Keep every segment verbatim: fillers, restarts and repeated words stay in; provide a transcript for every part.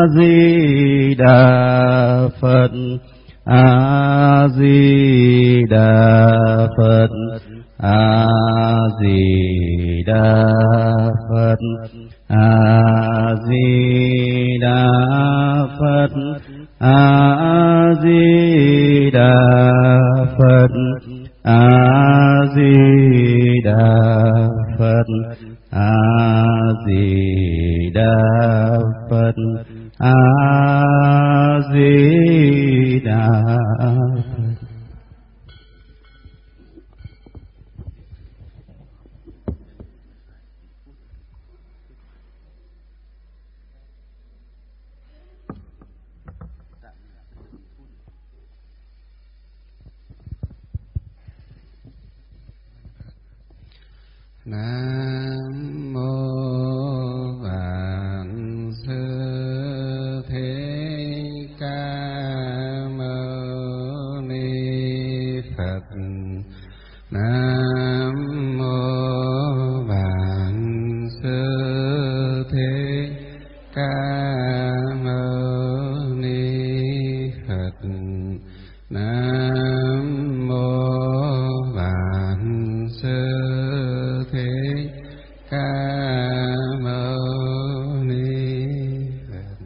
Di Đà Phật. A Di Đà Phật. A Di Đà Phật. A Di Đà Phật. A Di Đà Phật. A Di Đà Phật. A Di Đà Phật. A Di Đà Phật. Nam mô Vạn Sư Thích Ca Mâu Ni Phật. Nam mô Vạn Sư Thích Ca Mâu Ni Phật. Nam mô Vạn Sư Thích Ca Mâu Ni Phật.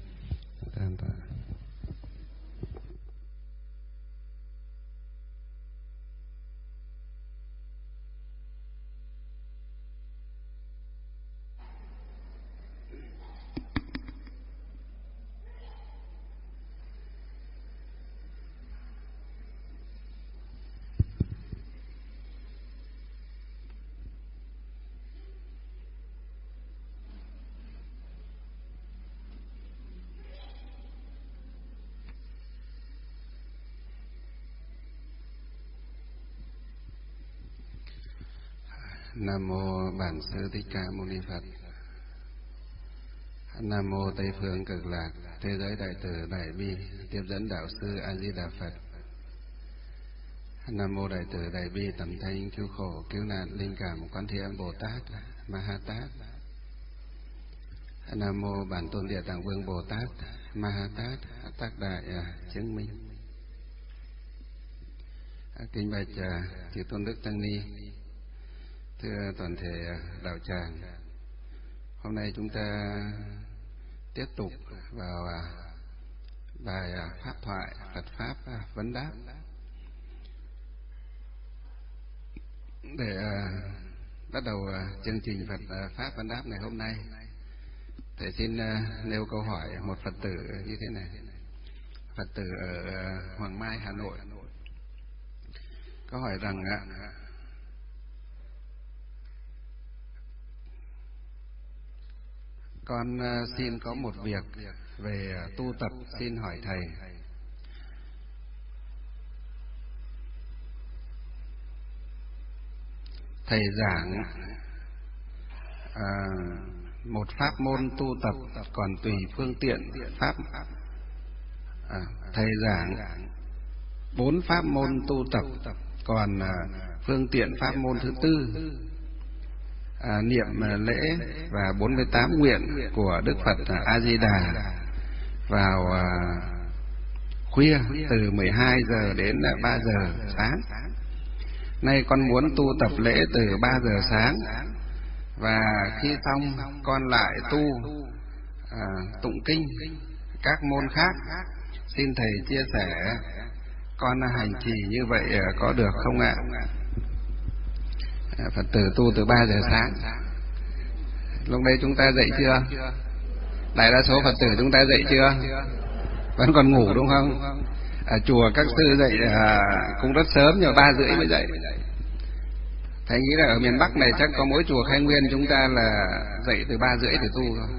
Nam mô Bản Sư Thích Ca Mâu Ni Phật. Nam mô Tây Phương Cực Lạc Thế Giới Đại Từ Đại Bi Tiếp Dẫn Đạo Sư A Di Đà Phật. Nam mô Đại Từ Đại Bi Tầm Thanh Cứu Khổ Cứu Nạn Linh Cảm Quán Thế Âm Bồ Tát Ma Ha Tát. Nam mô Bản Tôn Địa Tạng Vương Bồ Tát Ma Ha Tát Tác Đại Chứng Minh. Kính bạch chư tôn đức tăng ni, thưa toàn thể đạo tràng, hôm nay chúng ta tiếp tục vào bài pháp thoại Phật Pháp Vấn Đáp. Để bắt đầu chương trình Phật Pháp Vấn Đáp ngày hôm nay, thầy xin nêu câu hỏi một Phật tử như thế này. Phật tử ở Hoàng Mai, Hà Nội có hỏi rằng con xin có một việc về tu tập, xin hỏi thầy. Thầy giảng à, một pháp môn tu tập còn tùy phương tiện pháp. À, thầy giảng bốn pháp môn tu tập còn à, phương tiện pháp môn thứ tư. À, niệm lễ và bốn mươi tám nguyện của Đức Phật A Di Đà vào à, khuya từ mười hai giờ đến ba giờ sáng. Nay con muốn tu tập lễ từ ba giờ sáng, và khi xong con lại tu à, tụng kinh các môn khác. Xin thầy chia sẻ con hành trì như vậy có được không ạ? Phật tử tu từ ba giờ sáng. Lúc đấy chúng ta dậy chưa? Đại đa số Phật tử chúng ta dậy chưa? Vẫn còn ngủ đúng không? Ở chùa các sư dậy à, cũng rất sớm, nhưng ba rưỡi mới dậy. Thầy nghĩ là ở miền Bắc này chắc có mỗi chùa Khai Nguyên chúng ta là dậy từ ba rưỡi để tu thôi.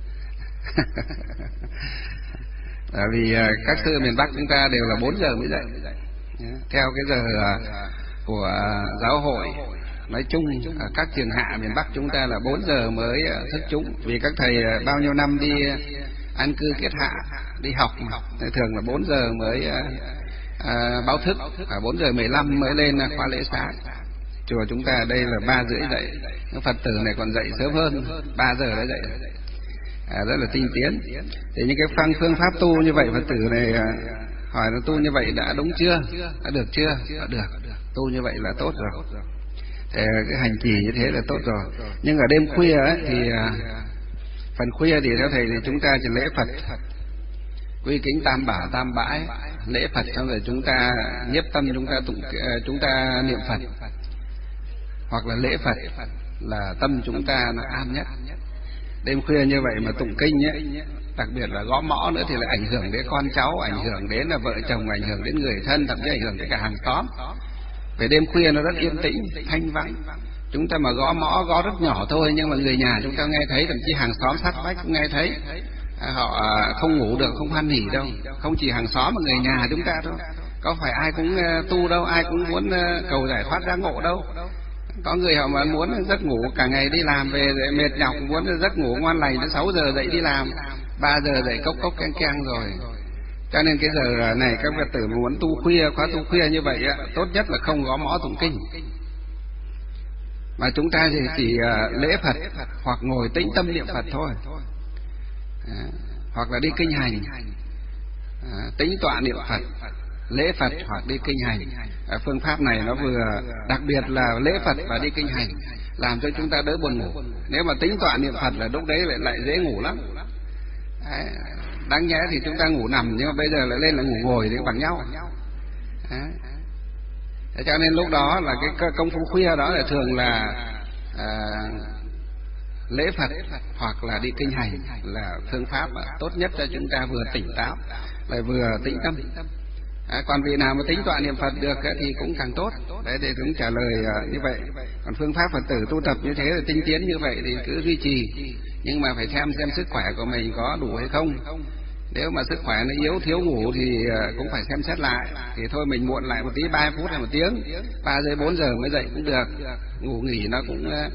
Bởi vì à, các sư miền Bắc chúng ta đều là bốn giờ mới dậy. Theo cái giờ à, của giáo hội nói chung, ở các trường hạ miền Bắc chúng ta là bốn giờ mới thức chúng. Vì các thầy bao nhiêu năm đi an cư kiết hạ, đi học thường là bốn giờ mới à, báo thức, và bốn giờ mười lăm mới lên khóa lễ sáng. Chùa chúng ta đây là ba rưỡi dậy. Phật tử này còn dậy sớm hơn, ba giờ đã dậy. à, rất là tinh tiến. Thì những cái phương phương pháp tu như vậy, Phật tử này hỏi là tu như vậy đã đúng chưa, đã được chưa? Đã được, tu như vậy là tốt rồi. Thì cái hành trì như thế là tốt rồi. Nhưng ở đêm khuya ấy, thì phần khuya thì theo thầy thì chúng ta chỉ lễ Phật, quy kính tam bảo tam bãi, lễ Phật, xong rồi chúng ta nhiếp tâm, chúng ta tụng, chúng ta niệm Phật, hoặc là lễ Phật là tâm chúng ta nó an nhất. Đêm khuya như vậy mà tụng kinh ấy, đặc biệt là gõ mõ nữa thì lại ảnh hưởng đến con cháu, ảnh hưởng đến là vợ chồng, ảnh hưởng đến người thân, thậm chí ảnh hưởng đến cả hàng xóm. Về đêm khuya nó rất yên tĩnh, thanh vắng. Chúng ta mà gõ mõ gõ rất nhỏ thôi, nhưng mà người nhà chúng ta nghe thấy, thậm chí hàng xóm sát vách cũng nghe thấy. Họ không ngủ được, không hoan hỉ đâu. Không chỉ hàng xóm mà người nhà chúng ta thôi. Có phải ai cũng tu đâu, ai cũng muốn cầu giải thoát giác ngộ đâu. Có người họ mà muốn giấc ngủ cả ngày đi làm về mệt nhọc, muốn giấc ngủ ngon lành, đến sáu giờ dậy đi làm, ba giờ dậy cốc cốc keng keng rồi. Cho nên cái giờ này các Phật tử muốn tu khuya, khóa tu khuya như vậy á, tốt nhất là không gõ mõ tụng kinh, mà chúng ta thì chỉ lễ Phật hoặc ngồi tĩnh tâm niệm Phật thôi, à, hoặc là đi kinh hành, à, tĩnh tọa niệm Phật, lễ Phật hoặc đi kinh hành. À, phương pháp này nó vừa, đặc biệt là lễ Phật và đi kinh hành, làm cho chúng ta đỡ buồn ngủ. Nếu mà tĩnh tọa niệm Phật là lúc đấy lại lại dễ ngủ lắm. Đấy, đáng nhẽ thì chúng ta ngủ nằm, nhưng mà bây giờ lại lên là ngủ ngồi thì bằng nhau. Đấy. Cho nên lúc đó là cái công phu khuya đó là thường là à, lễ Phật hoặc là đi kinh hành là phương pháp tốt nhất cho chúng ta vừa tỉnh táo lại vừa tĩnh tâm. À, còn vị nào mà tính tọa niệm Phật được thì cũng càng tốt. Đấy, để cũng trả lời uh, như vậy. Còn phương pháp Phật tử tu tập như thế là tinh tiến như vậy thì cứ duy trì, nhưng mà phải xem xem sức khỏe của mình có đủ hay không. Nếu mà sức khỏe nó yếu, thiếu ngủ thì uh, cũng phải xem xét lại. Thì thôi mình muộn lại một tí, ba phút hay một tiếng, ba giờ bốn giờ mới dậy cũng được. Ngủ nghỉ nó cũng uh,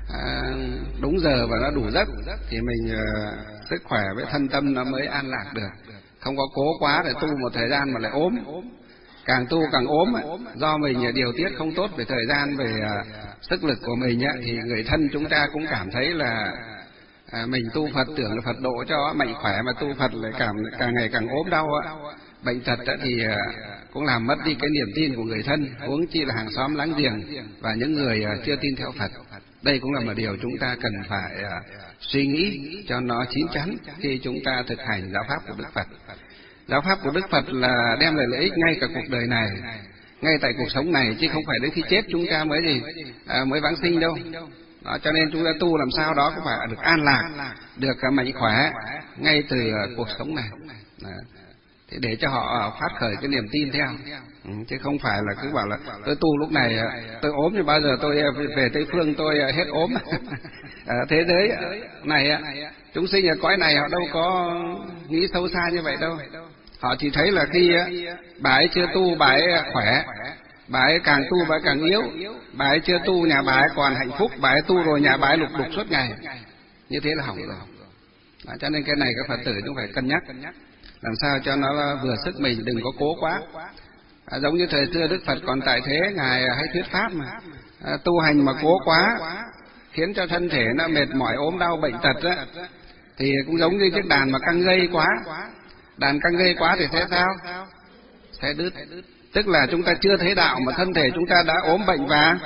uh, đúng giờ và nó đủ giấc thì mình uh, sức khỏe với thân tâm nó mới an lạc được. Không có cố quá để tu một thời gian mà lại ốm, càng tu càng ốm ấy. Do mình điều tiết không tốt về thời gian, về uh, sức lực của mình ấy, thì người thân chúng ta cũng cảm thấy là à, mình tu Phật tưởng là Phật độ cho mạnh khỏe, mà tu Phật lại càng càng ngày càng ốm đau ấy. Bệnh tật ấy, thì uh, cũng làm mất đi cái niềm tin của người thân, huống chi là hàng xóm láng giềng và những người uh, chưa tin theo Phật. Đây cũng là một điều chúng ta cần phải uh, suy nghĩ cho nó chín chắn khi chúng ta thực hành giáo pháp của Đức Phật. Giáo pháp của Đức Phật là đem lại lợi ích ngay cả cuộc đời này, ngay tại cuộc sống này, chứ không phải đến khi chết chúng ta mới gì à, mới vãng sinh đâu. Đó, cho nên chúng ta tu làm sao đó cũng phải được an lạc, được mạnh khỏe ngay từ cuộc sống này. Đó. Thì để cho họ phát khởi cái niềm tin theo, ừ, chứ không phải là cứ bảo là tôi tu lúc này tôi ốm thì bao giờ tôi về Tây Phương tôi hết ốm. À, thế giới này chúng sinh ở cõi này họ đâu có nghĩ sâu xa như vậy đâu. Họ chỉ thấy là khi bà ấy chưa tu bà ấy khỏe, bà ấy càng tu bà ấy càng yếu, bà ấy chưa tu nhà bà ấy còn hạnh phúc, bà ấy tu rồi nhà bà ấy lục đục suốt ngày, như thế là hỏng rồi. Đó, cho nên cái này các Phật tử chúng phải cân nhắc làm sao cho nó vừa sức mình, đừng có cố quá. À, giống như thời xưa Đức Phật còn tại thế, ngài hay thuyết pháp mà à, tu hành mà cố quá khiến cho thân thể nó mệt mỏi, ốm đau, bệnh tật á, thì cũng giống như chiếc đàn mà căng dây quá, đàn căng dây quá thì sẽ sao? Sẽ đứt. Tức là chúng ta chưa thấy đạo mà thân thể chúng ta đã ốm bệnh và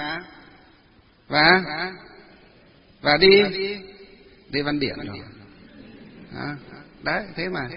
và và đi đi văn điển rồi. À, đấy, thế mà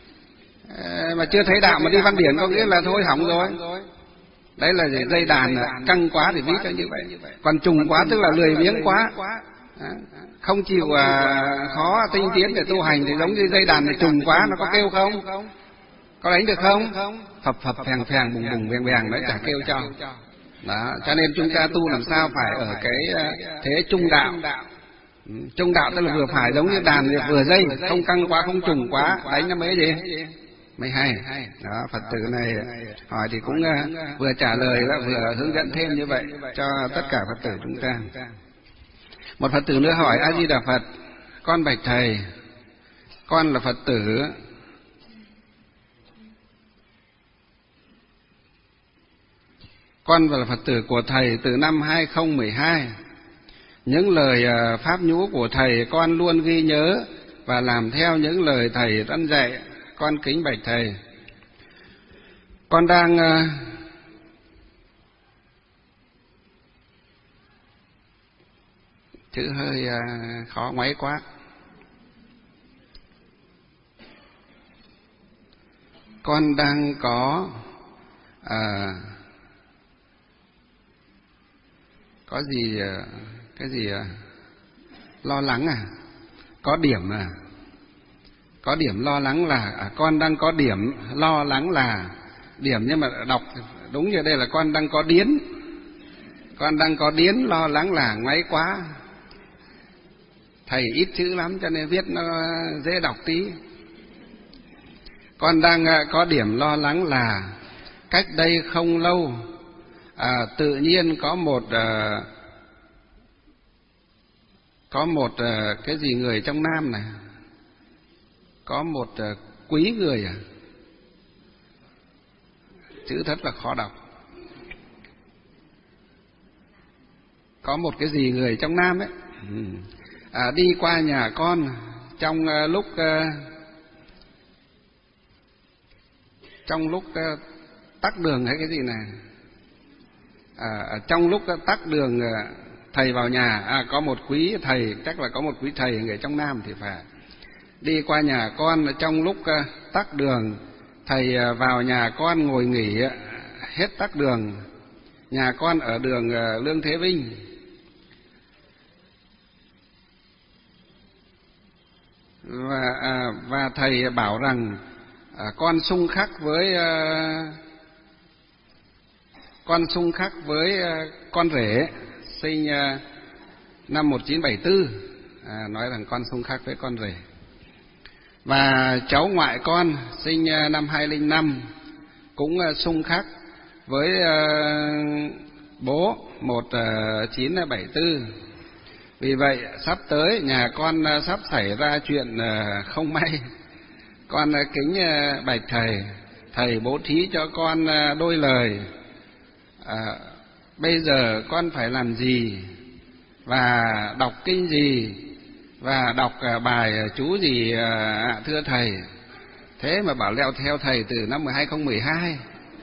à, mà chưa thấy đạo mà đi văn điển có nghĩa là thôi hỏng rồi. Đấy là gì? Dây đàn căng quá thì ví cho như vậy, còn trùng quá tức là lười biếng quá, à, không chịu à, khó tinh tiến để tu hành, thì giống như dây đàn này trùng quá nó có kêu không? Có đánh được không? Phập phập phèn phèn bùng bùng bèn bèn nó chả kêu cho. Đó, cho nên chúng ta tu làm sao phải ở cái thế trung đạo. Trung đạo tức là vừa phải, giống như đàn vừa dây, không căng quá không trùng quá, đánh nó mới gì? Mới hay. Đó, Phật tử này hỏi thì cũng uh, vừa trả lời là vừa hướng dẫn thêm như vậy cho tất cả Phật tử chúng ta. Một Phật tử nữa hỏi: A Di Đà Phật, con bạch thầy, con là Phật tử, con là Phật tử của thầy từ năm hai không một hai. Những lời uh, pháp nhũ của thầy con luôn ghi nhớ và làm theo những lời thầy răn dạy. Con kính bạch thầy, con đang uh, chữ hơi uh, khó ngoáy quá. Con đang có à, có gì cái gì lo lắng à? Có điểm à? Có điểm lo lắng là à, con đang có điểm lo lắng là điểm, nhưng mà đọc đúng như đây là con đang có điến. Con đang có điến lo lắng là ngoáy quá. Thầy ít chữ lắm cho nên viết nó dễ đọc tí. Con đang có điểm lo lắng là cách đây không lâu à, tự nhiên có một à, có một à, cái gì người trong Nam này, có một à, quý người à, chữ thật là khó đọc. Có một cái gì người trong Nam ấy à, đi qua nhà con trong à, lúc à, trong lúc uh, tắc đường hay cái gì này à, trong lúc uh, tắc đường uh, thầy vào nhà à, có một quý thầy, chắc là có một quý thầy người trong Nam thì phải, đi qua nhà con trong lúc uh, tắc đường. Thầy uh, vào nhà con ngồi nghỉ uh, hết tắc đường. Nhà con ở đường uh, Lương Thế Vinh. Và, à, và thầy bảo rằng À, con xung khắc với uh, con xung khắc với uh, con rể sinh uh, năm một nghìn chín trăm bảy mươi tư, à, nói rằng con xung khắc với con rể. Và cháu ngoại con sinh uh, năm hai không không năm cũng uh, xung khắc với uh, bố một nghìn chín trăm bảy mươi tư. Vì vậy sắp tới nhà con uh, sắp xảy ra chuyện uh, không may. Con kính bạch thầy, thầy bố thí cho con đôi lời. À, bây giờ con phải làm gì và đọc kinh gì và đọc bài chú gì à, thưa thầy? Thế mà bảo leo theo thầy từ năm hai không một hai,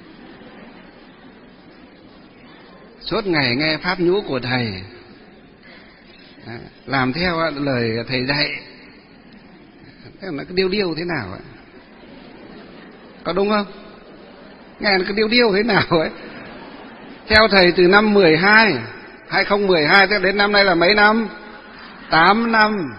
suốt ngày nghe pháp nhũ của thầy, à, làm theo lời thầy dạy. Nó cái điêu điêu thế nào ấy, có đúng không? Nghe nó cái điêu điêu thế nào ấy. Theo thầy từ năm mười hai, hai không một hai đến năm nay là mấy năm? Tám năm.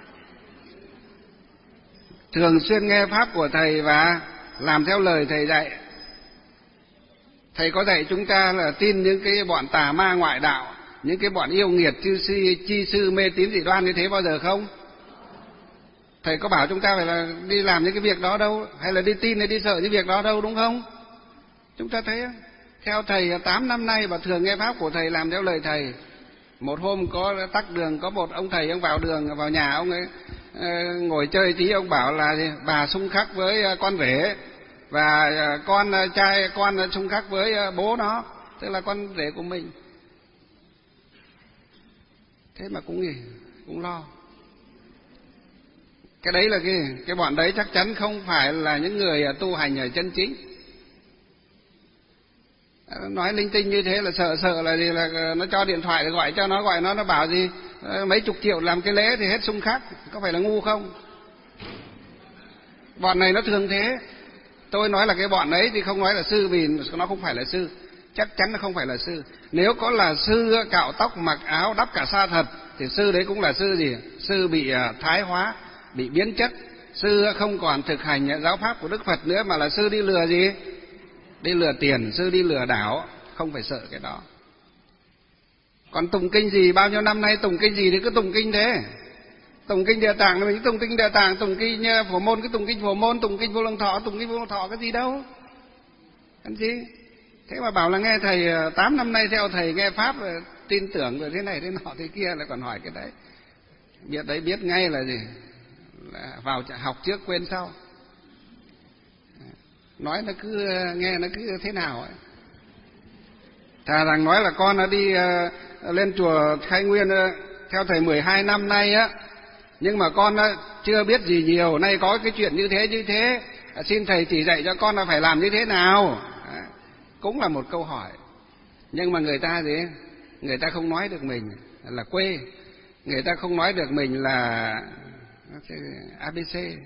Thường xuyên nghe pháp của thầy và làm theo lời thầy dạy. Thầy có dạy chúng ta là tin những cái bọn tà ma ngoại đạo, những cái bọn yêu nghiệt chư sư, chi sư mê tín dị đoan như thế bao giờ không? Thầy có bảo chúng ta phải là đi làm những cái việc đó đâu, hay là đi tin hay đi sợ những việc đó đâu, đúng không? Chúng ta thấy theo thầy tám năm nay và thường nghe pháp của thầy, làm theo lời thầy. Một hôm có tắc đường, có một ông thầy ông vào đường, vào nhà ông ấy uh, ngồi chơi tí, ông bảo là gì? Bà xung khắc với uh, con rể và uh, con uh, trai con uh, xung khắc với uh, bố nó, tức là con rể của mình. Thế mà cũng gì? Cũng lo. Cái đấy là cái cái bọn đấy chắc chắn không phải là những người tu hành ở chân chính. Nói linh tinh như thế là sợ sợ là gì, là nó cho điện thoại để gọi cho nó, gọi nó nó bảo gì mấy chục triệu làm cái lễ thì hết xung khắc, có phải là ngu không? Bọn này nó thường thế. Tôi nói là cái bọn ấy thì không nói là sư, vì nó không phải là sư, chắc chắn nó không phải là sư. Nếu có là sư cạo tóc mặc áo đắp cả sa thật thì sư đấy cũng là sư gì? Sư bị thái hóa, bị biến chất. Sư không còn thực hành giáo pháp của Đức Phật nữa, mà là sư đi lừa gì? Đi lừa tiền, sư đi lừa đảo, không phải sợ cái đó. Còn tụng kinh gì, bao nhiêu năm nay tụng kinh gì thì cứ tụng kinh thế. Tụng kinh Địa Tạng thì mình tụng kinh Địa Tạng, tụng kinh Phổ Môn cứ tụng kinh Phổ Môn, tụng kinh Vô Lượng Thọ, tụng kinh Vô Lượng Thọ, cái gì đâu. Cái gì? Thế mà bảo là nghe thầy tám năm nay theo thầy nghe pháp rồi tin tưởng rồi thế này thế nọ thế kia, lại còn hỏi cái đấy. Biết đấy, biết ngay là gì? Là vào học trước quên sau. Nói nó cứ nghe nó cứ thế nào ấy. Thà rằng nói là con nó đi uh, lên chùa Khai Nguyên uh, theo thầy mười hai năm nay á, nhưng mà con chưa biết gì nhiều, nay có cái chuyện như thế như thế, xin thầy chỉ dạy cho con là phải làm như thế nào. Cũng là một câu hỏi. Nhưng mà người ta gì? Người ta không nói được mình là quê, người ta không nói được mình là a bê xê.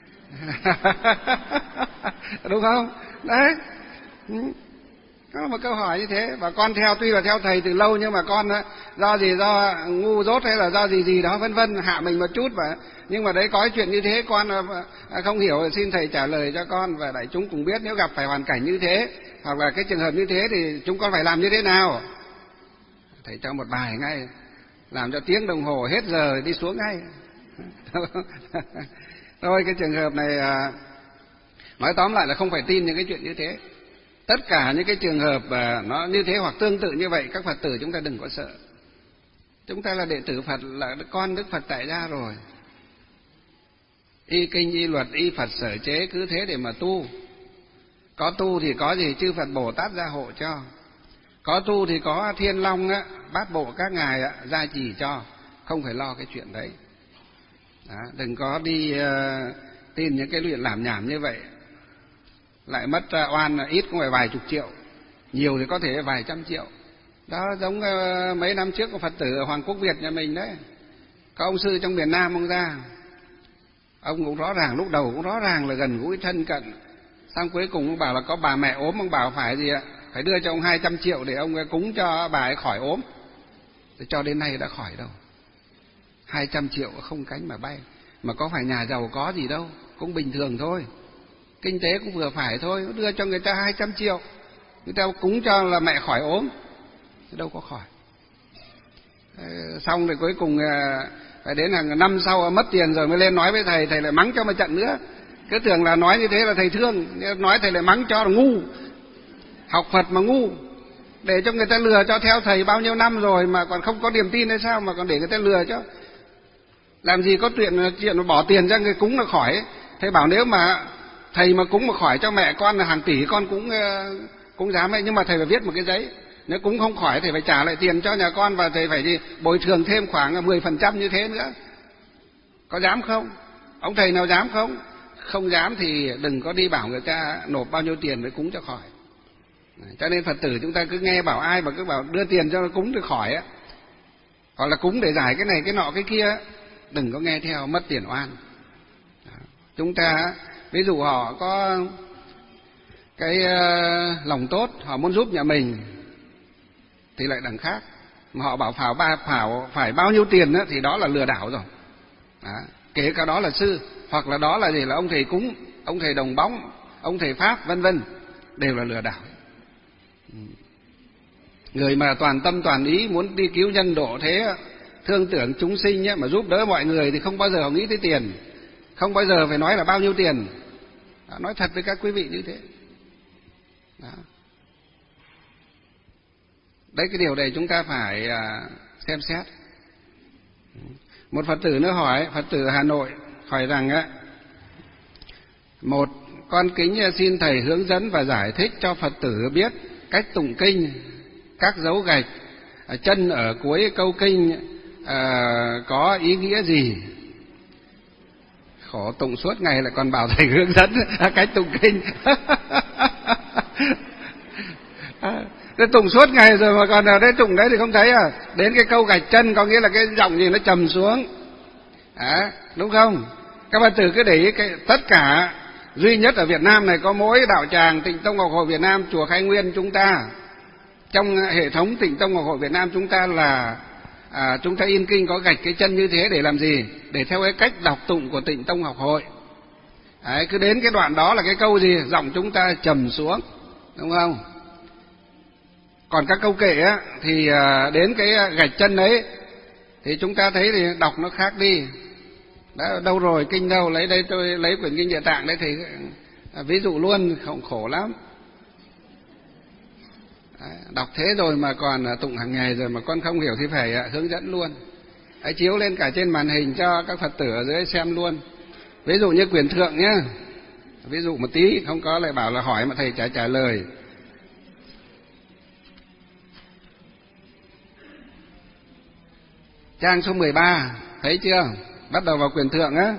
Đúng không? Đấy. Có một câu hỏi như thế. Và con theo, tuy là theo thầy từ lâu, nhưng mà con do gì, do ngu dốt hay là do gì gì đó vân vân hạ mình một chút. Và nhưng mà đấy có chuyện như thế con không hiểu, xin thầy trả lời cho con và đại chúng cùng biết, nếu gặp phải hoàn cảnh như thế hoặc là cái trường hợp như thế thì chúng con phải làm như thế nào. Thầy cho một bài ngay, làm cho tiếng đồng hồ hết giờ đi xuống ngay. Thôi cái trường hợp này nói tóm lại là không phải tin những cái chuyện như thế. Tất cả những cái trường hợp nó như thế hoặc tương tự như vậy, các Phật tử chúng ta đừng có sợ. Chúng ta là đệ tử Phật, là con Đức Phật tại gia rồi. Y kinh, y luật, y Phật sở chế, cứ thế để mà tu. Có tu thì có gì? Chư Phật Bồ Tát gia hộ cho. Có tu thì có Thiên Long á, Bát Bộ các ngài á, gia trì cho. Không phải lo cái chuyện đấy. Đó, đừng có đi uh, tin những cái luyện làm nhảm như vậy. Lại mất uh, oan, ít cũng phải vài chục triệu, nhiều thì có thể vài trăm triệu. Đó giống uh, mấy năm trước có Phật tử ở Hoàng Quốc Việt nhà mình đấy. Có ông sư trong miền Nam ông ra, ông cũng rõ ràng, lúc đầu cũng rõ ràng là gần gũi thân cận. Xong cuối cùng ông bảo là có bà mẹ ốm, ông bảo phải gì ạ? Phải đưa cho ông hai trăm triệu để ông cúng cho bà ấy khỏi ốm. Thì cho đến nay đã khỏi đâu. Hai trăm triệu không cánh mà bay. Mà có phải nhà giàu có gì đâu, cũng bình thường thôi. Kinh tế cũng vừa phải thôi, đưa cho người ta hai trăm triệu, người ta cúng cho là mẹ khỏi ốm, chứ đâu có khỏi. Xong rồi cuối cùng phải đến hàng năm sau mất tiền rồi mới lên nói với thầy, thầy lại mắng cho một trận nữa. Cứ tưởng là nói như thế là thầy thương, nói thầy lại mắng cho là ngu. Học Phật mà ngu, để cho người ta lừa cho theo thầy bao nhiêu năm rồi mà còn không có niềm tin hay sao mà còn để người ta lừa cho. Làm gì có chuyện chuyện mà bỏ tiền cho người cúng là khỏi. Thầy bảo nếu mà thầy mà cúng mà khỏi cho mẹ con là hàng tỷ con cũng cũng dám ấy, nhưng mà thầy phải viết một cái giấy, nếu cúng không khỏi thầy phải trả lại tiền cho nhà con và thầy phải gì bồi thường thêm khoảng mười phần trăm như thế nữa. Có dám không? Ông thầy nào dám không? Không dám thì đừng có đi bảo người ta nộp bao nhiêu tiền để cúng cho khỏi. Cho nên Phật tử chúng ta cứ nghe bảo ai mà cứ bảo đưa tiền cho nó cúng được khỏi á, hoặc là cúng để giải cái này cái nọ cái kia, đừng có nghe theo, mất tiền oan. Chúng ta ví dụ họ có cái lòng tốt, họ muốn giúp nhà mình thì lại đằng khác, mà họ bảo phảo ba phảo phải bao nhiêu tiền á, thì đó là lừa đảo rồi. Đó. Kể cả đó là sư, hoặc là đó là gì, là ông thầy cúng, ông thầy đồng bóng, ông thầy pháp vân vân, đều là lừa đảo. Người mà toàn tâm toàn ý muốn đi cứu nhân độ thế, thương tưởng chúng sinh ấy, mà giúp đỡ mọi người thì không bao giờ họ nghĩ tới tiền, không bao giờ phải nói là bao nhiêu tiền. Đó, nói thật với các quý vị như thế. Đó. Đấy, cái điều này chúng ta phải à, xem xét. Một Phật tử nữa hỏi, Phật tử Hà Nội hỏi rằng á, một, con kính xin thầy hướng dẫn và giải thích cho Phật tử biết cách tụng kinh, các dấu gạch chân ở cuối câu kinh à, có ý nghĩa gì. Khổ, tụng suốt ngày lại còn bảo thầy hướng dẫn cách tụng kinh. Cái tụng suốt ngày rồi mà còn ở đây tụng đấy thì không thấy à. Đến cái câu gạch chân có nghĩa là cái giọng gì nó trầm xuống à, đúng không? Các bạn tử cứ để ý cái, tất cả duy nhất ở Việt Nam này có mỗi đạo tràng Tịnh Tông Ngọc Hội Việt Nam, chùa Khai Nguyên chúng ta, trong hệ thống Tịnh Tông Ngọc Hội Việt Nam chúng ta là à, chúng ta in kinh có gạch cái chân như thế để làm gì? Để theo cái cách đọc tụng của Tịnh Tông Ngọc Hội. Đấy, cứ đến cái đoạn đó là cái câu gì? Giọng chúng ta trầm xuống, đúng không? Còn các câu kệ á, thì đến cái gạch chân đấy thì chúng ta thấy thì đọc nó khác đi. Đã, đâu rồi kinh đâu? Lấy đây tôi lấy quyển kinh Địa Tạng đấy thì ví dụ luôn, không khổ lắm. Đấy, đọc thế rồi mà còn tụng hàng ngày rồi mà con không hiểu thì phải hướng dẫn luôn. Hãy chiếu lên cả trên màn hình cho các Phật tử ở dưới xem luôn. Ví dụ như quyển Thượng nhá, ví dụ một tí, không có lại bảo là hỏi mà thầy trả trả lời. Trang số mười ba, thấy chưa? bắt đầu vào quyền thượng á.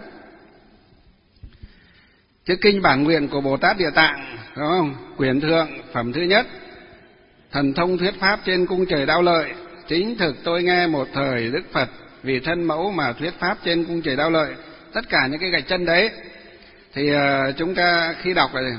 Chứ kinh bản nguyện của Bồ Tát Địa Tạng, đúng không? Quyền thượng phẩm thứ nhất, thần thông thuyết pháp trên cung trời Đao Lợi. Chính thực tôi nghe một thời Đức Phật vì thân mẫu mà thuyết pháp trên cung trời Đao Lợi. Tất cả những cái gạch chân đấy thì uh, chúng ta khi đọc này,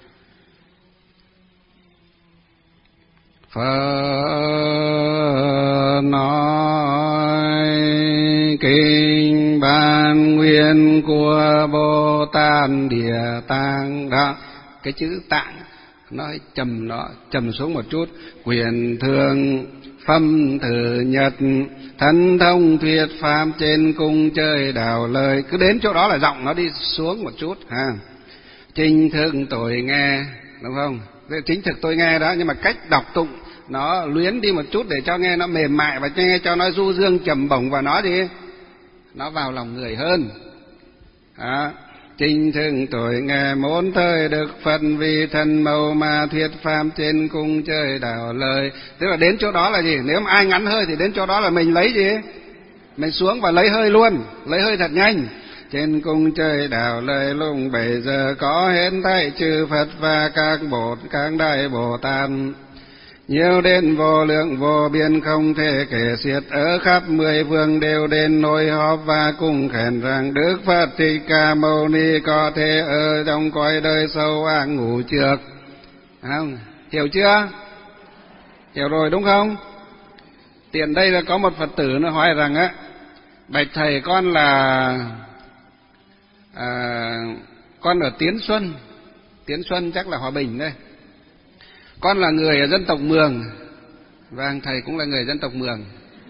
Phật nói kinh bản nguyện của Bồ Tát Địa Tạng đó, cái chữ tạng nó trầm nó trầm xuống một chút. Quyền thượng phẩm thứ nhất, thân thông thuyết pháp trên cung trời Đao Lợi. Cứ đến chỗ đó là giọng nó đi xuống một chút ha. Chính thực tôi nghe, đúng không? Chính thực tôi nghe đó, nhưng mà cách đọc tụng nó luyến đi một chút để cho nghe nó mềm mại và nghe cho nó du dương trầm bổng và nó gì nó vào lòng người hơn. Đó. Chính thực tôi nghe một thời Đức Phật vì thân mẫu mà thuyết pháp trên cung trời Đao Lợi. Tức là đến chỗ đó là gì? Nếu mà ai ngắn hơi thì đến chỗ đó là mình lấy gì? Mình xuống và lấy hơi luôn, lấy hơi thật nhanh. Trên cung trời Đao Lợi lúc bấy giờ có hết thảy chư Phật và các Bồ các đại Bồ Tát, nhiều đến vô lượng vô biên không thể kể xiết, ở khắp mười phương đều đến nối họp và cùng khen rằng Đức Phật Thích Ca Mâu Ni có thể ở trong cõi đời sâu ác ngủ trước. Không? Hiểu chưa? Hiểu rồi đúng không? Tiện đây là có một Phật tử nó hỏi rằng á, bạch thầy con là à, con ở Tiến Xuân, Tiến Xuân chắc là Hòa Bình đây. Con là người ở dân tộc Mường. Vâng, thầy cũng là người dân tộc Mường.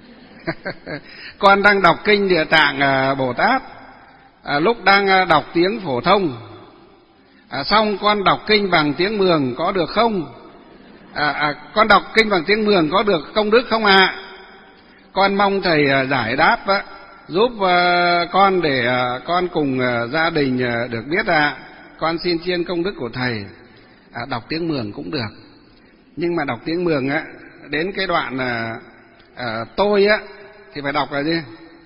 Con đang đọc kinh Địa Tạng à, Bồ Tát, à, lúc đang đọc tiếng phổ thông, à, xong con đọc kinh bằng tiếng Mường có được không? À, à, con đọc kinh bằng tiếng Mường có được công đức không ạ? À? Con mong thầy à, giải đáp á, giúp à, con để à, con cùng à, gia đình à, được biết ạ. À. Con xin chiên công đức của thầy. À, đọc tiếng Mường cũng được, nhưng mà đọc tiếng Mường á, đến cái đoạn à, à, tôi á thì phải đọc là gì?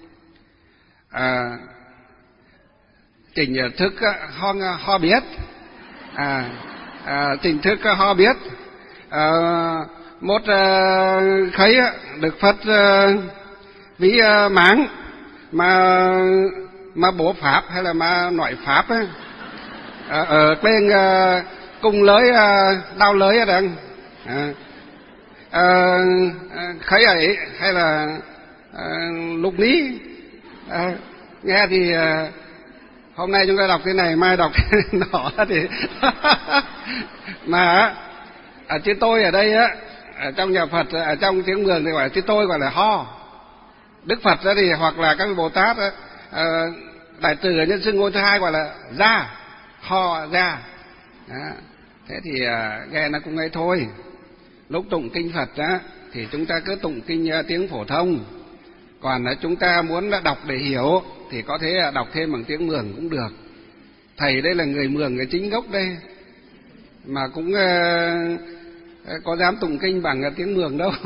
À, trình thức ho ho biết, à, à, trình thức ho biết, à, một à, khấy được Phật à, ví à, máng mà mà bố pháp hay là mà nội pháp á, à, ở bên à, cung lưới à, Đao Lợi ở đằng. À, à, khấy ấy hay là à, lục lý, à, nghe thì à, hôm nay chúng ta đọc cái này, mai đọc cái nọ thì mà à, chứ tôi ở đây á, ở trong nhà Phật, ở trong tiếng Mường thì gọi là chứ tôi gọi là ho. Đức Phật đó thì hoặc là các Bồ Tát á, à, đại từ ở nhân xưng ngôi thứ hai gọi là ra, ho ra. Đó. Thế thì à, nghe nó cũng ấy thôi. Lúc tụng kinh Phật á thì chúng ta cứ tụng kinh uh, tiếng phổ thông. Còn uh, chúng ta muốn uh, đọc để hiểu thì có thể uh, đọc thêm bằng tiếng Mường cũng được. Thầy đây là người Mường cái chính gốc đây, mà cũng uh, có dám tụng kinh bằng uh, tiếng Mường đâu.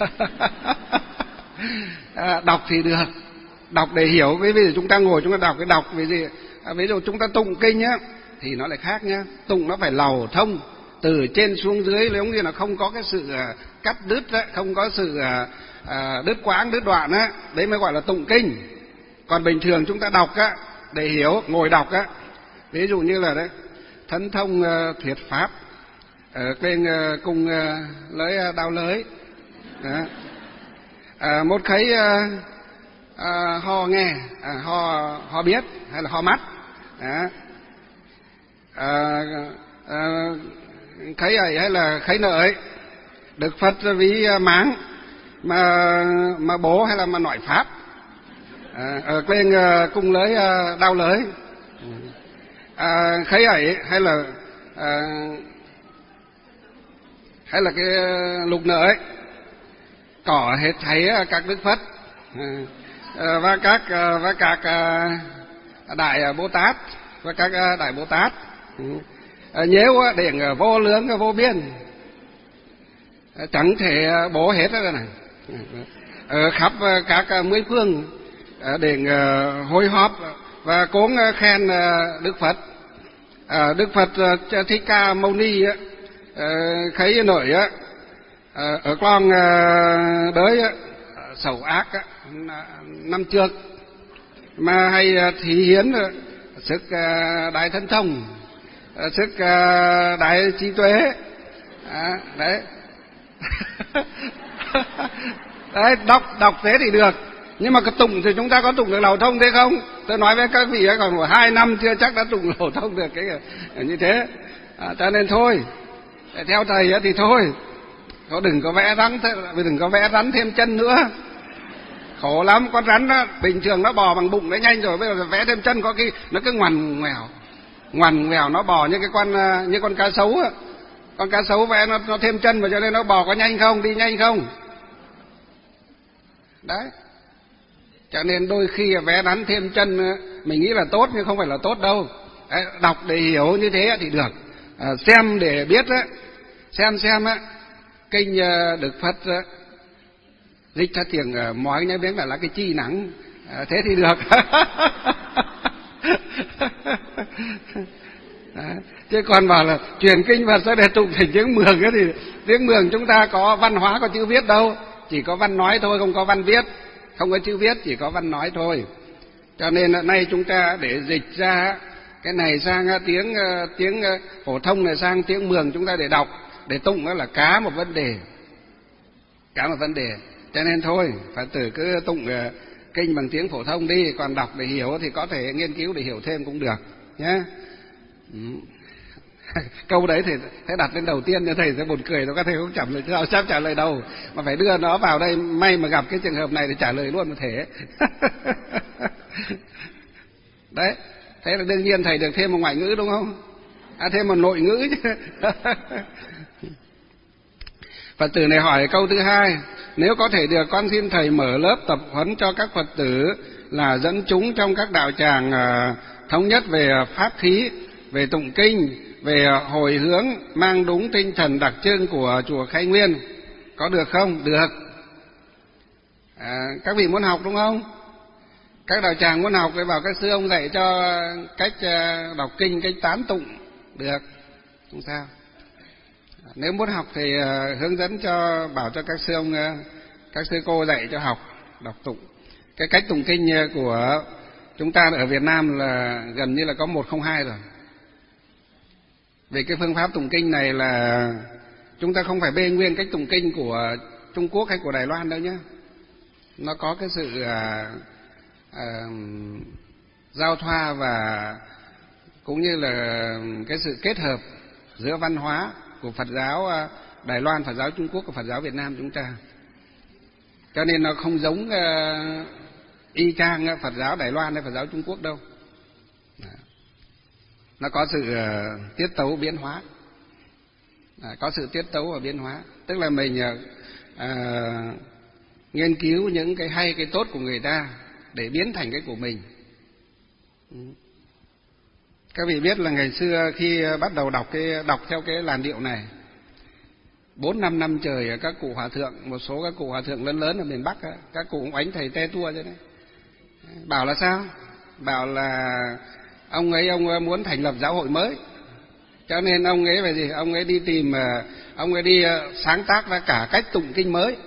À, đọc thì được, đọc để hiểu. Ví dụ chúng ta ngồi chúng ta đọc cái đọc vì gì? À, ví dụ chúng ta tụng kinh á thì nó lại khác nhá. Tụng nó phải lầu thông, từ trên xuống dưới, giống như là không có cái sự uh, cắt đứt á, không có sự uh, uh, đứt quãng đứt đoạn á, đấy mới gọi là tụng kinh. Còn bình thường chúng ta đọc á để hiểu, ngồi đọc á, ví dụ như là đấy thân thông uh, thuyết pháp ở bên uh, cung uh, lưới uh, Đao Lợi đó. À, một khấy uh, uh, ho nghe, à, ho ho biết hay là ho mắt đó. À, à, khấy ấy hay là khấy nợ ấy được Phật ví máng mà mà bố hay là mà nội pháp, à, ở bên uh, cung lưới uh, Đao Lợi, à, khấy ấy hay là à, hay là cái lục nợ ấy có hết thấy các Đức Phật à, và các và các đại Bồ Tát và các đại Bồ Tát à, nếu điện vô lượng vô biên chẳng thể bố hết rồi này, ở khắp các mười phương để hối hóp và cố khen Đức Phật. Đức Phật Thích Ca Mâu Ni khấy nội ở con đới sầu ác năm trước mà hay thí hiến sức đại thân thông, sức đại trí tuệ. À, đấy. Đấy, đọc đọc thế thì được, nhưng mà cái tụng thì chúng ta có tụng được lầu thông thế không? Tôi nói với các vị ấy, còn một hai năm chưa chắc đã tụng lầu thông được cái như thế. À, cho nên thôi, theo thầy ấy thì thôi, có đừng có vẽ rắn, đừng có vẽ rắn thêm chân nữa. Khổ lắm, con rắn đó, bình thường nó bò bằng bụng nó nhanh rồi, bây giờ vẽ thêm chân có khi nó cứ ngoằn ngoèo, ngoằn ngoèo nó bò như cái con như con cá sấu á. Con cá sấu vẽ nó, nó thêm chân vào cho nên nó bò có nhanh không, đi nhanh không? Đấy. Cho nên đôi khi vẽ rắn thêm chân mình nghĩ là tốt nhưng không phải là tốt đâu. Đấy, đọc để hiểu như thế thì được. À, xem để biết á, xem xem á, kinh Đức Phật á, dịch ra tiếng mói nhớ biết là là cái chi nắng, à, thế thì được. À, chứ còn bảo là truyền kinh Phật ra để tụng thành tiếng Mường ấy thì tiếng Mường chúng ta có văn hóa, có chữ viết đâu, chỉ có văn nói thôi, không có văn viết, không có chữ viết, chỉ có văn nói thôi. Cho nên nay chúng ta để dịch ra cái này sang tiếng tiếng phổ thông này sang tiếng Mường chúng ta để đọc, để tụng đó là cá một vấn đề, cá một vấn đề. Cho nên thôi, Phật tử cứ tụng kinh bằng tiếng phổ thông đi, còn đọc để hiểu thì có thể nghiên cứu để hiểu thêm cũng được nhé. Ừ. Câu đấy thì sẽ đặt lên đầu tiên cho thầy sẽ buồn cười, nó có thầy không trả lời sao sắp trả lời đâu, mà phải đưa nó vào đây, may mà gặp cái trường hợp này thì trả lời luôn một thể. Đấy, thế là đương nhiên thầy được thêm một ngoại ngữ đúng không? À, thêm một nội ngữ chứ. Phật tử này hỏi câu thứ hai, nếu có thể được con xin thầy mở lớp tập huấn cho các Phật tử là dẫn chúng trong các đạo tràng thống nhất về pháp khí, về tụng kinh, về hồi hướng, mang đúng tinh thần đặc trưng của chùa Khai Nguyên, có được không? Được. À, các vị muốn học đúng không? Các đạo tràng muốn học thì bảo các sư ông dạy cho cách đọc kinh, cách tán tụng, được, không sao. Nếu muốn học thì hướng dẫn cho, bảo cho các sư ông, các sư cô dạy cho học đọc tụng. Cái cách tụng kinh của chúng ta ở Việt Nam là gần như là có một không hai rồi. Vì cái phương pháp tụng kinh này là chúng ta không phải bê nguyên cách tụng kinh của Trung Quốc hay của Đài Loan đâu nhé. Nó có cái sự à, à, giao thoa và cũng như là cái sự kết hợp giữa văn hóa của Phật giáo Đài Loan, Phật giáo Trung Quốc và Phật giáo Việt Nam chúng ta. Cho nên nó không giống uh, y chang Phật giáo Đài Loan hay Phật giáo Trung Quốc đâu. Nó có sự uh, tiết tấu biến hóa, à, có sự tiết tấu và biến hóa, tức là mình uh, uh, nghiên cứu những cái hay, cái tốt của người ta để biến thành cái của mình. Các vị biết là ngày xưa khi bắt đầu đọc cái đọc theo cái làn điệu này, bốn năm năm trời các cụ hòa thượng, một số các cụ hòa thượng lớn lớn ở miền Bắc, các cụ cũng oánh thầy te tua chứ đấy. Bảo là sao? Bảo là ông ấy ông muốn thành lập giáo hội mới, cho nên ông ấy về gì? Ông ấy đi tìm, ông ấy đi sáng tác ra cả cách tụng kinh mới,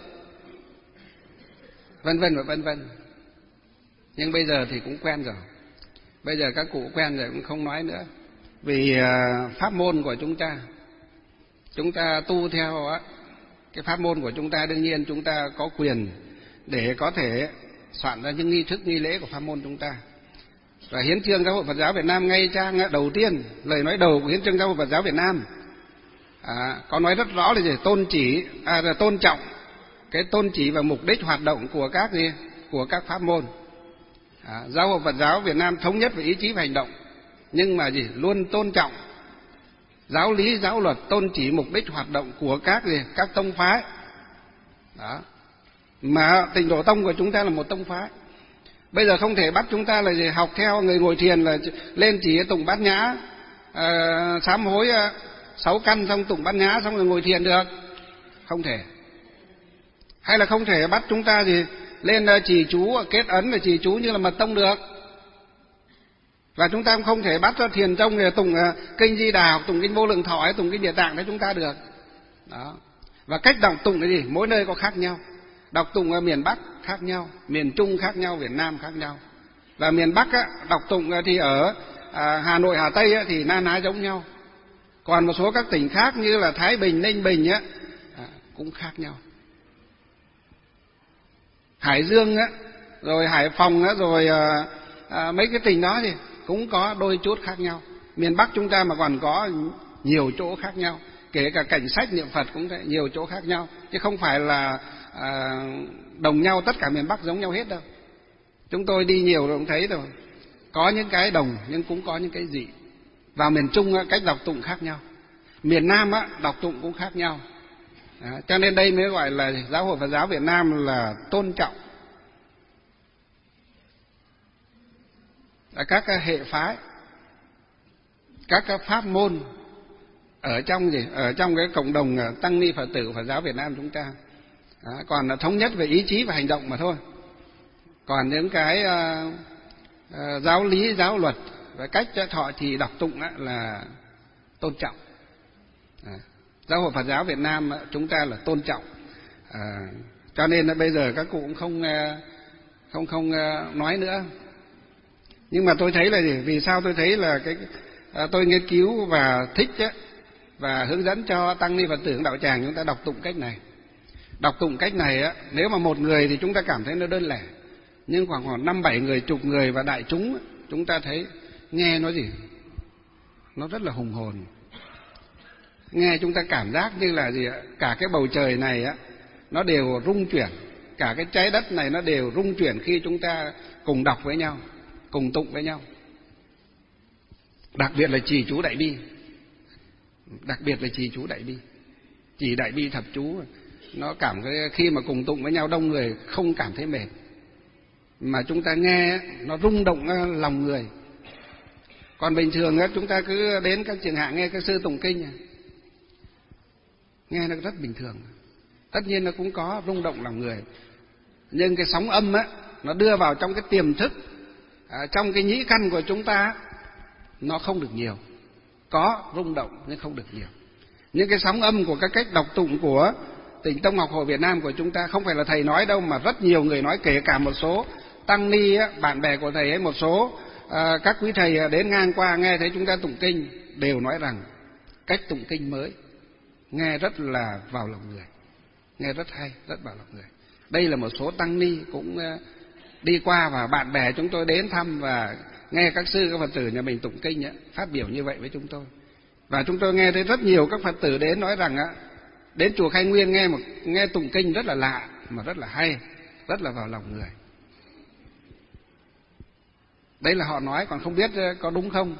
vân vân và vân vân. Nhưng bây giờ thì cũng quen rồi. Bây giờ các cụ quen rồi cũng không nói nữa. Vì pháp môn của chúng ta, chúng ta tu theo á, cái pháp môn của chúng ta, đương nhiên chúng ta có quyền để có thể soạn ra những nghi thức nghi lễ của pháp môn chúng ta. Và hiến chương giáo hội Phật giáo Việt Nam ngay trang đầu tiên, lời nói đầu của hiến chương giáo hội Phật giáo Việt Nam à, có nói rất rõ là gì? Tôn chỉ, à, là tôn trọng cái tôn chỉ và mục đích hoạt động của các gì? Của các pháp môn. À, giáo hội Phật giáo Việt Nam thống nhất về ý chí và hành động, nhưng mà gì? Luôn tôn trọng giáo lý, giáo luật, tôn chỉ, mục đích hoạt động của các gì? Các tông phái. Đó. Mà Tịnh Độ Tông của chúng ta là một tông phái. Bây giờ không thể bắt chúng ta là gì? Học theo người ngồi thiền là lên chỉ tụng bát nhã, à, sám hối à, sáu căn xong tụng bát nhã xong rồi ngồi thiền được, không thể. Hay là không thể bắt chúng ta gì lên trì chú kết ấn là trì chú như là mật tông được. Và chúng ta cũng không thể bắt cho thiền tông để tụng kinh Di Đà, tụng kinh Vô Lượng Thọ, tụng kinh Địa Tạng để chúng ta được. Đó. Và cách đọc tụng cái gì? Mỗi nơi có khác nhau. Đọc tụng ở miền Bắc khác nhau, miền Trung khác nhau, miền Nam khác nhau. Và miền Bắc á, đọc tụng thì ở à, Hà Nội, Hà Tây á, thì na ná giống nhau. Còn một số các tỉnh khác như là Thái Bình, Ninh Bình á, à, cũng khác nhau. Hải Dương á, rồi Hải Phòng á, rồi à, à, mấy cái tỉnh đó thì cũng có đôi chút khác nhau. Miền Bắc chúng ta mà còn có nhiều chỗ khác nhau, kể cả cảnh sách niệm Phật cũng thế, nhiều chỗ khác nhau, chứ không phải là à, đồng nhau tất cả miền Bắc giống nhau hết đâu. Chúng tôi đi nhiều rồi cũng thấy rồi, có những cái đồng nhưng cũng có những cái dị. Vào miền Trung á, cách đọc tụng khác nhau, miền Nam á, đọc tụng cũng khác nhau. Đó, cho nên đây mới gọi là Giáo hội Phật giáo Việt Nam là tôn trọng các hệ phái, các pháp môn ở trong gì ở trong cái cộng đồng tăng ni Phật tử Phật giáo Việt Nam chúng ta. Đó, còn là thống nhất về ý chí và hành động mà thôi. Còn những cái uh, uh, giáo lý, giáo luật và cách thọ thì đọc tụng á, là tôn trọng. À, Giáo hội Phật giáo Việt Nam á, chúng ta là tôn trọng. À, cho nên là bây giờ các cụ cũng không uh, không không uh, nói nữa. Nhưng mà tôi thấy là gì? Vì sao tôi thấy là cái uh, tôi nghiên cứu và thích á, và hướng dẫn cho tăng ni Phật tử đạo tràng chúng ta đọc tụng cách này. Đọc tụng cách này á, nếu mà một người thì chúng ta cảm thấy nó đơn lẻ, nhưng khoảng khoảng năm bảy người, chục người và đại chúng á, chúng ta thấy nghe nó gì? Nó rất là hùng hồn. Nghe chúng ta cảm giác như là gì ạ? Cả cái bầu trời này á, nó đều rung chuyển, cả cái trái đất này nó đều rung chuyển khi chúng ta cùng đọc với nhau, cùng tụng với nhau. Đặc biệt là trì chú đại bi, đặc biệt là trì chú đại bi, trì đại bi thập chú, nó cảm cái khi mà cùng tụng với nhau đông người không cảm thấy mệt, mà chúng ta nghe nó rung động lòng người. Còn bình thường chúng ta cứ đến các trường hạ nghe các sư tụng kinh, nghe nó rất bình thường. Tất nhiên nó cũng có rung động lòng người, nhưng cái sóng âm á, nó đưa vào trong cái tiềm thức, à, trong cái nhĩ căn của chúng ta, nó không được nhiều. Có rung động nhưng không được nhiều. Những cái sóng âm của các cách đọc tụng của Tịnh Tông Học Hội Việt Nam của chúng ta, không phải là thầy nói đâu, mà rất nhiều người nói, kể cả một số tăng ni á, bạn bè của thầy ấy, một số à, các quý thầy đến ngang qua nghe thấy chúng ta tụng kinh đều nói rằng cách tụng kinh mới, nghe rất là vào lòng người, nghe rất hay, rất vào lòng người. Đây là một số tăng ni cũng à, đi qua, và bạn bè chúng tôi đến thăm và nghe các sư các Phật tử nhà mình tụng kinh á, phát biểu như vậy với chúng tôi. Và chúng tôi nghe thấy rất nhiều các Phật tử đến nói rằng á, đến chùa Khai Nguyên nghe một nghe tụng kinh rất là lạ, mà rất là hay, rất là vào lòng người. Đấy là họ nói, còn không biết có đúng không.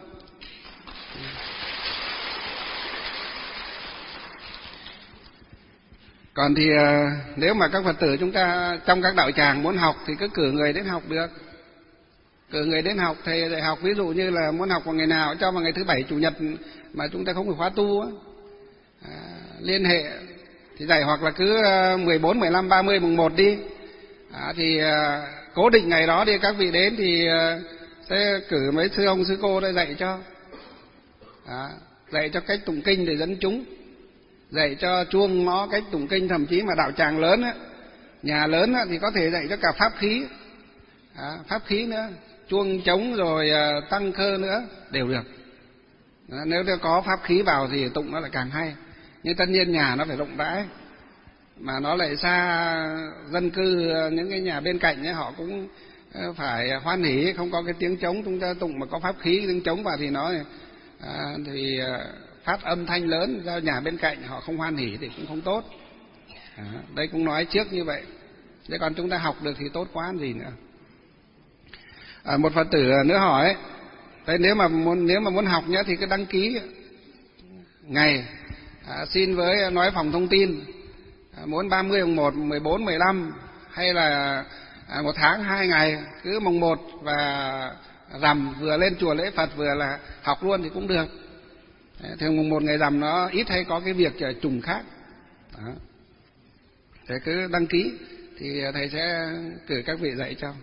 Còn thì nếu mà các Phật tử chúng ta trong các đạo tràng muốn học thì cứ cử người đến học được. Cử người đến học, thầy dạy học, ví dụ như là muốn học vào ngày nào cho vào ngày thứ bảy chủ nhật mà chúng ta không phải khóa tu á, à, liên hệ thì dạy, hoặc là cứ mười bốn, mười lăm, ba mươi, mùng một đi, à, thì à, cố định ngày đó đi các vị đến thì à, sẽ cử mấy sư ông sư cô để dạy cho, à, dạy cho cách tụng kinh để dẫn chúng, dạy cho chuông ngõ cách tụng kinh. Thậm chí mà đạo tràng lớn á, nhà lớn á, thì có thể dạy cho cả pháp khí, à, pháp khí nữa, chuông trống rồi à, tăng khơ nữa đều được. À, nếu có pháp khí vào thì tụng nó lại càng hay. Nhưng tất nhiên nhà nó phải rộng rãi, mà nó lại xa dân cư, những cái nhà bên cạnh ấy, họ cũng phải hoan hỉ, không có cái tiếng trống. Chúng ta tụng mà có pháp khí tiếng trống vào thì nó à, thì phát âm thanh lớn ra nhà bên cạnh họ không hoan hỉ thì cũng không tốt. À, đây cũng nói trước như vậy. Thế còn chúng ta học được thì tốt quá gì nữa. À, một Phật tử nữa hỏi, thế nếu mà muốn nếu mà muốn học nhá thì cứ đăng ký ngày, à, xin với nói phòng thông tin, à, muốn ba mươi mùng một, mười bốn, mười lăm hay là à, một tháng hai ngày, cứ mùng một và rằm vừa lên chùa lễ Phật vừa là học luôn thì cũng được. Thường mùng một ngày rằm nó ít hay có cái việc trùng khác. Đó. Thế cứ đăng ký thì thầy sẽ cử các vị dạy cho.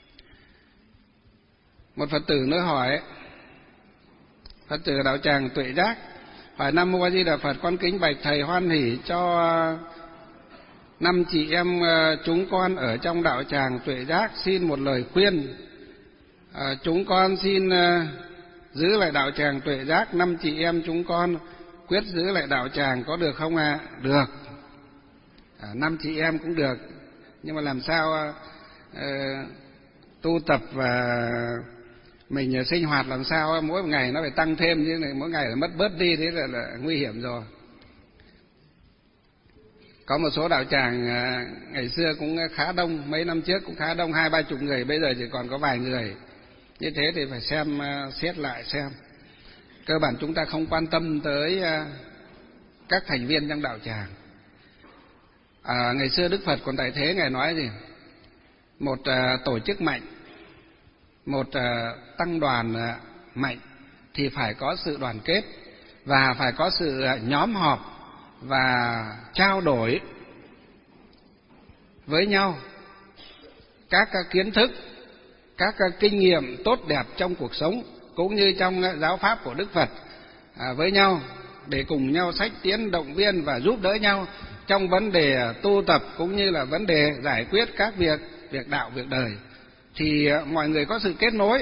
Một Phật tử nữa hỏi, Phật tử đạo tràng Tuệ Giác hỏi: Nam Mô A Di Đà Phật, con kính bạch thầy hoan hỷ cho năm chị em chúng con ở trong đạo tràng Tuệ Giác xin một lời khuyên. À, chúng con xin giữ lại đạo tràng Tuệ Giác, năm chị em chúng con quyết giữ lại đạo tràng, có được không ạ? À? Được. À, năm chị em cũng được, nhưng mà làm sao uh, tu tập và mình sinh hoạt làm sao mỗi ngày nó phải tăng thêm, chứ này mỗi ngày là mất bớt đi, thế là, là nguy hiểm rồi. Có một số đạo tràng uh, ngày xưa cũng khá đông, mấy năm trước cũng khá đông, hai ba chục người, bây giờ chỉ còn có vài người. Như thế thì phải xem uh, xét lại xem. Cơ bản chúng ta không quan tâm tới uh, các thành viên trong đạo tràng. À, ngày xưa Đức Phật còn tại thế, Ngài nói gì? Một uh, tổ chức mạnh, một uh, tăng đoàn uh, mạnh thì phải có sự đoàn kết và phải có sự uh, nhóm họp và trao đổi với nhau các uh, kiến thức, các uh, kinh nghiệm tốt đẹp trong cuộc sống cũng như trong uh, giáo pháp của Đức Phật uh, với nhau, để cùng nhau xách tiến động viên và giúp đỡ nhau trong vấn đề tu tập cũng như là vấn đề giải quyết các việc việc đạo, việc đời, thì mọi người có sự kết nối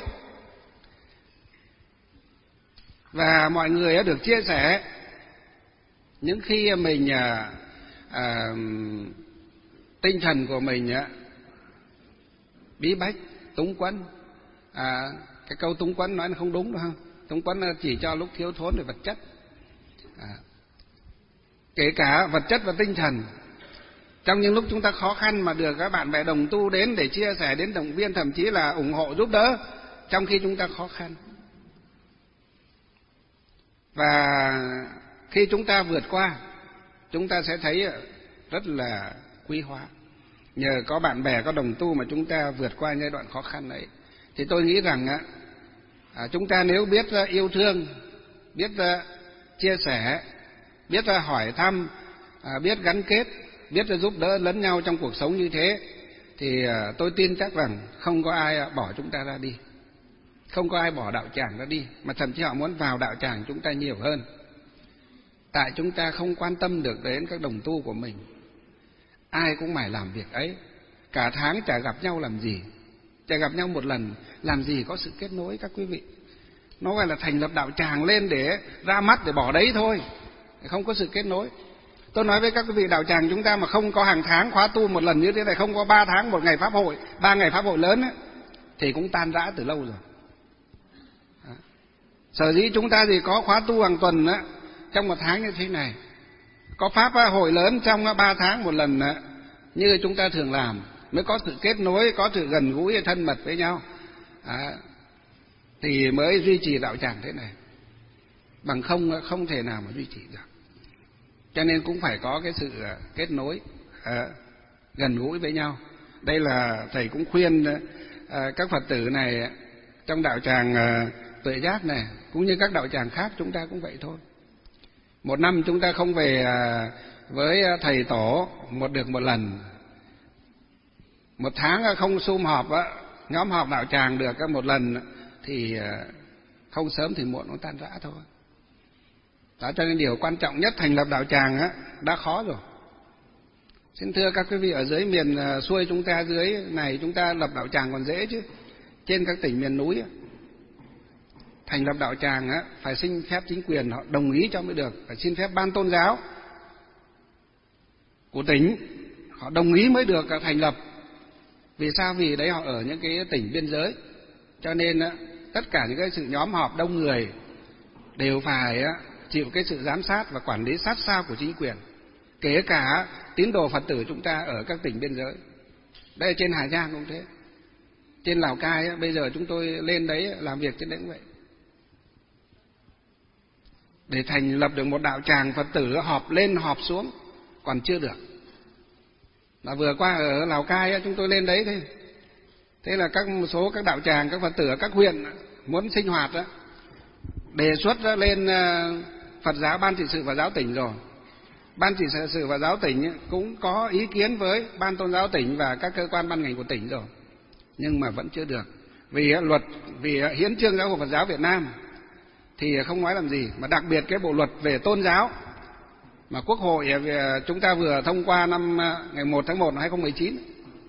và mọi người được chia sẻ. Những khi mình à, à, tinh thần của mình à, bí bách, túng quẫn, à, cái câu túng quẫn nói là không đúng đâu không? Túng quẫn chỉ cho lúc thiếu thốn về vật chất, à, kể cả vật chất và tinh thần. Trong những lúc chúng ta khó khăn mà được các bạn bè đồng tu đến để chia sẻ, đến động viên, thậm chí là ủng hộ giúp đỡ trong khi chúng ta khó khăn. Và khi chúng ta vượt qua, chúng ta sẽ thấy rất là quý hóa. Nhờ có bạn bè, có đồng tu mà chúng ta vượt qua giai đoạn khó khăn ấy. Thì tôi nghĩ rằng à, chúng ta nếu biết yêu thương, biết chia sẻ, biết hỏi thăm, à, biết gắn kết, biết giúp đỡ lẫn nhau trong cuộc sống như thế, thì à, tôi tin chắc rằng không có ai bỏ chúng ta ra đi, không có ai bỏ đạo tràng ra đi, mà thậm chí họ muốn vào đạo tràng chúng ta nhiều hơn. Tại chúng ta không quan tâm được đến các đồng tu của mình. Ai cũng mải làm việc ấy, cả tháng chả gặp nhau làm gì, chả gặp nhau một lần, làm gì có sự kết nối các quý vị. Nó gọi là thành lập đạo tràng lên để ra mắt, để bỏ đấy thôi, không có sự kết nối. Tôi nói với các quý vị, đạo tràng chúng ta mà không có hàng tháng khóa tu một lần như thế này, không có ba tháng một ngày pháp hội, ba ngày pháp hội lớn ấy, thì cũng tan rã từ lâu rồi. Đó. Sở dĩ chúng ta thì có khóa tu hàng tuần á, trong một tháng như thế này, có pháp hội lớn trong ba tháng một lần á, như chúng ta thường làm, mới có sự kết nối, có sự gần gũi thân mật với nhau, à, thì mới duy trì đạo tràng thế này. Bằng không không thể nào mà duy trì được. Cho nên cũng phải có cái sự kết nối, à, gần gũi với nhau. Đây là thầy cũng khuyên à, các Phật tử này trong đạo tràng à, Tuệ Giác này, cũng như các đạo tràng khác, chúng ta cũng vậy thôi. Một năm chúng ta không về à, với thầy tổ một được một lần, một tháng không sum họp á, nhóm họp đạo tràng được một lần, thì không sớm thì muộn nó tan rã thôi. Đó, cho nên điều quan trọng nhất thành lập đạo tràng á, đã khó rồi. Xin thưa các quý vị, ở dưới miền xuôi chúng ta, dưới này chúng ta lập đạo tràng còn dễ chứ. Trên các tỉnh miền núi á, thành lập đạo tràng á, phải xin phép chính quyền họ đồng ý cho mới được, phải xin phép ban tôn giáo của tỉnh họ đồng ý mới được thành lập. Vì sao? Vì đấy họ ở những cái tỉnh biên giới, cho nên á, tất cả những cái sự nhóm họp đông người đều phải á, chịu cái sự giám sát và quản lý sát sao của chính quyền, kể cả tín đồ Phật tử chúng ta ở các tỉnh biên giới. Đây trên Hà Giang cũng thế, trên Lào Cai á, bây giờ chúng tôi lên đấy làm việc trên đấy cũng vậy. Để thành lập được một đạo tràng Phật tử họp lên họp xuống còn chưa được. Là vừa qua ở Lào Cai á, chúng tôi lên đấy thế, thế là các một số các đạo tràng, các Phật tử ở các huyện muốn sinh hoạt á, đề xuất lên Phật giáo Ban trị sự và giáo tỉnh rồi, Ban trị sự và giáo tỉnh cũng có ý kiến với ban tôn giáo tỉnh và các cơ quan ban ngành của tỉnh rồi, nhưng mà vẫn chưa được. Vì luật, vì hiến chương giáo hội Phật giáo Việt Nam thì không nói làm gì, mà đặc biệt cái bộ luật về tôn giáo mà Quốc hội chúng ta vừa thông qua năm ngày một tháng một năm hai không một chín,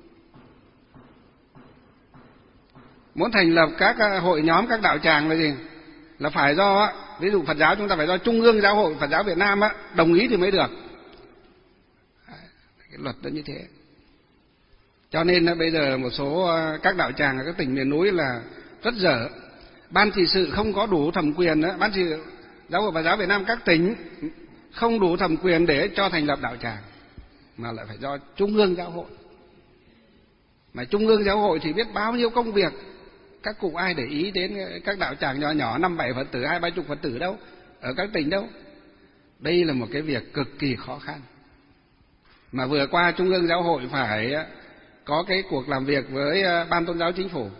muốn thành lập các hội nhóm, các đạo tràng là gì? Là phải do, ví dụ Phật giáo chúng ta phải do Trung ương Giáo hội Phật giáo Việt Nam đồng ý thì mới được. Cái luật đó như thế. Cho nên bây giờ một số các đạo tràng ở các tỉnh miền núi là rất dở. Ban trị sự không có đủ thẩm quyền đó, Ban trị sự Giáo hội Phật giáo Việt Nam các tỉnh không đủ thẩm quyền để cho thành lập đạo tràng, mà lại phải do Trung ương Giáo hội. Mà Trung ương Giáo hội thì biết bao nhiêu công việc, các cụ ai để ý đến các đạo tràng nhỏ nhỏ năm bảy Phật tử, hai ba chục Phật tử đâu, ở các tỉnh đâu. Đây là một cái việc cực kỳ khó khăn. Mà vừa qua Trung ương Giáo hội phải có cái cuộc làm việc với Ban Tôn giáo Chính phủ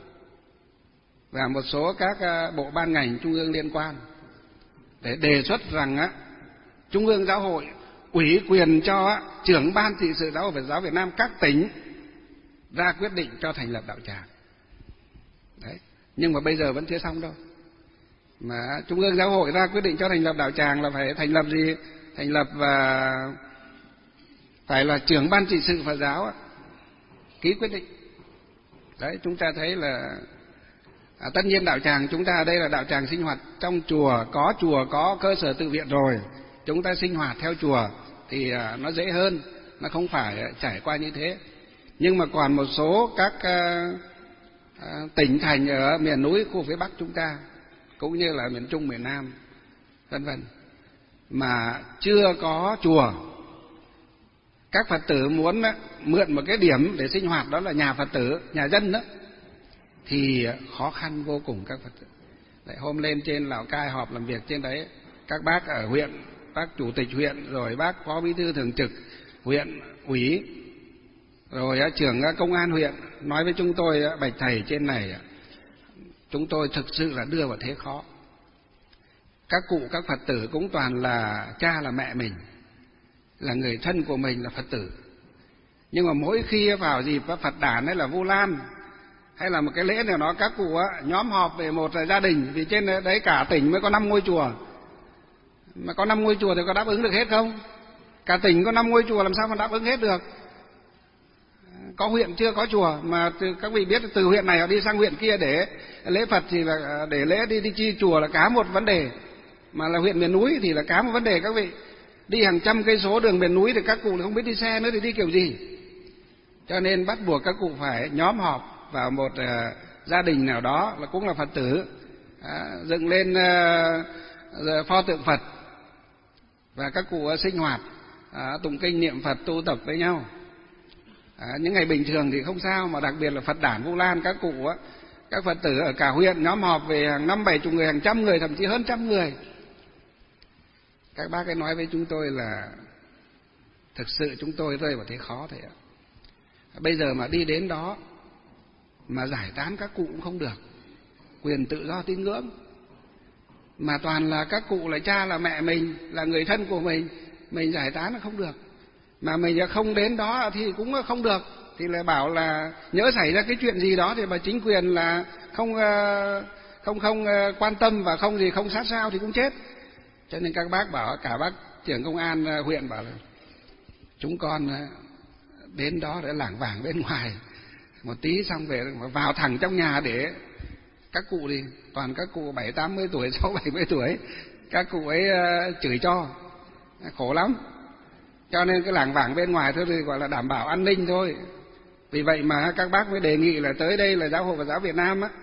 và một số các bộ ban ngành trung ương liên quan để đề xuất rằng á, Trung ương Giáo hội ủy quyền cho trưởng Ban trị sự Giáo hội Phật giáo Việt Nam các tỉnh ra quyết định cho thành lập đạo tràng. Đấy. Nhưng mà bây giờ vẫn chưa xong đâu. Mà Trung ương Giáo hội ra quyết định cho thành lập đạo tràng là phải thành lập gì? Thành lập và phải là trưởng Ban trị sự Phật giáo ký quyết định. Đấy, chúng ta thấy là à, tất nhiên đạo tràng chúng ta ở đây là đạo tràng sinh hoạt trong chùa, có chùa có cơ sở tự viện rồi, chúng ta sinh hoạt theo chùa thì à, nó dễ hơn, nó không phải trải qua như thế. Nhưng mà còn một số các à, à, tỉnh thành ở miền núi khu phía Bắc chúng ta cũng như là miền Trung, miền Nam vân vân mà chưa có chùa, các Phật tử muốn mượn một cái điểm để sinh hoạt, đó là nhà Phật tử, nhà dân đó, thì khó khăn vô cùng các Phật tử. Đấy, hôm lên trên Lào Cai họp làm việc trên đấy, các bác ở huyện, bác chủ tịch huyện, rồi bác phó bí thư thường trực huyện ủy, rồi trưởng công an huyện nói với chúng tôi: bạch thầy, trên này chúng tôi thực sự là đưa vào thế khó. Các cụ, các Phật tử cũng toàn là cha là mẹ mình, là người thân của mình là Phật tử. Nhưng mà mỗi khi vào dịp Phật đản hay là Vu Lan hay là một cái lễ nào đó, các cụ á, nhóm họp về một gia đình, vì trên đấy cả tỉnh mới có năm ngôi chùa. Mà có năm ngôi chùa thì có đáp ứng được hết không? Cả tỉnh có năm ngôi chùa làm sao mà đáp ứng hết được? Có huyện chưa có chùa, mà từ, các vị biết từ huyện này họ đi sang huyện kia để lễ Phật thì là để lễ đi đi chi chùa là cả một vấn đề, mà là huyện miền núi thì là cả một vấn đề. Các vị đi hàng trăm cây số đường miền núi thì các cụ không biết đi xe nữa thì đi kiểu gì. Cho nên bắt buộc các cụ phải nhóm họp vào một uh, gia đình nào đó là cũng là Phật tử, uh, dựng lên uh, pho tượng Phật và các cụ uh, sinh hoạt, uh, tụng kinh niệm Phật, tu tập với nhau. À, những ngày bình thường thì không sao, mà đặc biệt là Phật đản Vu Lan, các cụ á, các Phật tử ở cả huyện nhóm họp về hàng năm bảy chục người, hàng trăm người, thậm chí hơn trăm người. Các bác ấy nói với chúng tôi là thực sự chúng tôi rơi vào thế khó thế ạ. Bây giờ mà đi đến đó mà giải tán các cụ cũng không được, quyền tự do tín ngưỡng, mà toàn là các cụ là cha là mẹ mình, là người thân của mình, mình giải tán là không được. Mà mình không đến đó thì cũng không được, thì lại bảo là nhỡ xảy ra cái chuyện gì đó thì mà chính quyền là không không không quan tâm và không gì không sát sao thì cũng chết. Cho nên các bác bảo, cả bác trưởng công an huyện bảo là chúng con đến đó để lảng vảng bên ngoài một tí xong về vào thẳng trong nhà để các cụ đi, toàn các cụ bảy tám mươi tuổi, sáu bảy mươi tuổi, các cụ ấy chửi cho khổ lắm. Cho nên cái lảng vảng bên ngoài thôi thì gọi là đảm bảo an ninh thôi. Vì vậy mà các bác mới đề nghị là tới đây là Giáo hội Phật giáo Việt Nam á,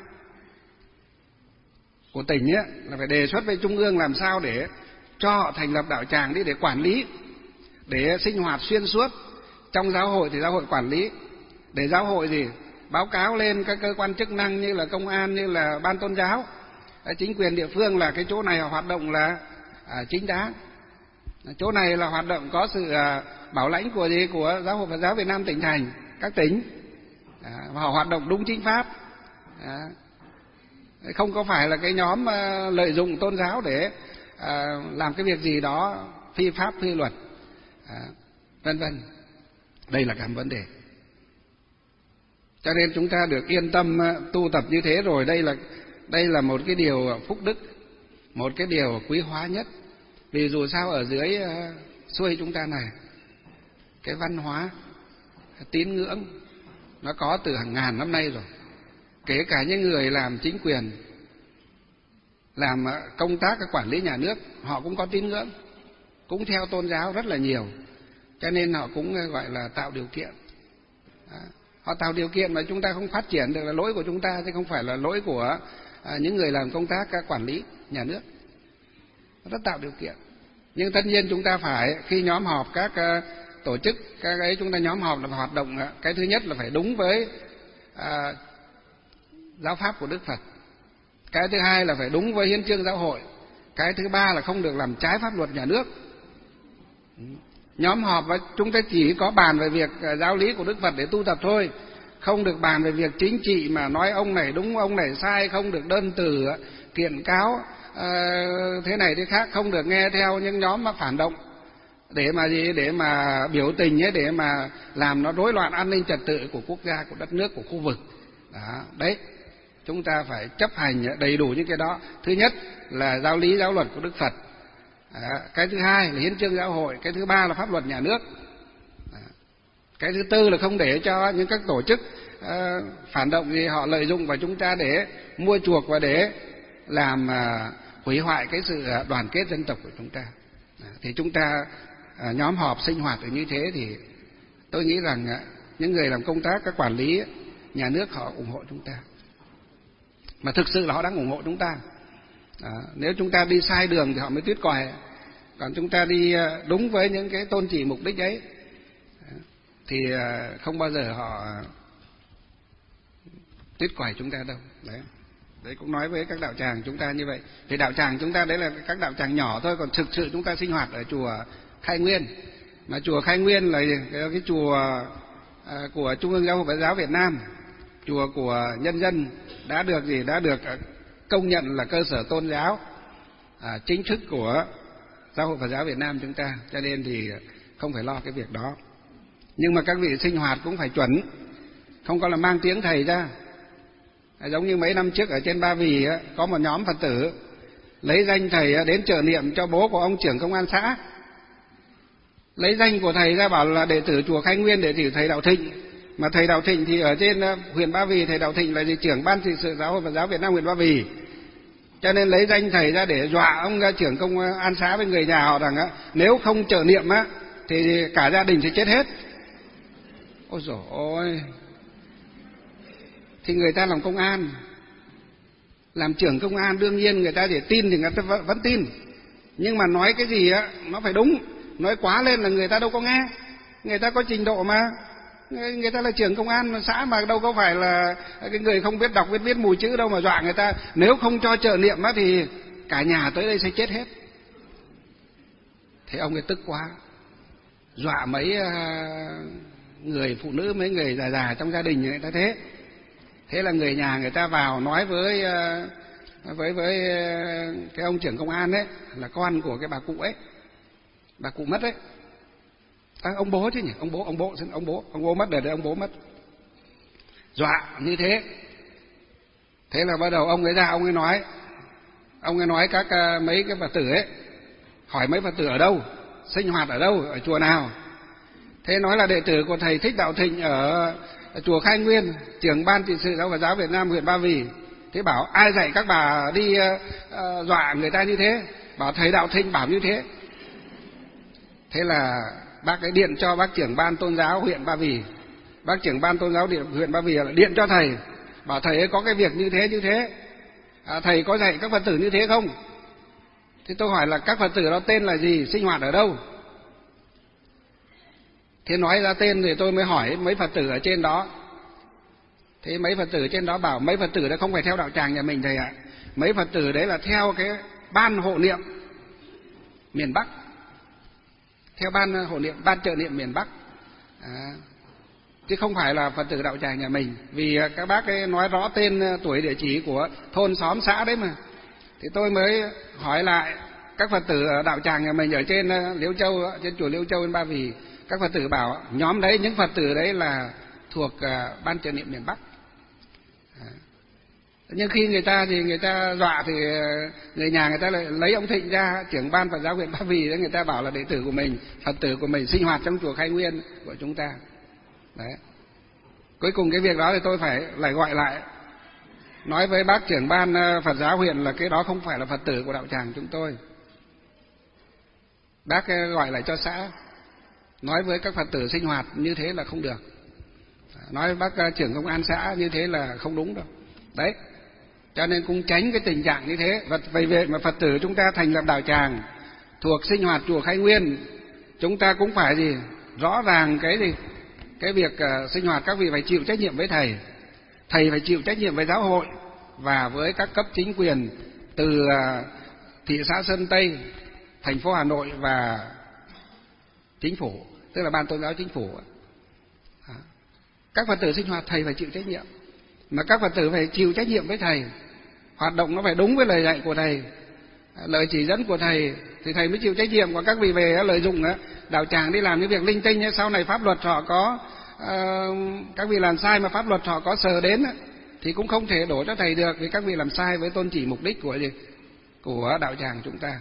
của tỉnh á, là phải đề xuất với Trung ương làm sao để cho họ thành lập đạo tràng đi để quản lý, để sinh hoạt xuyên suốt. Trong giáo hội thì giáo hội quản lý, để giáo hội gì báo cáo lên các cơ quan chức năng như là công an, như là ban tôn giáo, chính quyền địa phương là cái chỗ này hoạt động là à, chính đáng, chỗ này là hoạt động có sự à, bảo lãnh của gì của Giáo hội Phật giáo Việt Nam tỉnh thành, các tỉnh, à, và họ hoạt động đúng chính pháp, à, không có phải là cái nhóm à, lợi dụng tôn giáo để à, làm cái việc gì đó phi pháp phi luật. à, vân vân. Đây là cả vấn đề. Cho nên chúng ta được yên tâm tu tập như thế rồi, đây là đây là một cái điều phúc đức, một cái điều quý hóa nhất. Vì dù sao ở dưới uh, xuôi chúng ta này, cái văn hóa tín ngưỡng nó có từ hàng ngàn năm nay rồi. Kể cả những người làm chính quyền, làm công tác cái quản lý nhà nước, họ cũng có tín ngưỡng, cũng theo tôn giáo rất là nhiều. Cho nên họ cũng gọi là tạo điều kiện. Đó. Họ tạo điều kiện mà chúng ta không phát triển được là lỗi của chúng ta, chứ không phải là lỗi của à, những người làm công tác quản lý nhà nước. Rất tạo điều kiện. Nhưng tất nhiên chúng ta phải, khi nhóm họp các uh, tổ chức, các ấy chúng ta nhóm họp là phải hoạt động, uh, cái thứ nhất là phải đúng với uh, giáo pháp của Đức Phật. Cái thứ hai là phải đúng với hiến chương giáo hội. Cái thứ ba là không được làm trái pháp luật nhà nước. Nhóm họp và chúng ta chỉ có bàn về việc uh, giáo lý của Đức Phật để tu tập thôi. Không được bàn về việc chính trị mà nói ông này đúng, ông này sai, không được đơn từ, uh, kiện cáo, À, thế này thế khác, không được nghe theo những nhóm mà phản động để mà gì, để mà biểu tình ấy, để mà làm nó rối loạn an ninh trật tự của quốc gia, của đất nước, của khu vực. Đó, đấy, chúng ta phải chấp hành đầy đủ những cái đó. Thứ nhất là giáo lý giáo luật của Đức Phật. Đó, cái thứ hai là hiến chương giáo hội, cái thứ ba là pháp luật nhà nước. Đó, cái thứ tư là không để cho những các tổ chức uh, phản động gì họ lợi dụng vào chúng ta để mua chuộc và để làm uh, hủy hoại cái sự đoàn kết dân tộc của chúng ta. Thì chúng ta nhóm họp sinh hoạt ở như thế thì tôi nghĩ rằng những người làm công tác, các quản lý nhà nước họ ủng hộ chúng ta, mà thực sự là họ đang ủng hộ chúng ta. À, nếu chúng ta đi sai đường thì họ mới tuyết còi, còn chúng ta đi đúng với những cái tôn chỉ mục đích ấy thì không bao giờ họ tuyết còi chúng ta đâu. Đấy. Đấy, cũng nói với các đạo tràng chúng ta như vậy. Thì đạo tràng chúng ta đấy là các đạo tràng nhỏ thôi, còn thực sự chúng ta sinh hoạt ở chùa Khai Nguyên. Mà chùa Khai Nguyên là cái, cái chùa à, của Trung ương Giáo hội Phật giáo Việt Nam, chùa của nhân dân, đã được gì đã được công nhận là cơ sở tôn giáo à, chính thức của Giáo hội Phật giáo Việt Nam chúng ta. Cho nên thì không phải lo cái việc đó. Nhưng mà các vị sinh hoạt cũng phải chuẩn, không có là mang tiếng thầy ra. Giống như mấy năm trước ở trên Ba Vì có một nhóm Phật tử lấy danh thầy đến trợ niệm cho bố của ông trưởng công an xã, lấy danh của thầy ra bảo là đệ tử chùa Khai Nguyên, đệ tử thầy Đạo Thịnh. Mà thầy Đạo Thịnh thì ở trên huyện Ba Vì, thầy Đạo Thịnh là gì trưởng ban trị sự Giáo hội Phật giáo Việt Nam huyện Ba Vì. Cho nên lấy danh thầy ra để dọa ông trưởng công an xã với người nhà họ rằng nếu không trợ niệm á thì cả gia đình sẽ chết hết. Ôi dồi ôi! Thì người ta làm công an, làm trưởng công an, đương nhiên người ta để tin thì người ta vẫn tin. Nhưng mà nói cái gì á nó phải đúng, nói quá lên là người ta đâu có nghe. Người ta có trình độ mà, người ta là trưởng công an xã mà đâu có phải là cái người không biết đọc biết viết mù chữ đâu mà dọa người ta nếu không cho trợ niệm á thì cả nhà tới đây sẽ chết hết. Thế ông ấy tức quá, dọa mấy người phụ nữ, mấy người già già trong gia đình người ta thế. Thế là người nhà người ta vào nói với với với cái ông trưởng công an ấy, là con của cái bà cụ ấy, bà cụ mất ấy, à, ông bố chứ nhỉ, ông bố, ông bố, ông bố, ông bố mất rồi đấy, ông bố mất, dọa như thế. Thế là bắt đầu ông ấy ra, ông ấy nói, ông ấy nói các mấy cái Phật tử ấy, hỏi mấy Phật tử ở đâu, sinh hoạt ở đâu, ở chùa nào. Thế nói là đệ tử của thầy Thích Đạo Thịnh ở chùa Khai Nguyên, trưởng ban trị sự Giáo hội Phật giáo Việt Nam huyện Ba Vì. Thế bảo ai dạy các bà đi uh, dọa người ta như thế? Bảo thầy Đạo Thịnh bảo như thế. Thế là bác ấy điện cho bác trưởng ban tôn giáo huyện Ba Vì. Bác trưởng ban tôn giáo huyện Ba Vì là điện cho thầy, bảo thầy ấy có cái việc như thế như thế, à, thầy có dạy các Phật tử như thế không? Thế tôi hỏi là các Phật tử đó tên là gì, sinh hoạt ở đâu? Thế nói ra tên thì tôi mới hỏi mấy Phật tử ở trên đó. Thế mấy Phật tử trên đó bảo mấy Phật tử đó không phải theo đạo tràng nhà mình thầy ạ. Mấy Phật tử đấy là theo cái ban hộ niệm miền Bắc, theo ban hộ niệm, ban trợ niệm miền Bắc, à, chứ không phải là Phật tử đạo tràng nhà mình. Vì các bác ấy nói rõ tên, tuổi, địa chỉ của thôn xóm xã đấy mà. Thì tôi mới hỏi lại các Phật tử ở đạo tràng nhà mình ở trên Liễu Châu, trên chùa Liễu Châu bên Ba Vì, các Phật tử bảo nhóm đấy, những Phật tử đấy là thuộc ban trợ niệm miền Bắc. Nhưng khi người ta thì người ta dọa thì người nhà người ta lại lấy ông Thịnh ra, trưởng ban Phật giáo huyện Ba Vì đấy, người ta bảo là đệ tử của mình, Phật tử của mình sinh hoạt trong chùa Khai Nguyên của chúng ta. Đấy. Cuối cùng cái việc đó thì tôi phải lại gọi lại nói với bác trưởng ban Phật giáo huyện là cái đó không phải là Phật tử của đạo tràng chúng tôi. Bác gọi lại cho xã, nói với các Phật tử sinh hoạt như thế là không được, nói với bác trưởng công an xã như thế là không đúng đâu. Đấy, cho nên cũng tránh cái tình trạng như thế. Và vì vậy mà Phật tử chúng ta thành lập đạo tràng thuộc sinh hoạt chùa Khai Nguyên, chúng ta cũng phải gì rõ ràng cái gì cái việc uh, sinh hoạt các vị phải chịu trách nhiệm với thầy, thầy phải chịu trách nhiệm với giáo hội và với các cấp chính quyền từ uh, thị xã Sơn Tây, thành phố Hà Nội và chính phủ, tức là ban tôn giáo chính phủ. À, các Phật tử sinh hoạt thầy phải chịu trách nhiệm, mà các Phật tử phải chịu trách nhiệm với thầy, hoạt động nó phải đúng với lời dạy của thầy, lời chỉ dẫn của thầy thì thầy mới chịu trách nhiệm. Còn các vị về lợi dụng đạo tràng đi làm những việc linh tinh, sau này pháp luật họ có uh, các vị làm sai mà pháp luật họ có sờ đến thì cũng không thể đổ cho thầy được, vì các vị làm sai với tôn chỉ mục đích của gì của đạo tràng chúng ta.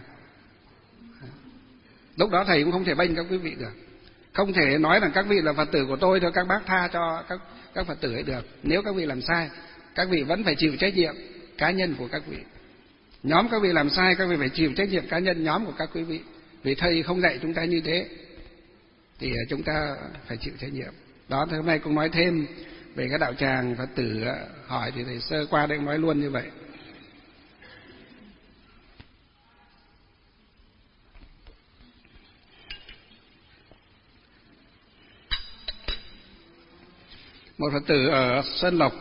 Lúc đó thầy cũng không thể bênh các quý vị được, không thể nói rằng các vị là Phật tử của tôi thôi các bác tha cho các các Phật tử ấy được. Nếu các vị làm sai, các vị vẫn phải chịu trách nhiệm cá nhân của các vị. Nhóm các vị làm sai, các vị phải chịu trách nhiệm cá nhân nhóm của các quý vị. Vì thầy không dạy chúng ta như thế thì chúng ta phải chịu trách nhiệm. Đó, thì hôm nay cũng nói thêm về cái đạo tràng Phật tử hỏi thì thầy sơ qua đây nói luôn như vậy. Một Phật tử ở Xuân Lộc,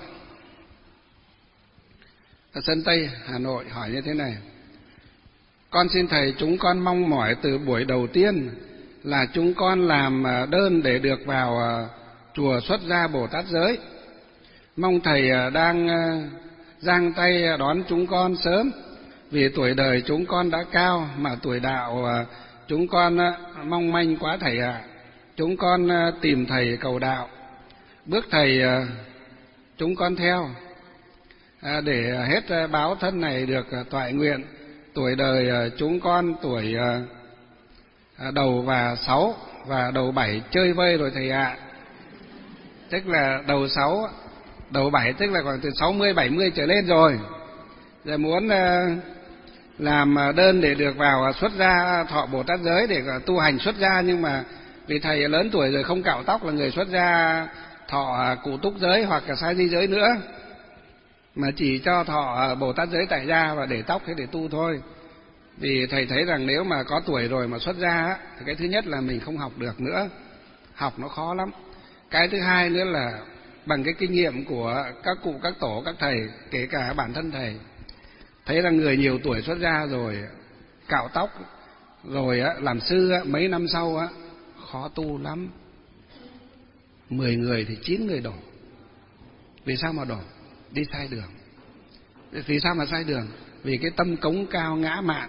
ở Sơn Tây, Hà Nội hỏi như thế này: con xin thầy, chúng con mong mỏi từ buổi đầu tiên là chúng con làm đơn để được vào chùa Xuất Gia Bồ Tát Giới. Mong thầy đang giang tay đón chúng con sớm, vì tuổi đời chúng con đã cao mà tuổi đạo chúng con mong manh quá thầy ạ. Chúng con tìm thầy cầu đạo, bước thầy chúng con theo, để hết báo thân này được toại nguyện. Tuổi đời chúng con tuổi đầu và sáu và đầu bảy chơi vơi rồi thầy ạ. Tức là đầu sáu, đầu bảy tức là khoảng từ sáu mươi, bảy mươi trở lên rồi. Giờ muốn làm đơn để được vào xuất gia thọ Bồ Tát Giới để tu hành xuất gia, nhưng mà vì thầy lớn tuổi rồi không cạo tóc là người xuất gia thọ cụ túc giới hoặc là sa di giới nữa, mà chỉ cho thọ Bồ Tát Giới tại gia và để tóc thế để tu thôi. Vì thầy thấy rằng nếu mà có tuổi rồi mà xuất gia thì cái thứ nhất là mình không học được nữa, học nó khó lắm. Cái thứ hai nữa là bằng cái kinh nghiệm của các cụ, các tổ, các thầy, kể cả bản thân thầy, thấy rằng người nhiều tuổi xuất gia rồi cạo tóc rồi làm sư mấy năm sau khó tu lắm. Mười người thì chín người đổ. Vì sao mà đổ? Đi sai đường. Vì sao mà sai đường? Vì cái tâm cống cao ngã mạn,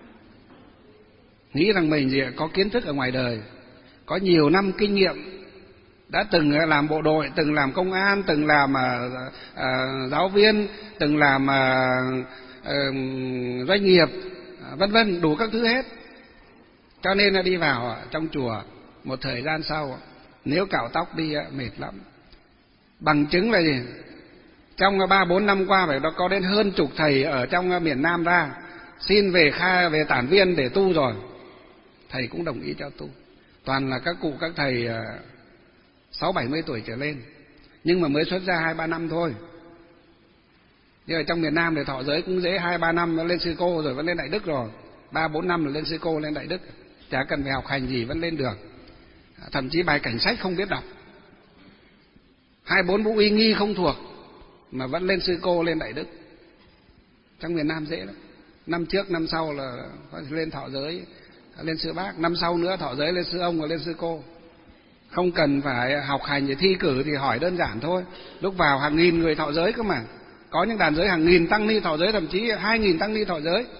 nghĩ rằng mình gì có kiến thức ở ngoài đời, có nhiều năm kinh nghiệm, đã từng làm bộ đội, từng làm công an, từng làm à, à, giáo viên, từng làm à, à, doanh nghiệp, vân vân, đủ các thứ hết. Cho nên là đi vào trong chùa một thời gian sau, nếu cạo tóc đi mệt lắm. Bằng chứng là gì? Trong ba bốn năm qua phải có đến hơn chục thầy ở trong miền Nam ra xin về khai về tản viên để tu rồi, thầy cũng đồng ý cho tu. Toàn là các cụ các thầy sáu bảy mươi tuổi trở lên, nhưng mà mới xuất gia hai ba năm thôi. Nhưng ở trong miền Nam thì thọ giới cũng dễ, hai ba năm nó lên sư cô rồi, vẫn lên đại đức rồi, ba bốn năm là lên sư cô, lên đại đức, chả cần phải học hành gì vẫn lên được. Thậm chí bài cảnh sách không biết đọc, hai bốn bộ uy nghi không thuộc mà vẫn lên sư cô, lên đại đức. Trong miền Nam dễ lắm. Năm trước năm sau là lên thọ giới, lên sư bác, năm sau nữa thọ giới lên sư ông và lên sư cô. Không cần phải học hành để thi cử, thì hỏi đơn giản thôi. Lúc vào hàng nghìn người thọ giới cơ mà, có những đàn giới hàng nghìn tăng ni thọ giới, thậm chí hai nghìn tăng ni thọ giới.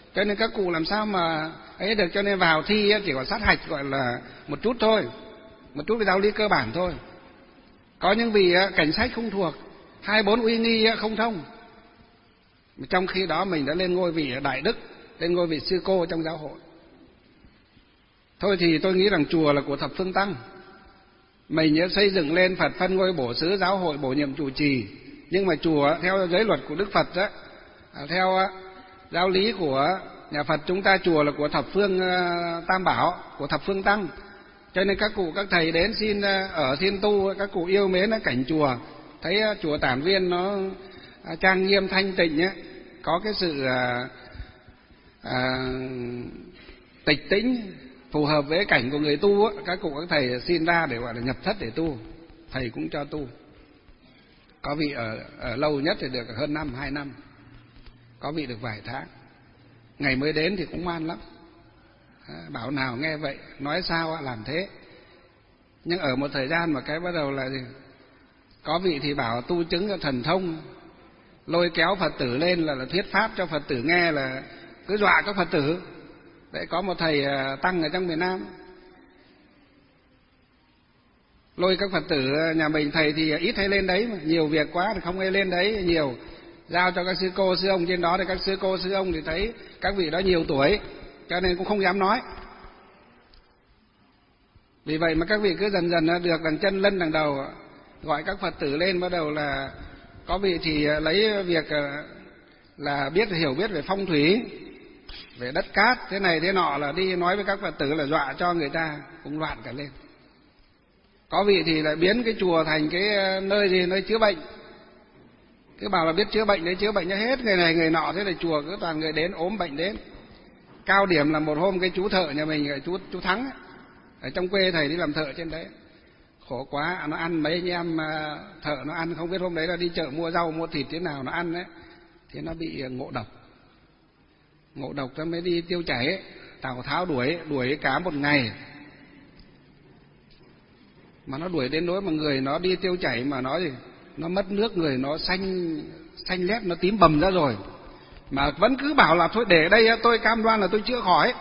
Cho nên các cụ làm sao mà ấy được, cho nên vào thi chỉ có sát hạch gọi là một chút thôi, một chút về giáo lý cơ bản thôi. Có những vị cảnh sách không thuộc, hai bốn uy nghi không thông, trong khi đó mình đã lên ngôi vị đại đức, lên ngôi vị sư cô trong giáo hội. Thôi thì tôi nghĩ rằng chùa là của thập phương tăng, mình nhớ xây dựng lên Phật phân ngôi bổ xứ, giáo hội bổ nhiệm trụ trì. Nhưng mà chùa theo giới luật của Đức Phật đó, theo giáo lý của nhà Phật chúng ta, chùa là của thập phương tam bảo, của thập phương tăng. Cho nên các cụ các thầy đến xin ở xin tu, các cụ yêu mến cảnh chùa, thấy chùa Tản Viên nó trang nghiêm thanh tịnh ấy, có cái sự à, à, tịch tĩnh phù hợp với cảnh của người tu ấy, các cụ các thầy xin ra để gọi là nhập thất để tu, thầy cũng cho tu. Có vị ở, ở lâu nhất thì được hơn năm, hai năm, có vị được vài tháng. Ngày mới đến thì cũng ngoan lắm, bảo nào nghe vậy, nói sao làm thế. Nhưng ở một thời gian mà cái bắt đầu là gì? Có vị thì bảo tu chứng thần thông, lôi kéo Phật tử lên là, là thuyết pháp cho Phật tử nghe, là cứ dọa các Phật tử. Đấy, có một thầy tăng ở trong miền Nam lôi các Phật tử nhà mình, thầy thì ít hay lên đấy mà, nhiều việc quá thì không hay lên đấy nhiều, giao cho các sư cô sư ông trên đó. Thì các sư cô sư ông thì thấy các vị đó nhiều tuổi cho nên cũng không dám nói. Vì vậy mà các vị cứ dần dần được đằng chân lân đằng đầu, gọi các Phật tử lên. Bắt đầu là có vị thì lấy việc là biết hiểu biết về phong thủy, về đất cát thế này thế nọ, là đi nói với các Phật tử, là dọa cho người ta cũng loạn cả lên. Có vị thì lại biến cái chùa thành cái nơi gì, nơi chữa bệnh, cứ bảo là biết chữa bệnh đấy, chữa bệnh cho hết người này người nọ. Thế là chùa cứ toàn người đến ốm bệnh đến. Cao điểm là một hôm cái chú thợ nhà mình, chú chú Thắng ấy, ở trong quê thầy đi làm thợ trên đấy, khổ quá, nó ăn mấy anh em thợ nó ăn, không biết hôm đấy là đi chợ mua rau mua thịt thế nào nó ăn đấy, thì nó bị ngộ độc. Ngộ độc nó mới đi tiêu chảy ấy. Tào Tháo đuổi đuổi cả một ngày, mà nó đuổi đến nỗi mà người nó đi tiêu chảy mà nó gì, nó mất nước, người nó xanh xanh lét, nó tím bầm ra rồi, mà vẫn cứ bảo là thôi để đây tôi cam đoan là tôi chữa khỏi.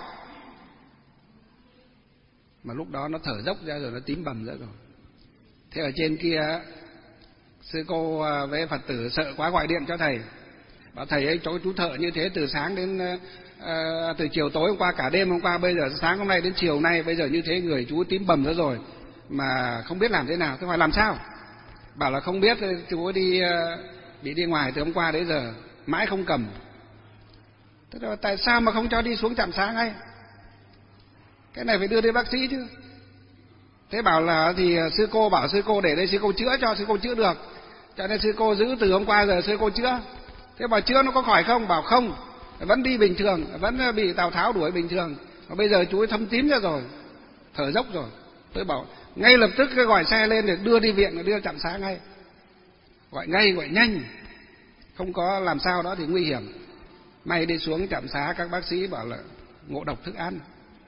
Mà lúc đó nó thở dốc ra rồi, nó tím bầm ra rồi. Thế ở trên kia sư cô với Phật tử sợ quá gọi điện cho thầy, bảo thầy ấy cho chú thợ như thế từ sáng đến à, từ chiều tối hôm qua, cả đêm hôm qua, bây giờ sáng hôm nay đến chiều nay, bây giờ như thế người chú tím bầm ra rồi mà không biết làm thế nào. Thế hỏi làm sao? Bảo là không biết, chú ấy đi bị đi ngoài từ hôm qua đến giờ mãi không cầm. Thế rồi tại sao mà không cho đi xuống trạm xá ngay? Cái này phải đưa đến bác sĩ chứ. Thế bảo là thì sư cô bảo sư cô để đây sư cô chữa cho, sư cô chữa được, cho nên sư cô giữ từ hôm qua giờ sư cô chữa. Thế bảo chữa nó có khỏi không? Bảo không, vẫn đi bình thường, vẫn bị Tào Tháo đuổi bình thường, mà bây giờ chú ấy thâm tím ra rồi, thở dốc rồi. Tôi bảo ngay lập tức gọi xe lên để đưa đi viện, đưa trạm xá ngay, gọi ngay gọi nhanh, không có làm sao đó thì nguy hiểm. May đi xuống trạm xá, các bác sĩ bảo là ngộ độc thức ăn.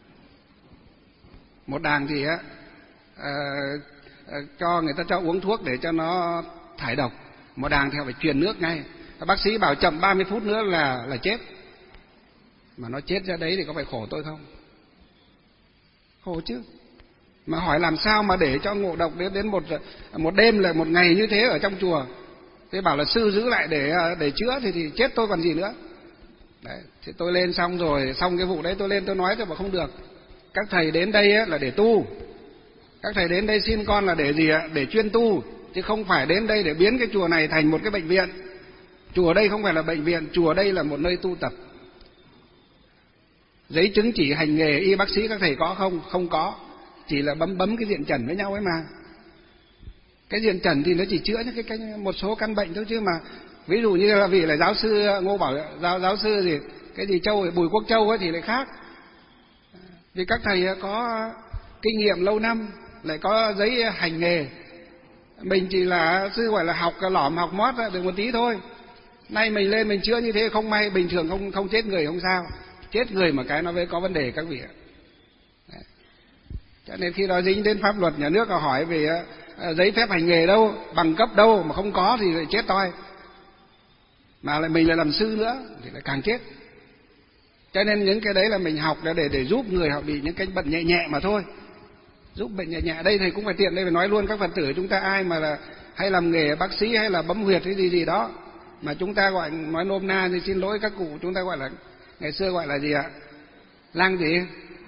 Một đàng thì á à, à, cho người ta cho uống thuốc để cho nó thải độc, một đàng thì phải truyền nước ngay. Các bác sĩ bảo chậm ba mươi phút nữa là là chết. Mà nó chết ra đấy thì có phải khổ tôi không? Khổ chứ. Mà hỏi làm sao mà để cho ngộ độc đến đến một một đêm là một ngày như thế ở trong chùa. Thế bảo là sư giữ lại để để chữa thì thì chết tôi còn gì nữa. Đấy, thì tôi lên xong rồi, xong cái vụ đấy tôi lên tôi nói, tôi bảo không được. Các thầy đến đây là để tu. Các thầy đến đây xin con là để gì ạ? Để chuyên tu, chứ không phải đến đây để biến cái chùa này thành một cái bệnh viện. Chùa đây không phải là bệnh viện, chùa đây là một nơi tu tập. Giấy chứng chỉ hành nghề y bác sĩ các thầy có không? Không có. Chỉ là bấm bấm cái diện trần với nhau ấy mà. Cái diện trần thì nó chỉ chữa những cái, cái một số căn bệnh thôi, chứ mà ví dụ như là vị là giáo sư Ngô Bảo giáo giáo sư gì cái gì Châu Bùi Quốc Châu ấy thì lại khác. Vì các thầy có kinh nghiệm lâu năm, lại có giấy hành nghề. Mình chỉ là sư gọi là học lỏm học mót được một tí thôi. Nay mình lên mình chữa như thế không may, bình thường không không chết người không sao, chết người mà cái nó mới có vấn đề các vị ạ. Đấy. Cho nên khi đó dính đến pháp luật nhà nước hỏi về uh, giấy phép hành nghề đâu, bằng cấp đâu mà không có thì lại chết toi. Mà lại mình lại làm sư nữa thì lại càng chết. Cho nên những cái đấy là mình học để để giúp người họ bị những cái bệnh nhẹ nhẹ mà thôi, giúp bệnh nhẹ nhẹ. Đây thầy cũng phải tiện đây phải nói luôn các Phật tử chúng ta ai mà là hay làm nghề bác sĩ hay là bấm huyệt cái gì gì đó mà chúng ta gọi nói nôm na thì xin lỗi các cụ, chúng ta gọi là ngày xưa gọi là gì ạ? Lang gì?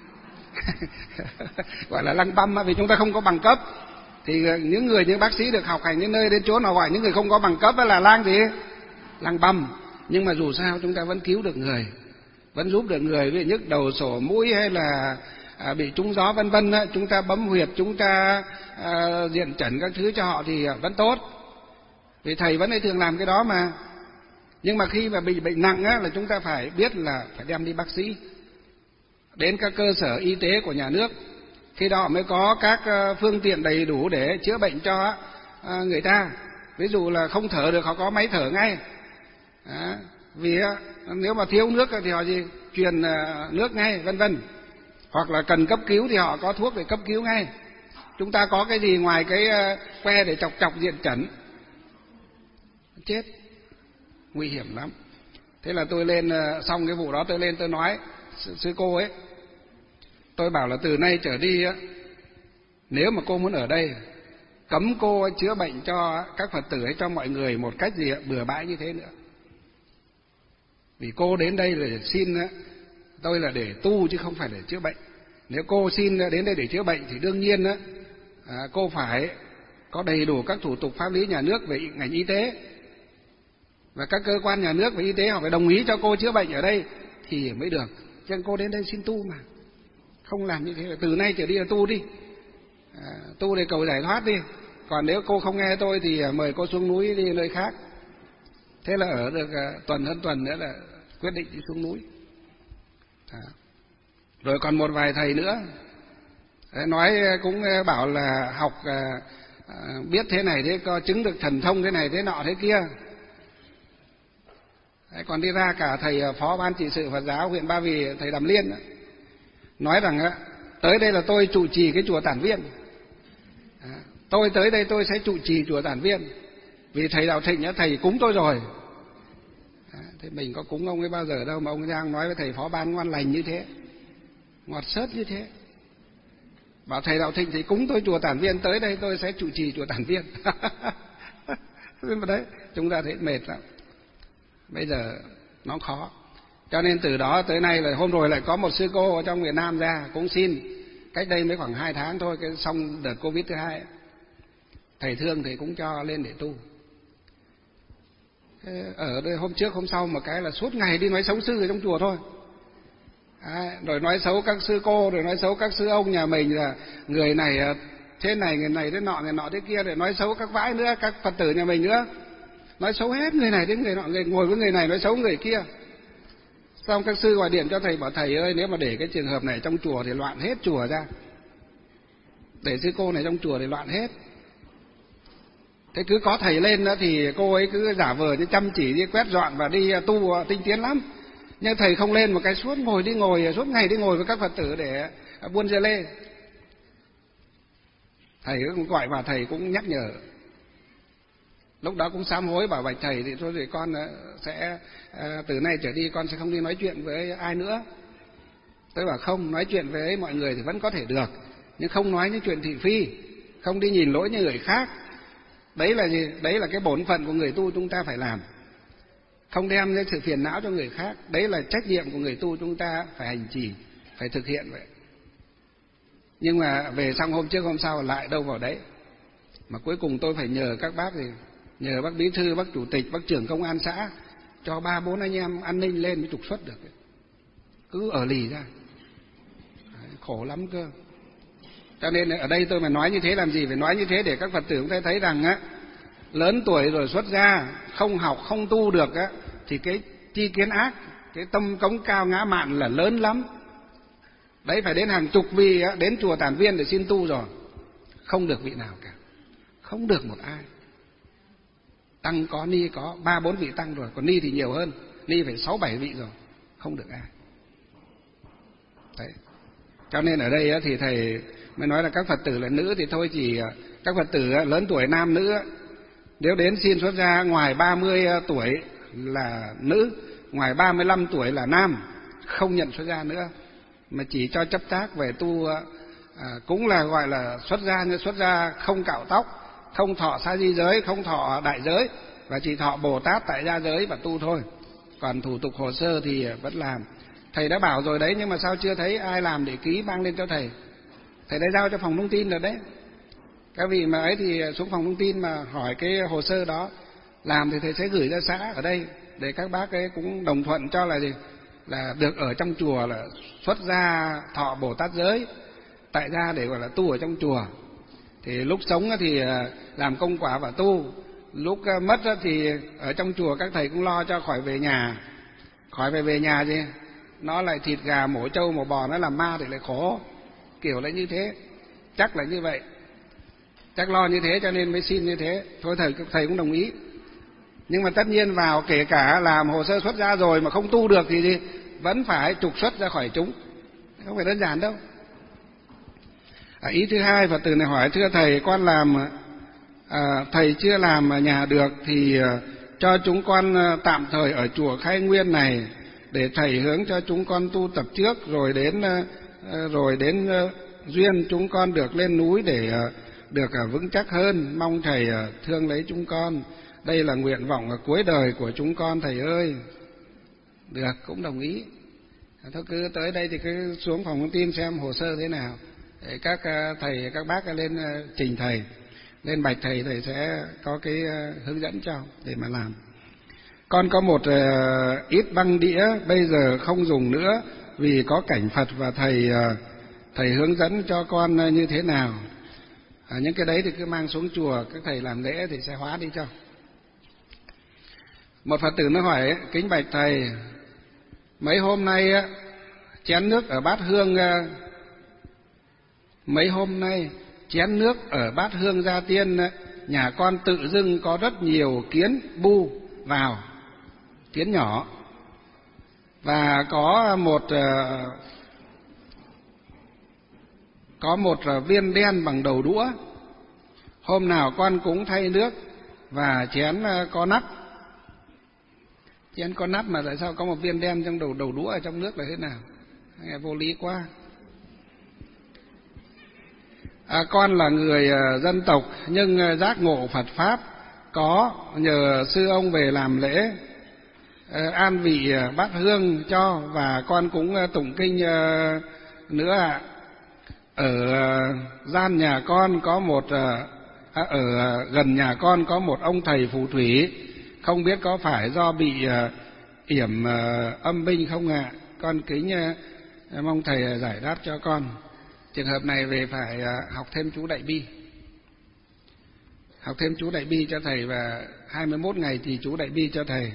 Gọi là lăng băm, vì chúng ta không có bằng cấp. Thì những người những bác sĩ được học hành đến nơi đến chỗ nào gọi những người không có bằng cấp là lang gì? Lăng băm. Nhưng mà dù sao chúng ta vẫn cứu được người, vẫn giúp được người, ví dụ nhức đầu sổ mũi hay là à, bị trúng gió vân vân, chúng ta bấm huyệt, chúng ta à, diện chẩn các thứ cho họ thì vẫn tốt, vì thầy vẫn hay thường làm cái đó mà. Nhưng mà khi mà bị bệnh nặng á, là chúng ta phải biết là phải đem đi bác sĩ, đến các cơ sở y tế của nhà nước, khi đó mới có các phương tiện đầy đủ để chữa bệnh cho người ta. Ví dụ là không thở được họ có máy thở ngay. Đó. Vì nếu mà thiếu nước thì họ gì truyền nước ngay, vân vân. Hoặc là cần cấp cứu thì họ có thuốc để cấp cứu ngay. Chúng ta có cái gì ngoài cái que để chọc chọc diện chẩn, chết, nguy hiểm lắm. Thế là tôi lên, xong cái vụ đó tôi lên tôi nói sư cô ấy, tôi bảo là từ nay trở đi á, nếu mà cô muốn ở đây, cấm cô chữa bệnh cho các Phật tử hay cho mọi người một cách gì bừa bãi như thế nữa. Vì cô đến đây là xin tôi là để tu chứ không phải để chữa bệnh. Nếu cô xin đến đây để chữa bệnh thì đương nhiên á, à, cô phải có đầy đủ các thủ tục pháp lý nhà nước về ngành y tế, và các cơ quan nhà nước về y tế họ phải đồng ý cho cô chữa bệnh ở đây thì mới được. Chứ cô đến đây xin tu mà không làm như thế là từ nay trở đi là tu đi, à, tu để cầu giải thoát đi. Còn nếu cô không nghe tôi thì mời cô xuống núi đi nơi khác. Thế là ở được tuần hơn tuần nữa là quyết định đi xuống núi. À. Rồi còn một vài thầy nữa nói cũng bảo là học biết thế này thế, có chứng được thần thông thế này thế nọ thế kia. Đấy, còn đi ra cả thầy phó ban trị sự Phật giáo huyện Ba Vì, thầy Đàm Liên đó, nói rằng á, tới đây là tôi trụ trì cái chùa Tản Viên. À, tôi tới đây tôi sẽ trụ trì chùa Tản Viên, vì thầy Đạo Thịnh á, thầy cúng tôi rồi. À, thế mình có cúng ông ấy bao giờ đâu mà ông Giang nói với thầy phó ban ngon lành như thế, ngọt xớt như thế. Bảo thầy Đạo Thịnh thì cúng tôi chùa Tản Viên, tới đây tôi sẽ trụ trì chùa Tản Viên. Nhưng mà đấy, chúng ta thấy mệt lắm. Bây giờ nó khó. Cho nên từ đó tới nay là hôm rồi lại có một sư cô ở trong Việt Nam ra cũng xin, cách đây mới khoảng hai tháng thôi, cái xong đợt Covid thứ hai, thầy thương thì cũng cho lên để tu. Ở đây hôm trước hôm sau một cái là suốt ngày đi nói xấu sư ở trong chùa thôi. À, rồi nói xấu các sư cô, rồi nói xấu các sư ông nhà mình là người này thế này, người này thế nọ, người nọ thế kia, rồi nói xấu các vãi nữa, các Phật tử nhà mình nữa. Nói xấu hết người này đến người nọ, người ngồi với người này nói xấu người kia. Xong các sư gọi điện cho thầy bảo thầy ơi, nếu mà để cái trường hợp này trong chùa thì loạn hết chùa ra. Để sư cô này trong chùa thì loạn hết. Thế cứ có thầy lên đó thì cô ấy cứ giả vờ như chăm chỉ đi quét dọn và đi tu tinh tiến lắm. Nhưng thầy không lên một cái suốt ngồi đi ngồi, suốt ngày đi ngồi với các Phật tử để buôn dê lê. Thầy cũng gọi vào, thầy cũng nhắc nhở. Lúc đó cũng sám hối bảo bạch thầy thì thôi thì con sẽ từ nay trở đi con sẽ không đi nói chuyện với ai nữa. Tôi bảo không, nói chuyện với mọi người thì vẫn có thể được, nhưng không nói những chuyện thị phi, không đi nhìn lỗi như người khác. Đấy là gì? Đấy là cái bổn phận của người tu chúng ta phải làm. Không đem những sự phiền não cho người khác. Đấy là trách nhiệm của người tu chúng ta phải hành trì, phải thực hiện vậy. Nhưng mà về xong hôm trước hôm sau lại đâu vào đấy. Mà cuối cùng tôi phải nhờ các bác thì nhờ bác bí thư, bác chủ tịch, bác trưởng công an xã cho ba bốn anh em an ninh lên mới trục xuất được. Cứ ở lì ra. Đấy, khổ lắm cơ. Cho nên ở đây tôi mà nói như thế làm gì? Phải nói như thế để các Phật tử chúng ta thấy rằng á, lớn tuổi rồi xuất gia, không học, không tu được á, thì cái chi kiến ác, cái tâm cống cao ngã mạn là lớn lắm. Đấy phải đến hàng chục vị á, đến chùa Tản Viên để xin tu rồi. Không được vị nào cả. Không được một ai. Tăng có, ni có, ba bốn vị tăng rồi, còn ni thì nhiều hơn. Ni phải sáu bảy vị rồi. Không được ai. Đấy. Cho nên ở đây á, thì thầy mới nói là các Phật tử là nữ thì thôi, chỉ các Phật tử á, lớn tuổi nam nữ á, nếu đến xin xuất gia ngoài ba mươi tuổi là nữ, ngoài ba mươi lăm tuổi là nam. không nhận xuất gia nữa, mà chỉ cho chấp tác về tu, à, cũng là gọi là xuất gia, nhưng xuất gia không cạo tóc, không thọ sa di giới, không thọ đại giới, và chỉ thọ Bồ Tát tại gia giới và tu thôi. Còn thủ tục hồ sơ thì vẫn làm. Thầy đã bảo rồi đấy, nhưng mà sao chưa thấy ai làm để ký mang lên cho thầy? Thầy đã giao cho phòng thông tin rồi đấy. Các vị mà ấy thì xuống phòng thông tin mà hỏi cái hồ sơ đó làm thì thầy sẽ gửi ra xã ở đây để các bác ấy cũng đồng thuận cho là gì, là được ở trong chùa là xuất gia thọ Bồ Tát giới, tại gia để gọi là tu ở trong chùa. Thì lúc sống thì làm công quả và tu, lúc mất thì ở trong chùa các thầy cũng lo cho khỏi về nhà. Khỏi về về nhà gì, nó lại thịt gà mổ trâu mổ bò nó làm ma thì lại khổ, kiểu là như thế. Chắc là như vậy, chắc lo như thế cho nên mới xin như thế. Thôi thầy thầy cũng đồng ý. Nhưng mà tất nhiên vào kể cả làm hồ sơ xuất gia rồi mà không tu được thì gì, vẫn phải trục xuất ra khỏi chúng, không phải đơn giản đâu. À, ý thứ hai, Phật tử này hỏi: thưa thầy, con làm à, thầy chưa làm ở nhà được thì à, cho chúng con à, tạm thời ở chùa Khai Nguyên này để thầy hướng cho chúng con tu tập trước, rồi đến à, rồi đến à, duyên chúng con được lên núi để à, được à, vững chắc hơn. Mong thầy à, thương lấy chúng con. Đây là nguyện vọng ở cuối đời của chúng con thầy ơi. Được, cũng đồng ý. Thôi cứ tới đây thì cứ xuống phòng thông tin xem hồ sơ thế nào. Để các thầy, các bác lên trình thầy, lên bạch thầy, thầy sẽ có cái hướng dẫn cho để mà làm. Con có một ít băng đĩa bây giờ không dùng nữa vì có cảnh Phật, và thầy thầy hướng dẫn cho con như thế nào. À, những cái đấy thì cứ mang xuống chùa, các thầy làm lễ thì sẽ hóa đi cho. Một Phật tử nó hỏi: kính bạch thầy, mấy hôm nay chén nước ở bát hương mấy hôm nay chén nước ở bát hương gia tiên nhà con tự dưng có rất nhiều kiến bu vào, kiến nhỏ, và có một có một viên đen bằng đầu đũa. Hôm nào con cũng thay nước và chén có nắp. Chén có nắp mà tại sao có một viên đen trong đầu đầu đũa ở trong nước là thế nào? Nghe vô lý quá. À, con là người dân tộc nhưng giác ngộ Phật pháp, có nhờ sư ông về làm lễ an vị bát hương cho, và con cũng tụng kinh nữa ạ. Ở gian nhà con có một à, ở gần nhà con có một ông thầy phù thủy, không biết có phải do bị yểm âm binh không ạ? Con kính mong thầy giải đáp cho con. Trường hợp này về phải học thêm chú Đại Bi, học thêm chú Đại Bi cho thầy, và hai mươi mốt ngày thì chú Đại Bi cho thầy.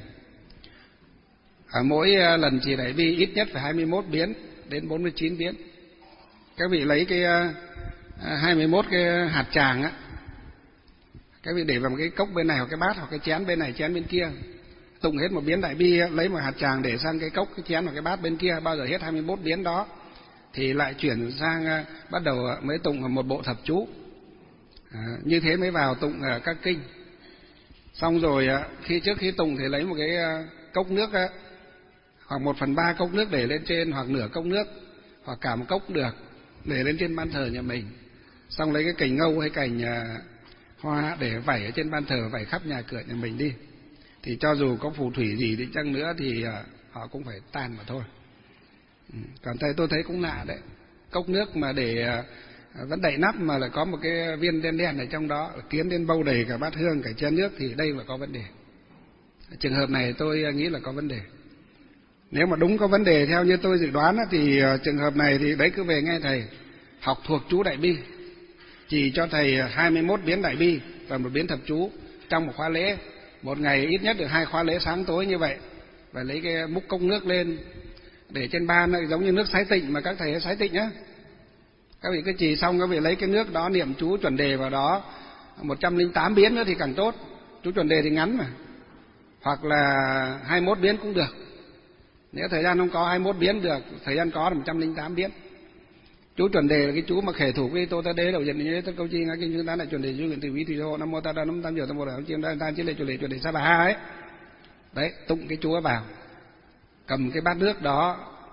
Ở mỗi lần trì Đại Bi ít nhất phải hai mươi mốt biến đến bốn mươi chín biến. Các vị lấy cái hai mươi mốt cái hạt tràng á, các vị để vào một cái cốc bên này hoặc cái bát hoặc cái chén bên này chén bên kia, tụng hết một biến Đại Bi, lấy một hạt tràng để sang cái cốc cái chén hoặc cái bát bên kia. Bao giờ hết hai mươi mốt biến đó thì lại chuyển sang bắt đầu mới tụng một bộ thập chú. À, như thế mới vào tụng các kinh. Xong rồi khi trước khi tụng thì lấy một cái cốc nước á, hoặc một phần ba cốc nước để lên trên, hoặc nửa cốc nước, hoặc cả một cốc được, để lên trên ban thờ nhà mình. Xong lấy cái cành ngâu hay cành hoa để vẩy ở trên ban thờ, vẩy khắp nhà cửa nhà mình đi. Thì cho dù có phù thủy gì đi chăng nữa thì họ cũng phải tan mà thôi. Còn thầy tôi thấy cũng lạ đấy, cốc nước mà để vẫn đậy nắp mà lại có một cái viên đen đen ở trong đó, kiến đến bâu đầy cả bát hương cả chén nước, thì đây là có vấn đề. Trường hợp này tôi nghĩ là có vấn đề. Nếu mà đúng có vấn đề theo như tôi dự đoán thì trường hợp này thì đấy cứ về nghe thầy học thuộc chú Đại Bi, chỉ cho thầy hai mươi mốt biến Đại Bi và một biến thập chú trong một khóa lễ. Một ngày ít nhất được hai khóa lễ sáng tối như vậy, và lấy cái múc cốc nước lên để trên ban, giống như nước sái tịnh mà các thầy hay sái tịnh nhá. Các vị cứ trì xong, các vị lấy cái nước đó niệm chú chuẩn đề vào đó một trăm lẻ tám biến nữa thì càng tốt. Chú chuẩn đề thì ngắn mà, hoặc là hai mươi mốt biến cũng được. Nếu thời gian không có hai mươi mốt biến được, thời gian có là một trăm lẻ tám biến. Chú chuẩn đề là cái chú mà khể thủ cái tô ta đế đầu diện như tất câu chi ngã kinh chúng ta lại chuẩn đề chú nguyện từ ví thủy hộ nam mô ta đa nấm tam diệu tam bồ đạo chiêm đan tan chiết lệ chuẩn đề chuẩn đề sa bà ha ấy. Đấy, tụng cái chú vào, cầm cái bát nước đó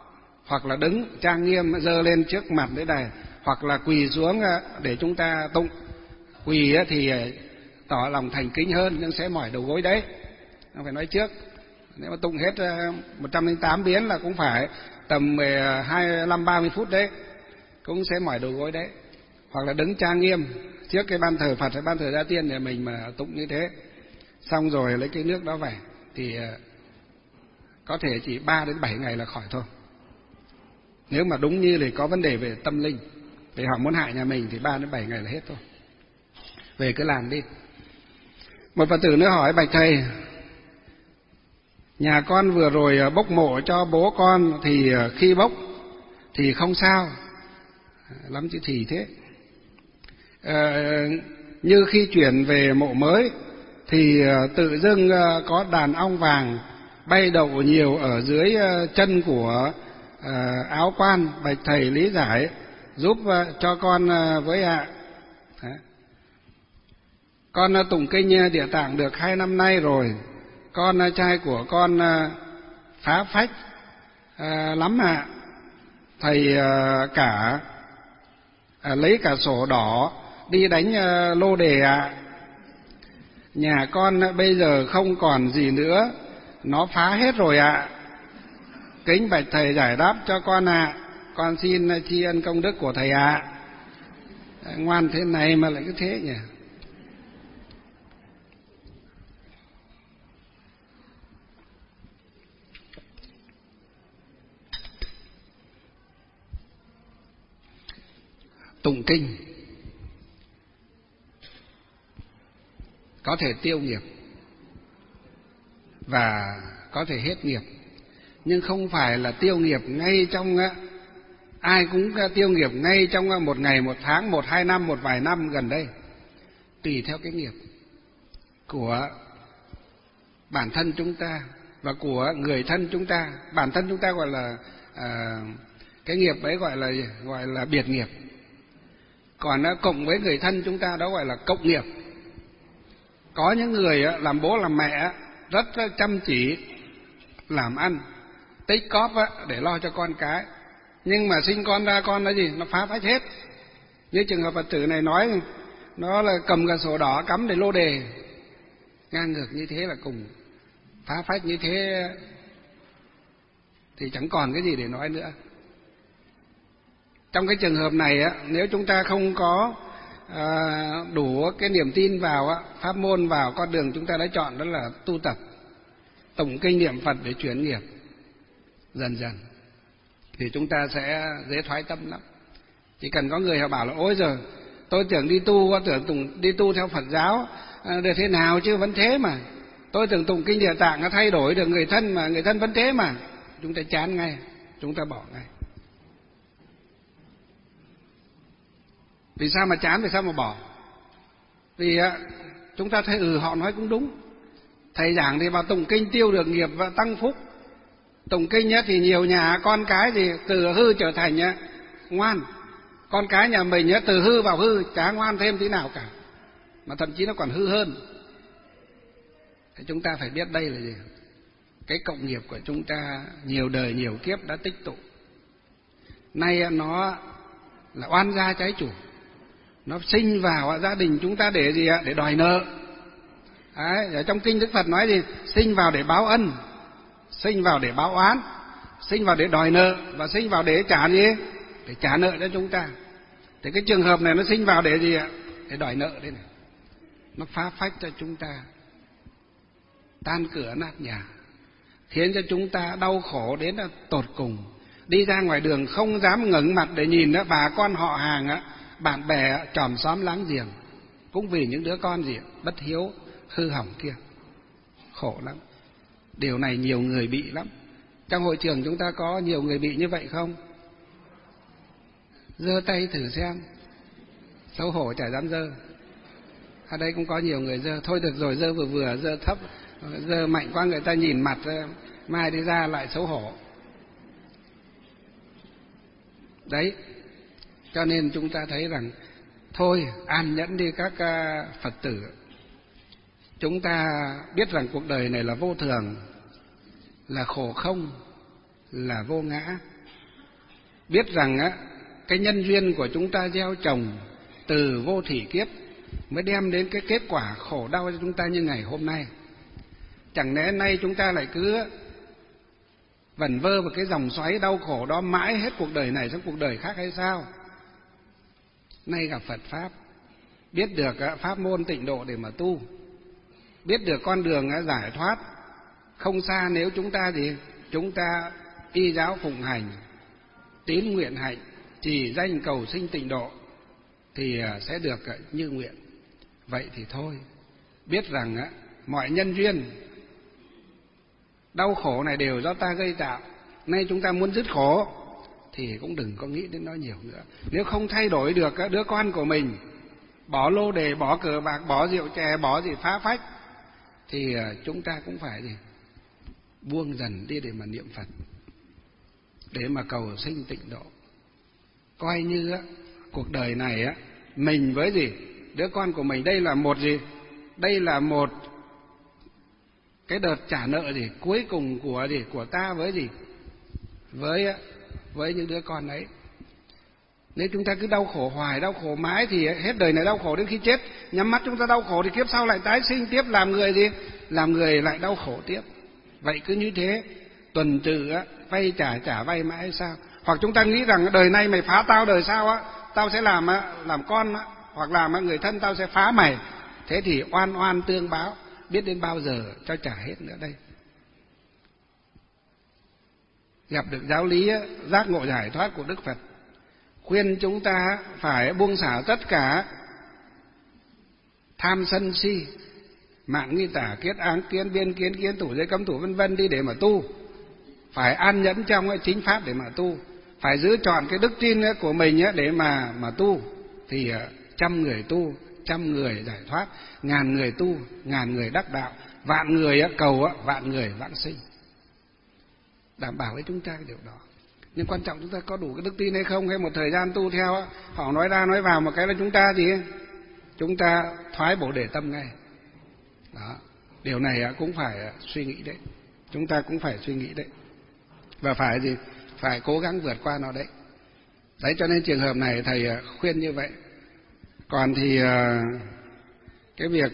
hoặc là đứng trang nghiêm giơ lên trước mặt đấy này, hoặc là quỳ xuống để chúng ta tụng. Quỳ thì tỏ lòng thành kính hơn nhưng sẽ mỏi đầu gối đấy, không phải nói trước. Nếu mà tụng hết một trăm lẻ tám biến là cũng phải tầm hai mươi lăm ba mươi phút đấy, cũng sẽ mỏi đầu gối đấy. Hoặc là đứng trang nghiêm trước cái ban thờ Phật hay ban thờ Gia Tiên để mình mà tụng như thế, xong rồi lấy cái nước đó về thì có thể chỉ ba đến bảy ngày là khỏi thôi. Nếu mà đúng như thì có vấn đề về tâm linh, để họ muốn hại nhà mình thì ba đến bảy ngày là hết thôi. Về cứ làm đi. Một Phật tử nữa hỏi: bạch thầy, nhà con vừa rồi bốc mộ cho bố con thì khi bốc thì không sao lắm chứ thì thế. À, như khi chuyển về mộ mới thì tự dưng có đàn ong vàng bay đậu nhiều ở dưới chân của áo quan, bạch thầy lý giải giúp cho con với ạ. À. Con tụng kinh Địa Tạng được hai năm nay rồi, con trai của con phá phách à, lắm ạ. À. Thầy à, cả à, lấy cả sổ đỏ đi đánh à, lô đề ạ. À. Nhà con bây giờ không còn gì nữa, nó phá hết rồi ạ. À. Kính bạch thầy giải đáp cho con ạ. À. Con xin tri ân công đức của thầy ạ. À. Ngoan thế này mà lại cứ thế nhỉ. Tụng kinh có thể tiêu nghiệp và có thể hết nghiệp, nhưng không phải là tiêu nghiệp ngay trong, ai cũng tiêu nghiệp ngay trong một ngày, một tháng, một hai năm, một vài năm gần đây. Tùy theo cái nghiệp của bản thân chúng ta và của người thân chúng ta. Bản thân chúng ta gọi là à, cái nghiệp ấy gọi là gọi là biệt nghiệp. Còn cộng với người thân chúng ta đó gọi là cộng nghiệp. Có những người làm bố làm mẹ rất chăm chỉ làm ăn, tích cóp để lo cho con cái, nhưng mà sinh con ra con là gì? Nó phá phách hết. Như trường hợp Phật tử này nói, nó là cầm cả sổ đỏ cắm để lô đề, ngang ngược như thế là cùng, phá phách như thế thì chẳng còn cái gì để nói nữa. Trong cái trường hợp này á, nếu chúng ta không có à, đủ cái niềm tin vào á, pháp môn, vào con đường chúng ta đã chọn, đó là tu tập tụng kinh niệm Phật để chuyển nghiệp, dần dần thì chúng ta sẽ dễ thoái tâm lắm. Chỉ cần có người họ bảo là ôi giời, tôi tưởng đi tu, tôi tưởng tụng, đi tu theo Phật giáo à, được thế nào chứ vẫn thế mà. Tôi tưởng tụng kinh Địa Tạng nó thay đổi được người thân mà người thân vẫn thế mà. Chúng ta chán ngay, chúng ta bỏ ngay. Vì sao mà chán, vì sao mà bỏ? Vì á, chúng ta thấy ừ họ nói cũng đúng. Thầy giảng thì vào tụng kinh tiêu được nghiệp và tăng phúc. Tụng kinh á, thì nhiều nhà con cái thì từ hư trở thành á, ngoan. Con cái nhà mình á, từ hư vào hư, chả ngoan thêm tí nào cả, mà thậm chí nó còn hư hơn. Thì chúng ta phải biết đây là gì? Cái cộng nghiệp của chúng ta nhiều đời nhiều kiếp đã tích tụ. Nay nó là oan gia trái chủ. Nó sinh vào gia đình chúng ta để gì ạ? Để đòi nợ. Đấy, ở trong kinh Đức Phật nói gì? Sinh vào để báo ân, sinh vào để báo oán, sinh vào để đòi nợ, và sinh vào để trả gì? Để trả nợ cho chúng ta. Thì cái trường hợp này nó sinh vào để gì ạ? Để đòi nợ đây này. Nó phá phách cho chúng ta tan cửa nát nhà, khiến cho chúng ta đau khổ đến là tột cùng. Đi ra ngoài đường không dám ngẩng mặt để nhìn bà con họ hàng á, bạn bè chòm xóm láng giềng, cũng vì những đứa con gì bất hiếu hư hỏng kia. Khổ lắm. Điều này nhiều người bị lắm. Trong hội trường chúng ta có nhiều người bị như vậy không? Giơ tay thử xem. Xấu hổ chả dám giơ. Ở đây cũng có nhiều người giơ. Thôi được rồi, giơ vừa vừa, giơ thấp, giơ mạnh quá người ta nhìn mặt, mai đi ra lại xấu hổ. Đấy. Cho nên chúng ta thấy rằng thôi an nhẫn đi các Phật tử. Chúng ta biết rằng cuộc đời này là vô thường, là khổ không, là vô ngã. biết rằng á, cái nhân duyên của chúng ta gieo trồng từ vô thỉ kiếp mới đem đến cái kết quả khổ đau cho chúng ta như ngày hôm nay. Chẳng lẽ nay chúng ta lại cứ vẩn vơ vào cái dòng xoáy đau khổ đó mãi hết cuộc đời này sang cuộc đời khác hay sao? Nay gặp Phật Pháp, biết được pháp môn tịnh độ để mà tu, biết được con đường giải thoát không xa nếu chúng ta gì? Chúng ta y giáo phụng hành, tín nguyện hạnh, trì danh cầu sinh tịnh độ thì sẽ được như nguyện. Vậy thì thôi, biết rằng á, mọi nhân duyên đau khổ này đều do ta gây tạo. Nay chúng ta muốn dứt khổ thì cũng đừng có nghĩ đến nó nhiều nữa. Nếu không thay đổi được đứa con của mình, bỏ lô đề, bỏ cờ bạc, bỏ rượu chè, bỏ gì phá phách, thì chúng ta cũng phải gì? Buông dần đi để mà niệm Phật, để mà cầu sinh tịnh độ. Coi như á, cuộc đời này á, mình với gì? Đứa con của mình đây là một gì? Đây là một cái đợt trả nợ gì? Cuối cùng của gì? Của ta với gì? Với với những đứa con ấy. Nếu chúng ta cứ đau khổ hoài, đau khổ mãi thì hết đời này đau khổ đến khi chết. Nhắm mắt chúng ta đau khổ thì kiếp sau lại tái sinh tiếp làm người gì? Làm người lại đau khổ tiếp. Vậy cứ như thế, tuần tự á, vay trả trả vay mãi sao? Hoặc chúng ta nghĩ rằng đời này mày phá tao, đời sau á, tao sẽ làm làm con á, hoặc làm người thân tao sẽ phá mày. Thế thì oan oan tương báo, biết đến bao giờ cho trả hết nữa đây. Gặp được giáo lý giác ngộ giải thoát của Đức Phật, khuyên chúng ta phải buông xả tất cả tham sân si, mạng nghi tả, kiết áng kiến, biên kiến, kiến thủ, giới cấm thủ vân vân đi để mà tu. Phải an nhẫn trong cái chính pháp để mà tu, phải giữ trọn cái đức tin của mình để mà mà tu. Thì trăm người tu, trăm người giải thoát, ngàn người tu, ngàn người đắc đạo, vạn người cầu, vạn người vãng sinh. Đảm bảo với chúng ta cái điều đó. Nhưng quan trọng chúng ta có đủ cái đức tin hay không, hay một thời gian tu theo họ nói ra nói vào một cái là chúng ta gì? Chúng ta thoái bổ đề tâm ngay. Đó. Điều này cũng phải suy nghĩ đấy. Chúng ta cũng phải suy nghĩ đấy. Và phải gì? Phải cố gắng vượt qua nó đấy. Đấy, cho nên trường hợp này thầy khuyên như vậy. Còn thì cái việc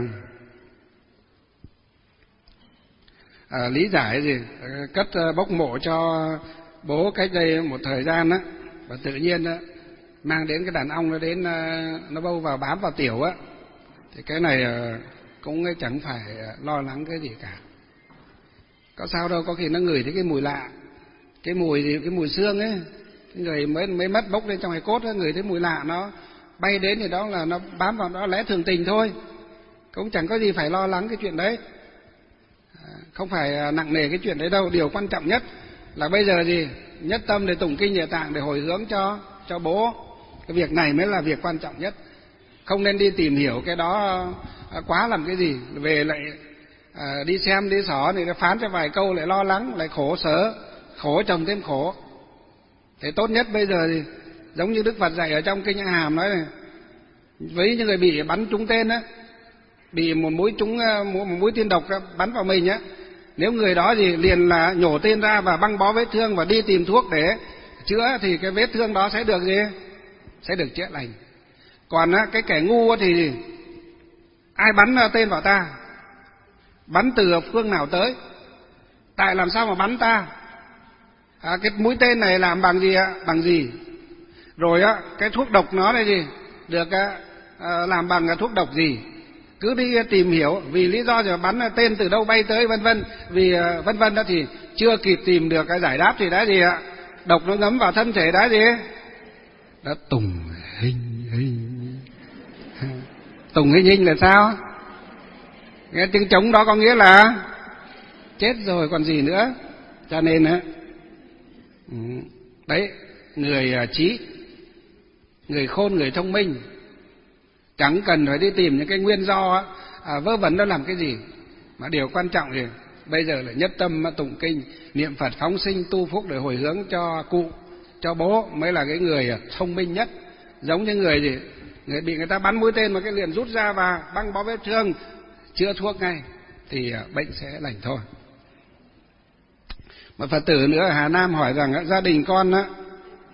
à, lý giải gì cất bốc mộ cho bố cách đây một thời gian á, và tự nhiên á, mang đến cái đàn ong nó đến nó bâu vào bám vào tiểu á, thì cái này cũng chẳng phải lo lắng cái gì cả. Có sao đâu, có khi nó ngửi thấy cái mùi lạ, cái mùi gì, cái mùi xương ấy, cái người mới mới mất bốc lên trong cái cốt á, ngửi thấy mùi lạ nó bay đến thì đó là nó bám vào, đó lẽ thường tình thôi, cũng chẳng có gì phải lo lắng cái chuyện đấy. Không phải nặng nề cái chuyện đấy đâu. Điều quan trọng nhất là bây giờ gì? Nhất tâm để tụng kinh Địa Tạng để hồi hướng cho cho bố. Cái việc này mới là việc quan trọng nhất. Không nên đi tìm hiểu cái đó quá làm cái gì, về lại à, đi xem đi xỏ thì nó phán cho vài câu lại lo lắng, lại khổ sở, khổ chồng thêm khổ. Thế tốt nhất bây giờ thì giống như Đức Phật dạy ở trong kinh A Hàm nói này, với những người bị bắn trúng tên á, bị một mũi trúng một mũi tiên độc bắn vào mình á, nếu người đó gì liền là nhổ tên ra và băng bó vết thương và đi tìm thuốc để chữa thì cái vết thương đó sẽ được gì? Sẽ được chữa lành. Còn á, cái kẻ ngu thì ai bắn tên vào ta? Bắn từ phương nào tới? Tại làm sao mà bắn ta? À, cái mũi tên này làm bằng gì ạ? Bằng gì? Rồi á, cái thuốc độc nó là gì? Được á, làm bằng thuốc độc gì? Cứ đi tìm hiểu vì lý do rồi bắn tên từ đâu bay tới vân vân, vì vân vân đó thì chưa kịp tìm được cái giải đáp thì đã gì ạ? Độc nó ngấm vào thân thể đã gì? Đã tùng hình hình. Tùng hình hình là sao? Cái tiếng trống đó có nghĩa là chết rồi còn gì nữa. Cho nên á, đấy, người trí, người khôn, người thông minh chẳng cần phải đi tìm những cái nguyên do à, vớ vẩn nó làm cái gì, mà điều quan trọng thì bây giờ là nhất tâm tụng kinh, niệm Phật phóng sinh tu phúc để hồi hướng cho cụ, cho bố mới là cái người thông minh nhất. Giống như người gì, người bị người ta bắn mũi tên mà cái liền rút ra và băng bó vết thương, chữa thuốc ngay thì bệnh sẽ lành thôi. Một Phật tử nữa ở Hà Nam hỏi rằng gia đình con á,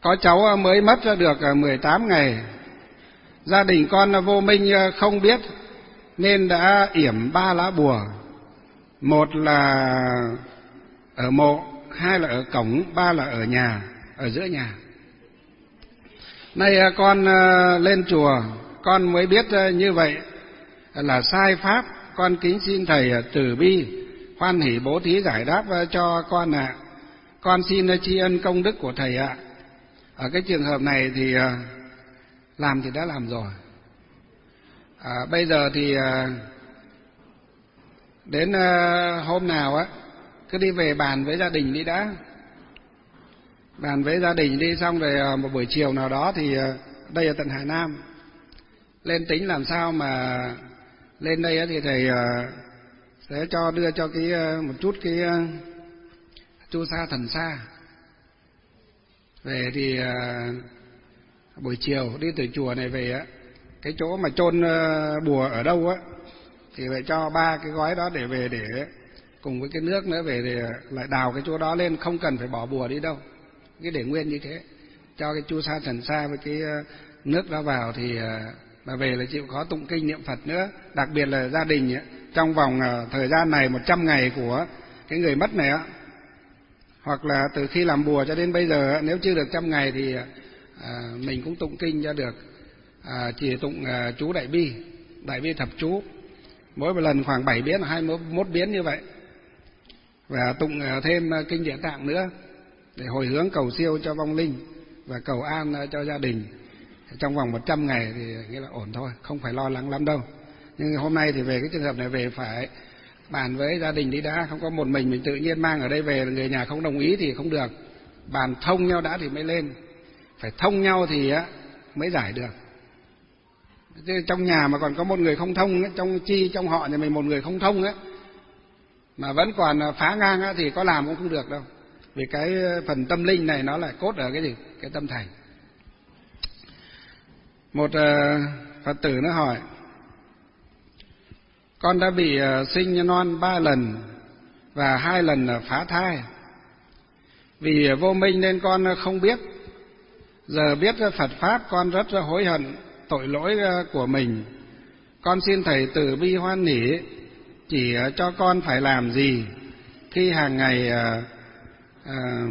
có cháu mới mất được mười tám ngày, gia đình con vô minh không biết nên đã yểm ba lá bùa, một là ở mộ, hai là ở cổng, ba là ở nhà, ở giữa nhà. Nay con lên chùa, con mới biết như vậy là sai pháp, con kính xin thầy từ bi hoan hỷ bố thí giải đáp cho con ạ. À. Con xin tri ân công đức của thầy ạ. À. Ở cái trường hợp này thì làm thì đã làm rồi. À, bây giờ thì đến hôm nào á cứ đi về bàn với gia đình đi đã. Bàn với gia đình đi, xong rồi một buổi chiều nào đó thì đây ở tận Hà Nam lên tính làm sao mà lên đây thì thầy sẽ cho đưa cho cái một chút cái chu sa thần sa về. Thì buổi chiều đi từ chùa này về á, cái chỗ mà chôn bùa ở đâu á thì phải cho ba cái gói đó để về, để cùng với cái nước nữa về để lại đào cái chỗ đó lên, không cần phải bỏ bùa đi đâu, cái để nguyên như thế, cho cái chu sa thần sa với cái nước đó vào thì mà về là chịu khó tụng kinh niệm Phật nữa. Đặc biệt là gia đình ấy, trong vòng thời gian này một trăm ngày của cái người mất này á, hoặc là từ khi làm bùa cho đến bây giờ, nếu chưa được trăm ngày thì à, mình cũng tụng kinh cho được. À, chỉ tụng à, chú Đại Bi, Đại Bi thập chú, mỗi một lần khoảng bảy biến, hai mươi mốt biến như vậy, và tụng à, thêm à, kinh Địa Tạng nữa để hồi hướng cầu siêu cho vong linh và cầu an à, cho gia đình. Trong vòng một trăm ngày thì nghĩa là ổn thôi, không phải lo lắng lắm đâu. Nhưng hôm nay thì về cái trường hợp này về phải bàn với gia đình đi đã, không có một mình mình tự nhiên mang ở đây về, người nhà không đồng ý thì không được. Bàn thông nhau đã thì mới lên, phải thông nhau thì á mới giải được. Chứ trong nhà mà còn có một người không thông ấy, trong chi trong họ nhà mình một người không thông ấy, mà vẫn còn phá ngang ấy, thì có làm cũng không được đâu. Vì cái phần tâm linh này nó lại cốt ở cái gì? Cái tâm thành. Một uh, Phật tử nó hỏi: con đã bị uh, sinh non ba lần và hai lần uh, phá thai. Vì uh, vô minh nên con uh, không biết. Giờ biết uh, Phật Pháp, con rất uh, hối hận tội lỗi uh, của mình. Con xin thầy từ bi hoan hỷ chỉ uh, cho con phải làm gì khi hàng ngày uh, uh,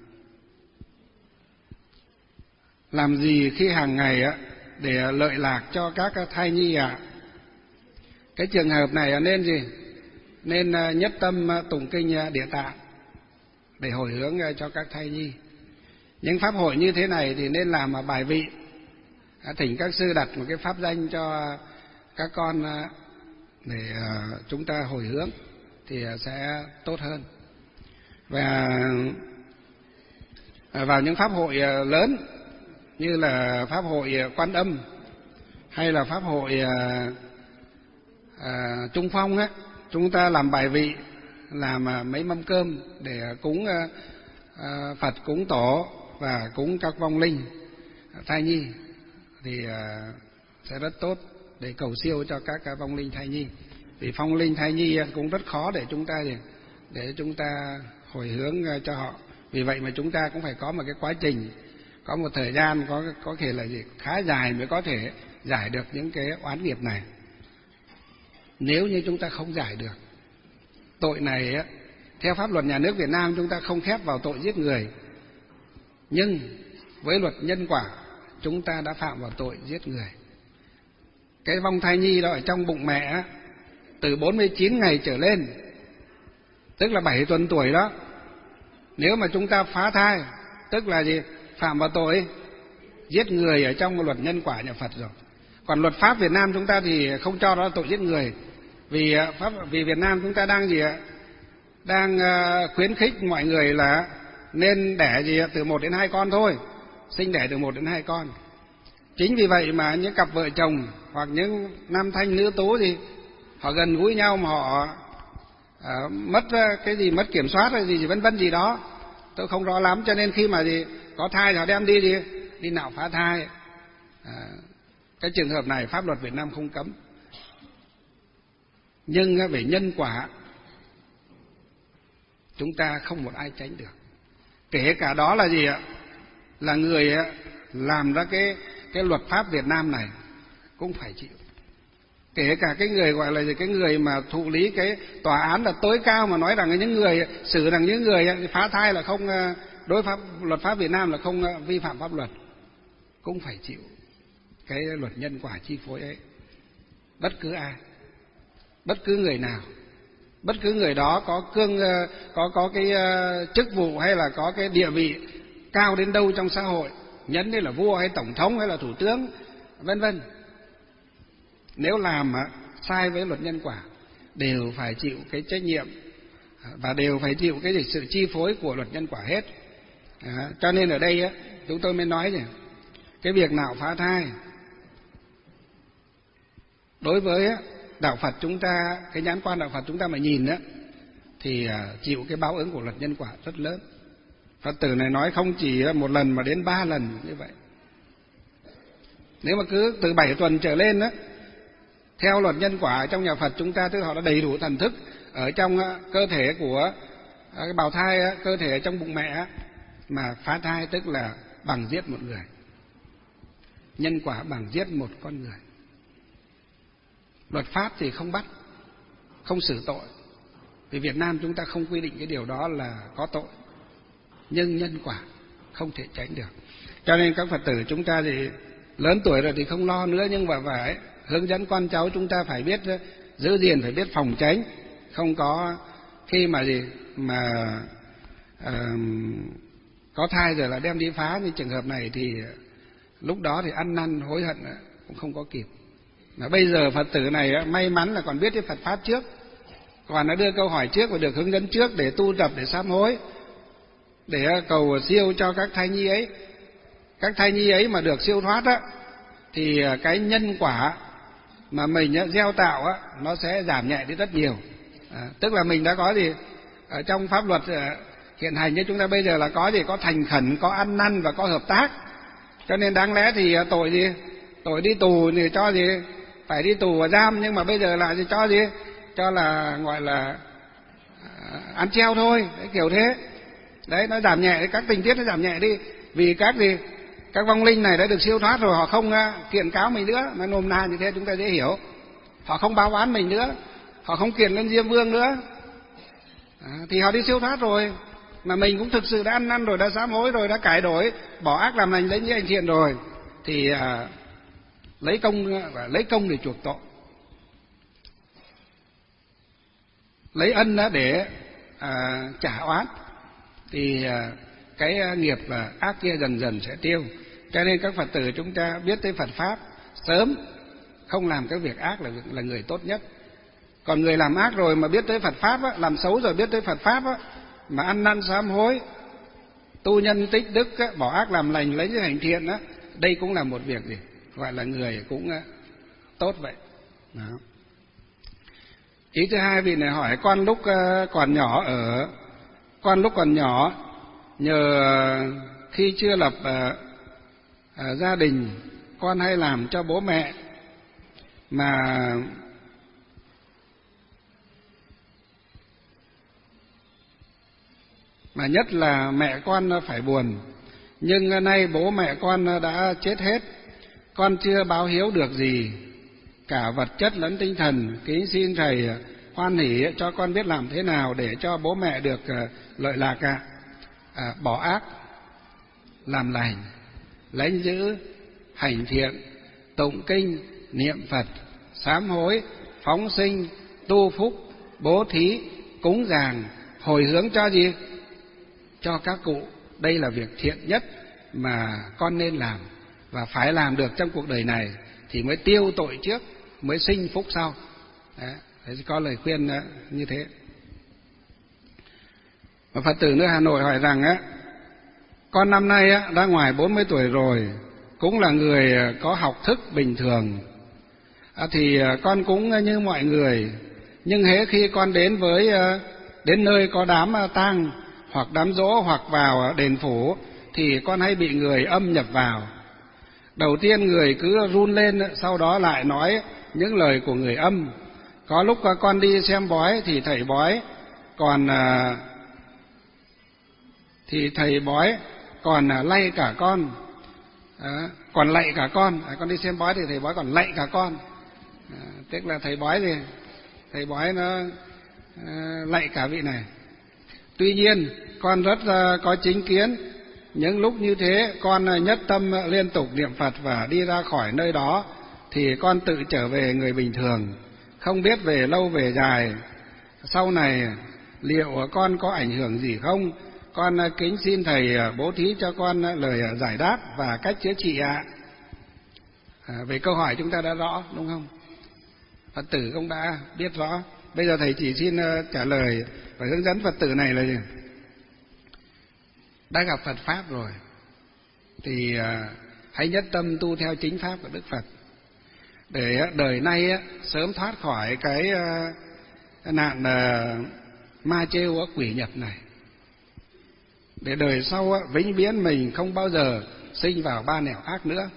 làm gì khi hàng ngày uh, để lợi lạc cho các thai nhi ạ. À. Cái trường hợp này nên gì? Nên nhất tâm tụng kinh Địa Tạng để hồi hướng cho các thai nhi. Những pháp hội như thế này thì nên làm bài vị, thỉnh các sư đặt một cái pháp danh cho các con để chúng ta hồi hướng thì sẽ tốt hơn. Và vào những pháp hội lớn như là pháp hội Quan Âm hay là pháp hội à, à, Trung Phong á, chúng ta làm bài vị, làm à, mấy mâm cơm để cúng à, à, Phật, cúng tổ và cúng các vong linh thai nhi thì à, sẽ rất tốt để cầu siêu cho các, các vong linh thai nhi. Vì vong linh thai nhi cũng rất khó để chúng ta để chúng ta hồi hướng cho họ. Vì vậy mà chúng ta cũng phải có một cái quá trình, có một thời gian có có thể là gì khá dài mới có thể giải được những cái oán nghiệp này. Nếu như chúng ta không giải được tội này á, theo pháp luật nhà nước Việt Nam chúng ta không khép vào tội giết người, nhưng với luật nhân quả chúng ta đã phạm vào tội giết người. Cái vong thai nhi đó ở trong bụng mẹ á, từ bốn mươi chín ngày trở lên, tức là bảy tuần tuổi đó, nếu mà chúng ta phá thai, tức là gì? Phạm vào tội giết người ở trong luật nhân quả nhà Phật rồi. Còn luật pháp Việt Nam chúng ta thì không cho đó là tội giết người. Vì pháp vì Việt Nam chúng ta đang gì ạ? Đang khuyến khích mọi người là nên đẻ gì từ một đến hai con thôi, sinh đẻ từ một đến hai con. Chính vì vậy mà những cặp vợ chồng hoặc những nam thanh nữ tú gì họ gần gũi nhau mà họ à, mất cái gì, mất kiểm soát hay gì gì vân vân gì đó, tôi không rõ lắm, cho nên khi mà gì có thai thì họ đem đi đi đi nạo phá thai. À, cái trường hợp này pháp luật Việt Nam không cấm, nhưng về nhân quả chúng ta không một ai tránh được. Kể cả đó là gì ạ? là người làm ra cái cái luật pháp Việt Nam này cũng phải chịu. Kể cả cái người gọi là cái người mà thụ lý cái tòa án là tối cao mà nói rằng những người xử rằng những người phá thai là không đối pháp luật pháp Việt Nam là không vi phạm pháp luật cũng phải chịu cái luật nhân quả chi phối ấy. Bất cứ ai, bất cứ người nào, bất cứ người đó có cương có có cái chức vụ hay là có cái địa vị cao đến đâu trong xã hội, nhấn đây là vua hay tổng thống hay là thủ tướng vân vân, nếu làm sai với luật nhân quả đều phải chịu cái trách nhiệm và đều phải chịu cái sự chi phối của luật nhân quả hết. À, cho nên ở đây á, chúng tôi mới nói nhỉ, cái việc nào phá thai đối với đạo Phật chúng ta, cái nhãn quan đạo Phật chúng ta mà nhìn á, thì chịu cái báo ứng của luật nhân quả rất lớn. Phật tử này nói không chỉ một lần mà đến ba lần như vậy. Nếu mà cứ từ bảy tuần trở lên á, theo luật nhân quả trong nhà Phật chúng ta, tức họ đã đầy đủ thần thức ở trong cơ thể của cái bào thai, cơ thể trong bụng mẹ mà phá thai, tức là bằng giết một người. Nhân quả bằng giết một con người. Luật pháp thì không bắt, không xử tội, vì Việt Nam chúng ta không quy định cái điều đó là có tội. Nhưng nhân quả không thể tránh được. Cho nên các Phật tử chúng ta thì lớn tuổi rồi thì không lo nữa, nhưng mà phải hướng dẫn con cháu chúng ta phải biết giữ gìn, phải biết phòng tránh, không có khi mà gì mà uh, có thai rồi là đem đi phá như trường hợp này thì lúc đó thì ăn năn hối hận cũng không có kịp. Mà bây giờ Phật tử này may mắn là còn biết cái Phật pháp trước, còn đã đưa câu hỏi trước và được hướng dẫn trước để tu tập, để sám hối, để cầu siêu cho các thai nhi ấy. Các thai nhi ấy mà được siêu thoát á, thì cái nhân quả mà mình gieo tạo á, nó sẽ giảm nhẹ đi rất nhiều. À, tức là mình đã có gì ở trong pháp luật hiện hành như chúng ta bây giờ là có gì, có thành khẩn, có ăn năn và có hợp tác. Cho nên đáng lẽ thì tội gì, tội đi tù thì cho gì phải đi tù và giam, nhưng mà bây giờ là gì cho gì cho là gọi là ăn treo thôi, đấy, kiểu thế. Đấy, nó giảm nhẹ, các tình tiết nó giảm nhẹ đi, vì các gì các vong linh này đã được siêu thoát rồi, họ không kiện cáo mình nữa, mà nôm na như thế chúng ta dễ hiểu. Họ không báo oán mình nữa, họ không kiện lên Diêm Vương nữa, à, thì họ đi siêu thoát rồi. Mà mình cũng thực sự đã ăn năn rồi, đã sám hối rồi, đã cải đổi, bỏ ác làm lành, lấy những hành thiện rồi, thì à, lấy công lấy công để chuộc tội, lấy ân để à, trả oán, thì à, cái nghiệp và ác kia dần dần sẽ tiêu. Cho nên các Phật tử chúng ta biết tới Phật pháp sớm, không làm cái việc ác là là người tốt nhất. Còn người làm ác rồi mà biết tới Phật pháp á, làm xấu rồi biết tới Phật pháp á, mà ăn năn sám hối, tu nhân tích đức á, bỏ ác làm lành, lấy những hành thiện á, đây cũng là một việc gì gọi là người cũng á, tốt vậy. Đó. Ý thứ hai, vị này hỏi con lúc còn nhỏ ở con lúc còn nhỏ nhờ khi chưa lập uh, uh, gia đình, con hay làm cho bố mẹ mà mà nhất là mẹ con phải buồn. Nhưng nay bố mẹ con đã chết hết, con chưa báo hiếu được gì cả vật chất lẫn tinh thần. Kính xin thầy hoan hỷ cho con biết làm thế nào để cho bố mẹ được uh, lợi lạc ạ. À, bỏ ác làm lành, lãnh giữ hành thiện, tụng kinh niệm Phật, sám hối, phóng sinh, tu phúc, bố thí, cúng dường, hồi hướng cho gì? Cho các cụ. Đây là việc thiện nhất mà con nên làm và phải làm được trong cuộc đời này thì mới tiêu tội trước, mới sinh phúc sau. Đấy, có lời khuyên như thế. Và Phật tử nước Hà Nội hỏi rằng á, con năm nay á, đã ngoài bốn mươi tuổi rồi, cũng là người có học thức bình thường, à, thì con cũng như mọi người, nhưng hễ khi con đến với đến nơi có đám tang hoặc đám giỗ hoặc vào đền phủ thì con hay bị người âm nhập vào. Đầu tiên người cứ run lên, sau đó lại nói những lời của người âm. Có lúc con đi xem bói thì thầy bói còn thì thầy bói còn lay cả con, à, còn lạy cả con. À, con đi xem bói thì thầy bói còn lạy cả con, à, tức là thầy bói gì, thầy bói nó à, lạy cả vị này. Tuy nhiên con rất uh, có chính kiến, những lúc như thế con uh, nhất tâm uh, liên tục niệm Phật và đi ra khỏi nơi đó thì con tự trở về người bình thường, không biết về lâu về dài. Sau này liệu uh, con có ảnh hưởng gì không? Con uh, kính xin thầy uh, bố thí cho con uh, lời uh, giải đáp và cách chữa trị ạ. À, về câu hỏi chúng ta đã rõ đúng không? Phật tử cũng đã biết rõ. Bây giờ thầy chỉ xin uh, trả lời và hướng dẫn Phật tử này là gì? Đã gặp Phật Pháp rồi thì uh, hãy nhất tâm tu theo chính Pháp của Đức Phật, để uh, đời nay uh, sớm thoát khỏi cái, uh, cái nạn uh, ma trêu uh, quỷ nhập này, để đời sau uh, vĩnh viễn mình không bao giờ sinh vào ba nẻo ác nữa.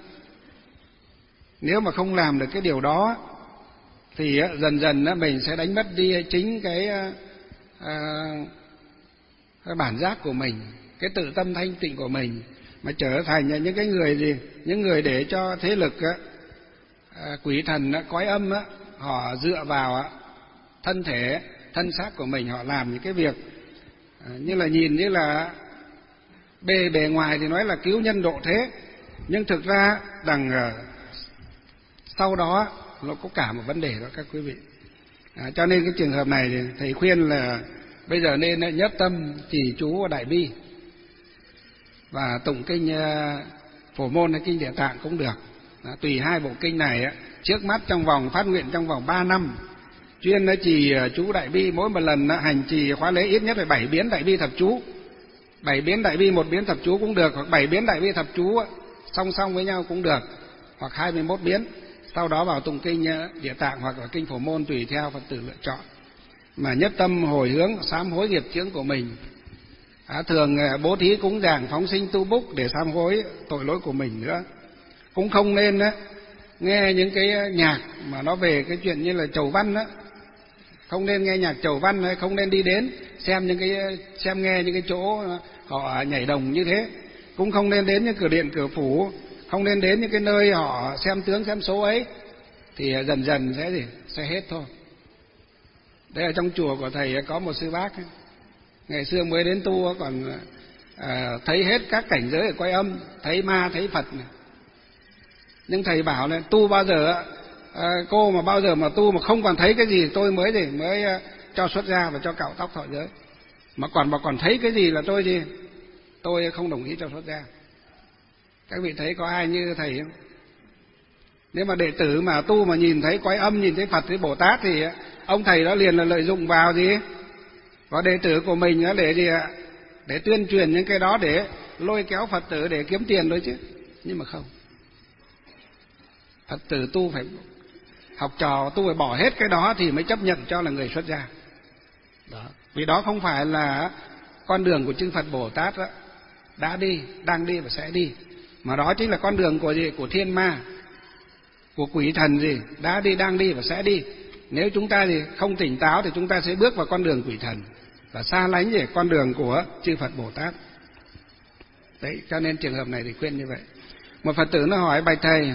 Nếu mà không làm được cái điều đó thì uh, dần dần uh, mình sẽ đánh mất đi chính cái uh, uh, cái bản giác của mình, cái tự tâm thanh tịnh của mình, mà trở thành những cái người gì, những người để cho thế lực á, à, quỷ thần á, cõi âm á, họ dựa vào á, thân thể thân xác của mình, họ làm những cái việc à, như là nhìn như là bề bề ngoài thì nói là cứu nhân độ thế, nhưng thực ra đằng à, sau đó nó có cả một vấn đề đó các quý vị. À, cho nên cái trường hợp này thì thầy khuyên là bây giờ nên nhất tâm trì chú Đại Bi và tụng kinh Phổ Môn hay kinh Địa Tạng cũng được. Đó, tùy hai bộ kinh này á, trước mắt trong vòng phát nguyện trong vòng ba năm, chuyên trì chú Đại Bi, mỗi một lần hành trì khóa lễ ít nhất phải bảy biến Đại Bi thập chú, bảy biến Đại Bi một biến thập chú cũng được, hoặc bảy biến Đại Bi thập chú song song với nhau cũng được, hoặc hai mươi mốt biến. Sau đó vào tụng kinh Địa Tạng hoặc là kinh Phổ Môn tùy theo Phật tử lựa chọn, mà nhất tâm hồi hướng sám hối nghiệp chướng của mình. À, thường bố thí cúng dường phóng sinh tu búc để sám hối tội lỗi của mình nữa. Cũng không nên á, nghe những cái nhạc mà nó về cái chuyện như là chầu văn á, không nên nghe nhạc chầu văn, hay không nên đi đến xem những cái xem nghe những cái chỗ họ nhảy đồng như thế, cũng không nên đến những cửa điện cửa phủ, không nên đến những cái nơi họ xem tướng xem số ấy, thì dần dần sẽ gì sẽ hết thôi. Đây ở trong chùa của thầy có một sư bác ấy, ngày xưa mới đến tu còn à, thấy hết các cảnh giới ở cõi âm, thấy ma thấy Phật này. Nhưng thầy bảo là tu bao giờ à, cô mà bao giờ mà tu mà không còn thấy cái gì tôi mới gì mới à, cho xuất gia và cho cạo tóc thọ giới, mà còn mà còn thấy cái gì là tôi gì tôi không đồng ý cho xuất gia. Các vị thấy có ai như thầy không? Nếu mà đệ tử mà tu mà nhìn thấy cõi âm, nhìn thấy Phật thấy Bồ Tát thì ông thầy đó liền là lợi dụng vào gì có đệ tử của mình để gì ạ? Để tuyên truyền những cái đó, để lôi kéo Phật tử để kiếm tiền thôi chứ. Nhưng mà không, Phật tử tu phải học trò tu phải bỏ hết cái đó thì mới chấp nhận cho là người xuất gia đó. Vì đó không phải là con đường của chư Phật Bồ Tát đó, đã đi, đang đi và sẽ đi, mà đó chính là con đường của gì? Của thiên ma, của quỷ thần gì, đã đi, đang đi và sẽ đi. Nếu chúng ta thì không tỉnh táo thì chúng ta sẽ bước vào con đường quỷ thần và xa lánh về con đường của chư Phật Bồ Tát. Đấy, cho nên trường hợp này thì khuyên như vậy. Một Phật tử nó hỏi: bạch thầy,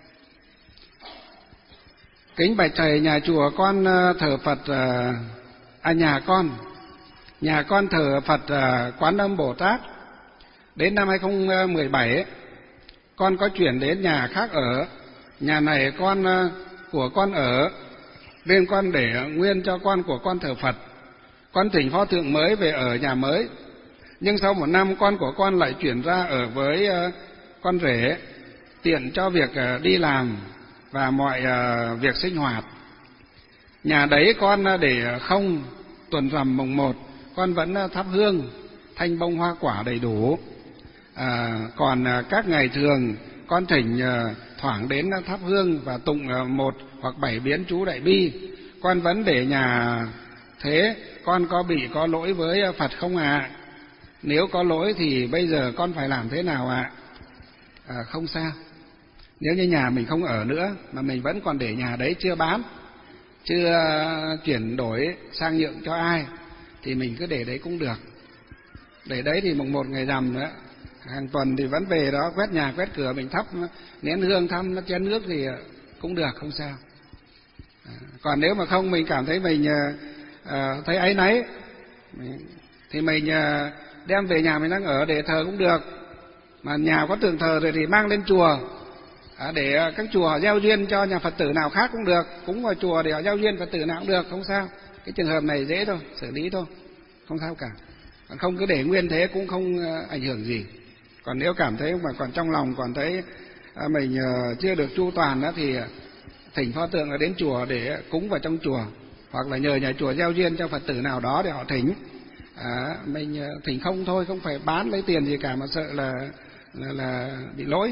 kính bạch thầy, nhà chùa con thờ Phật, à nhà con, nhà con thờ Phật Quán Âm Bồ Tát. Đến năm hai không một bảy con có chuyển đến nhà khác ở. Nhà này con của con ở nên con để nguyên cho con của con thờ Phật. Con thỉnh pho tượng mới về ở nhà mới, nhưng sau một năm con của con lại chuyển ra ở với con rể, tiện cho việc đi làm và mọi việc sinh hoạt. Nhà đấy con để không, tuần rằm mùng một con vẫn thắp hương, thanh bông hoa quả đầy đủ. À, còn các ngày thường con thỉnh thoảng đến thắp hương và tụng một hoặc bảy biến chú Đại Bi. Con vẫn để nhà thế, con có bị có lỗi với Phật không ạ? À? Nếu có lỗi thì bây giờ con phải làm thế nào ạ? À? À, không sao. Nếu như nhà mình không ở nữa mà mình vẫn còn để nhà đấy chưa bán, chưa chuyển đổi sang nhượng cho ai, thì mình cứ để đấy cũng được. Để đấy thì mùng một ngày rằm nữa hàng tuần thì vẫn về đó quét nhà quét cửa, mình thắp nén hương thăm nó chén nước thì cũng được, không sao. À, còn nếu mà không, mình cảm thấy mình à, thấy áy náy thì mình à, đem về nhà mình đang ở để thờ cũng được. Mà nhà có tượng thờ rồi thì mang lên chùa à, để các chùa họ gieo duyên cho nhà Phật tử nào khác cũng được, cúng vào chùa để họ gieo duyên Phật tử nào cũng được, không sao. Cái trường hợp này dễ thôi, xử lý thôi, không sao cả. Còn không cứ để nguyên thế cũng không ảnh hưởng gì. Còn nếu cảm thấy mà còn trong lòng còn thấy à, mình à, chưa được chu toàn đó thì thỉnh pho tượng ở đến chùa để cúng vào trong chùa, hoặc là nhờ nhà chùa gieo duyên cho Phật tử nào đó để họ thỉnh. À, mình thỉnh không thôi, không phải bán lấy tiền gì cả mà sợ là là, là bị lỗi.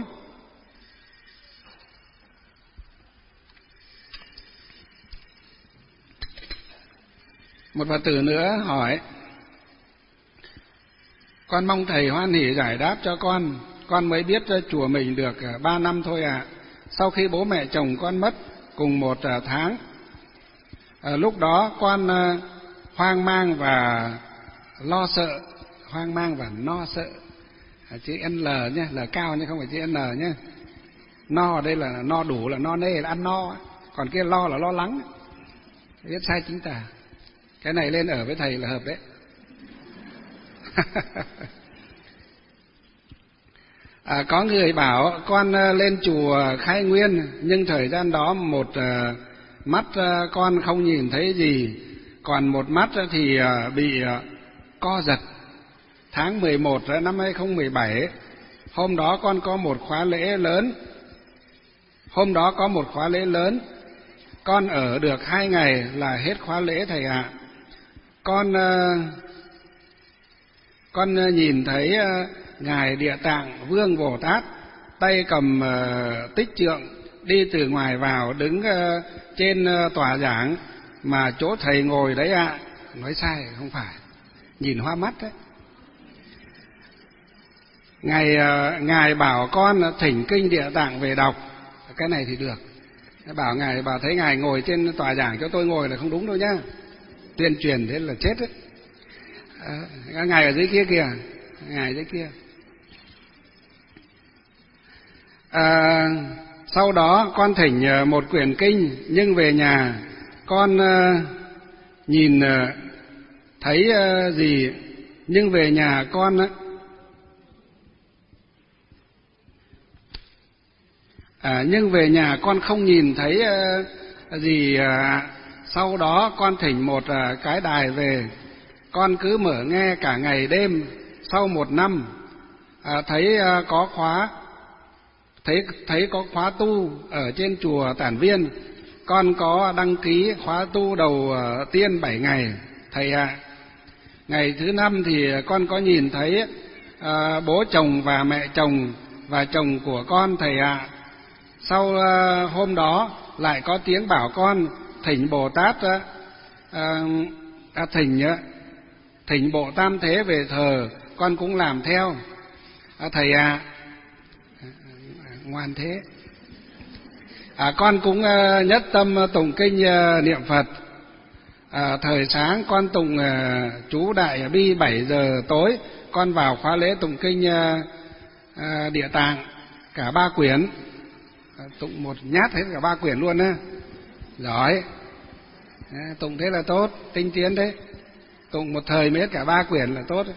Một Phật tử nữa hỏi: con mong thầy hoan hỉ giải đáp cho con. Con mới biết chùa mình được ba năm thôi ạ. À. Sau khi bố mẹ chồng con mất cùng một tháng, à, lúc đó con hoang mang và lo sợ, hoang mang và no sợ. À, chữ N L nhé, L cao nhé, không phải chữ N nhé. No ở đây là no đủ, là no nê, là ăn no, còn kia lo là lo lắng. Viết sai chính tả. Cái này lên ở với thầy là hợp đấy. À, có người bảo con lên chùa Khai Nguyên, nhưng thời gian đó một uh, mắt uh, con không nhìn thấy gì, còn một mắt thì uh, bị uh, co giật. Tháng mười một năm hai không một bảy, hôm đó con có một khóa lễ lớn. Hôm đó có một khóa lễ lớn, con ở được hai ngày là hết khóa lễ thầy ạ. À. Con uh, con nhìn thấy uh, ngài Địa Tạng Vương Bồ Tát tay cầm uh, tích trượng đi từ ngoài vào, đứng uh, trên uh, tòa giảng mà chỗ thầy ngồi đấy ạ. À. Nói sai không phải, nhìn hoa mắt đấy. Ngài uh, ngài bảo con thỉnh kinh Địa Tạng về đọc. Cái này thì được. Bảo ngài bảo thấy ngài ngồi trên tòa giảng chỗ tôi ngồi là không đúng đâu nhá. Tuyên truyền thế là chết đấy. À, ngài ở dưới kia kìa, ngài dưới kia. À, sau đó con thỉnh một quyển kinh, nhưng về nhà con uh, nhìn uh, thấy uh, gì, nhưng về nhà con uh, à, nhưng về nhà con không nhìn thấy uh, gì. Uh, sau đó con thỉnh một uh, cái đài về, con cứ mở nghe cả ngày đêm. Sau một năm à, thấy à, có khóa thấy thấy có khóa tu ở trên chùa Tản Viên, con có đăng ký khóa tu đầu à, tiên bảy ngày thầy ạ. À. Ngày thứ năm thì con có nhìn thấy à, bố chồng và mẹ chồng và chồng của con thầy ạ. À. Sau à, hôm đó lại có tiếng bảo con thỉnh Bồ Tát à, à, thỉnh à, thỉnh Bộ Tam Thế về thờ, con cũng làm theo. À, thầy à, ngoan thế. À, con cũng uh, nhất tâm uh, tụng kinh uh, niệm Phật. À, thời sáng con tụng uh, chú Đại Bi bảy giờ tối, con vào khóa lễ tụng kinh uh, uh, Địa Tạng cả ba quyển. À, tụng một nhát hết cả ba quyển luôn á. Giỏi. À, tụng thế là tốt, tinh tiến đấy. Tụng một thời mới hết cả ba quyển là tốt.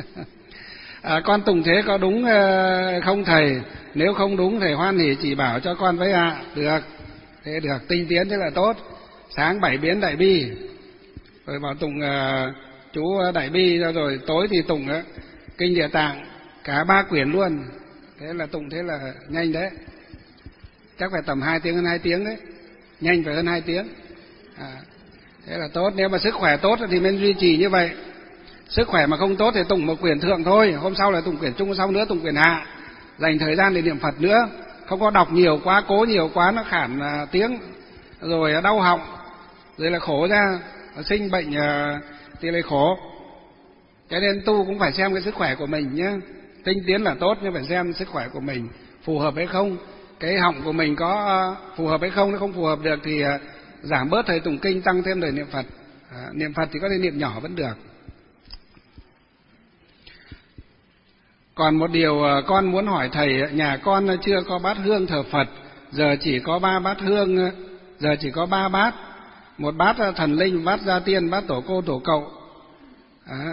À, con tụng thế có đúng không thầy? Nếu không đúng thầy hoan hỉ chỉ bảo cho con với ạ. À. Được, thế được, tinh tiến thế là tốt. Sáng bảy biến Đại Bi, rồi bảo tụng uh, chú Đại Bi, rồi tối thì tụng uh, kinh Địa Tạng cả ba quyển luôn. Thế là tụng thế là nhanh đấy. Chắc phải tầm hai tiếng hơn hai tiếng đấy, nhanh phải hơn hai tiếng. À, thế là tốt. Nếu mà sức khỏe tốt thì nên duy trì như vậy. Sức khỏe mà không tốt thì tụng một quyển thượng thôi, hôm sau là tụng quyển trung, sau nữa tụng quyển hạ, dành thời gian để niệm Phật nữa. Không có đọc nhiều quá, cố nhiều quá nó khản uh, tiếng, rồi đau họng, rồi là khổ ra, sinh bệnh uh, thì lại khổ. Cho nên tu cũng phải xem cái sức khỏe của mình nhé. Tinh tiến là tốt nhưng phải xem sức khỏe của mình phù hợp hay không, cái họng của mình có uh, phù hợp hay không. Nếu không phù hợp được thì uh, giảm bớt thời tụng kinh, tăng thêm đời niệm Phật. À, niệm Phật thì có thể niệm nhỏ vẫn được. Còn một điều con muốn hỏi thầy, nhà con chưa có bát hương thờ Phật, giờ chỉ có ba bát hương, giờ chỉ có ba bát, một bát thần linh, bát gia tiên, bát tổ cô tổ cậu. À,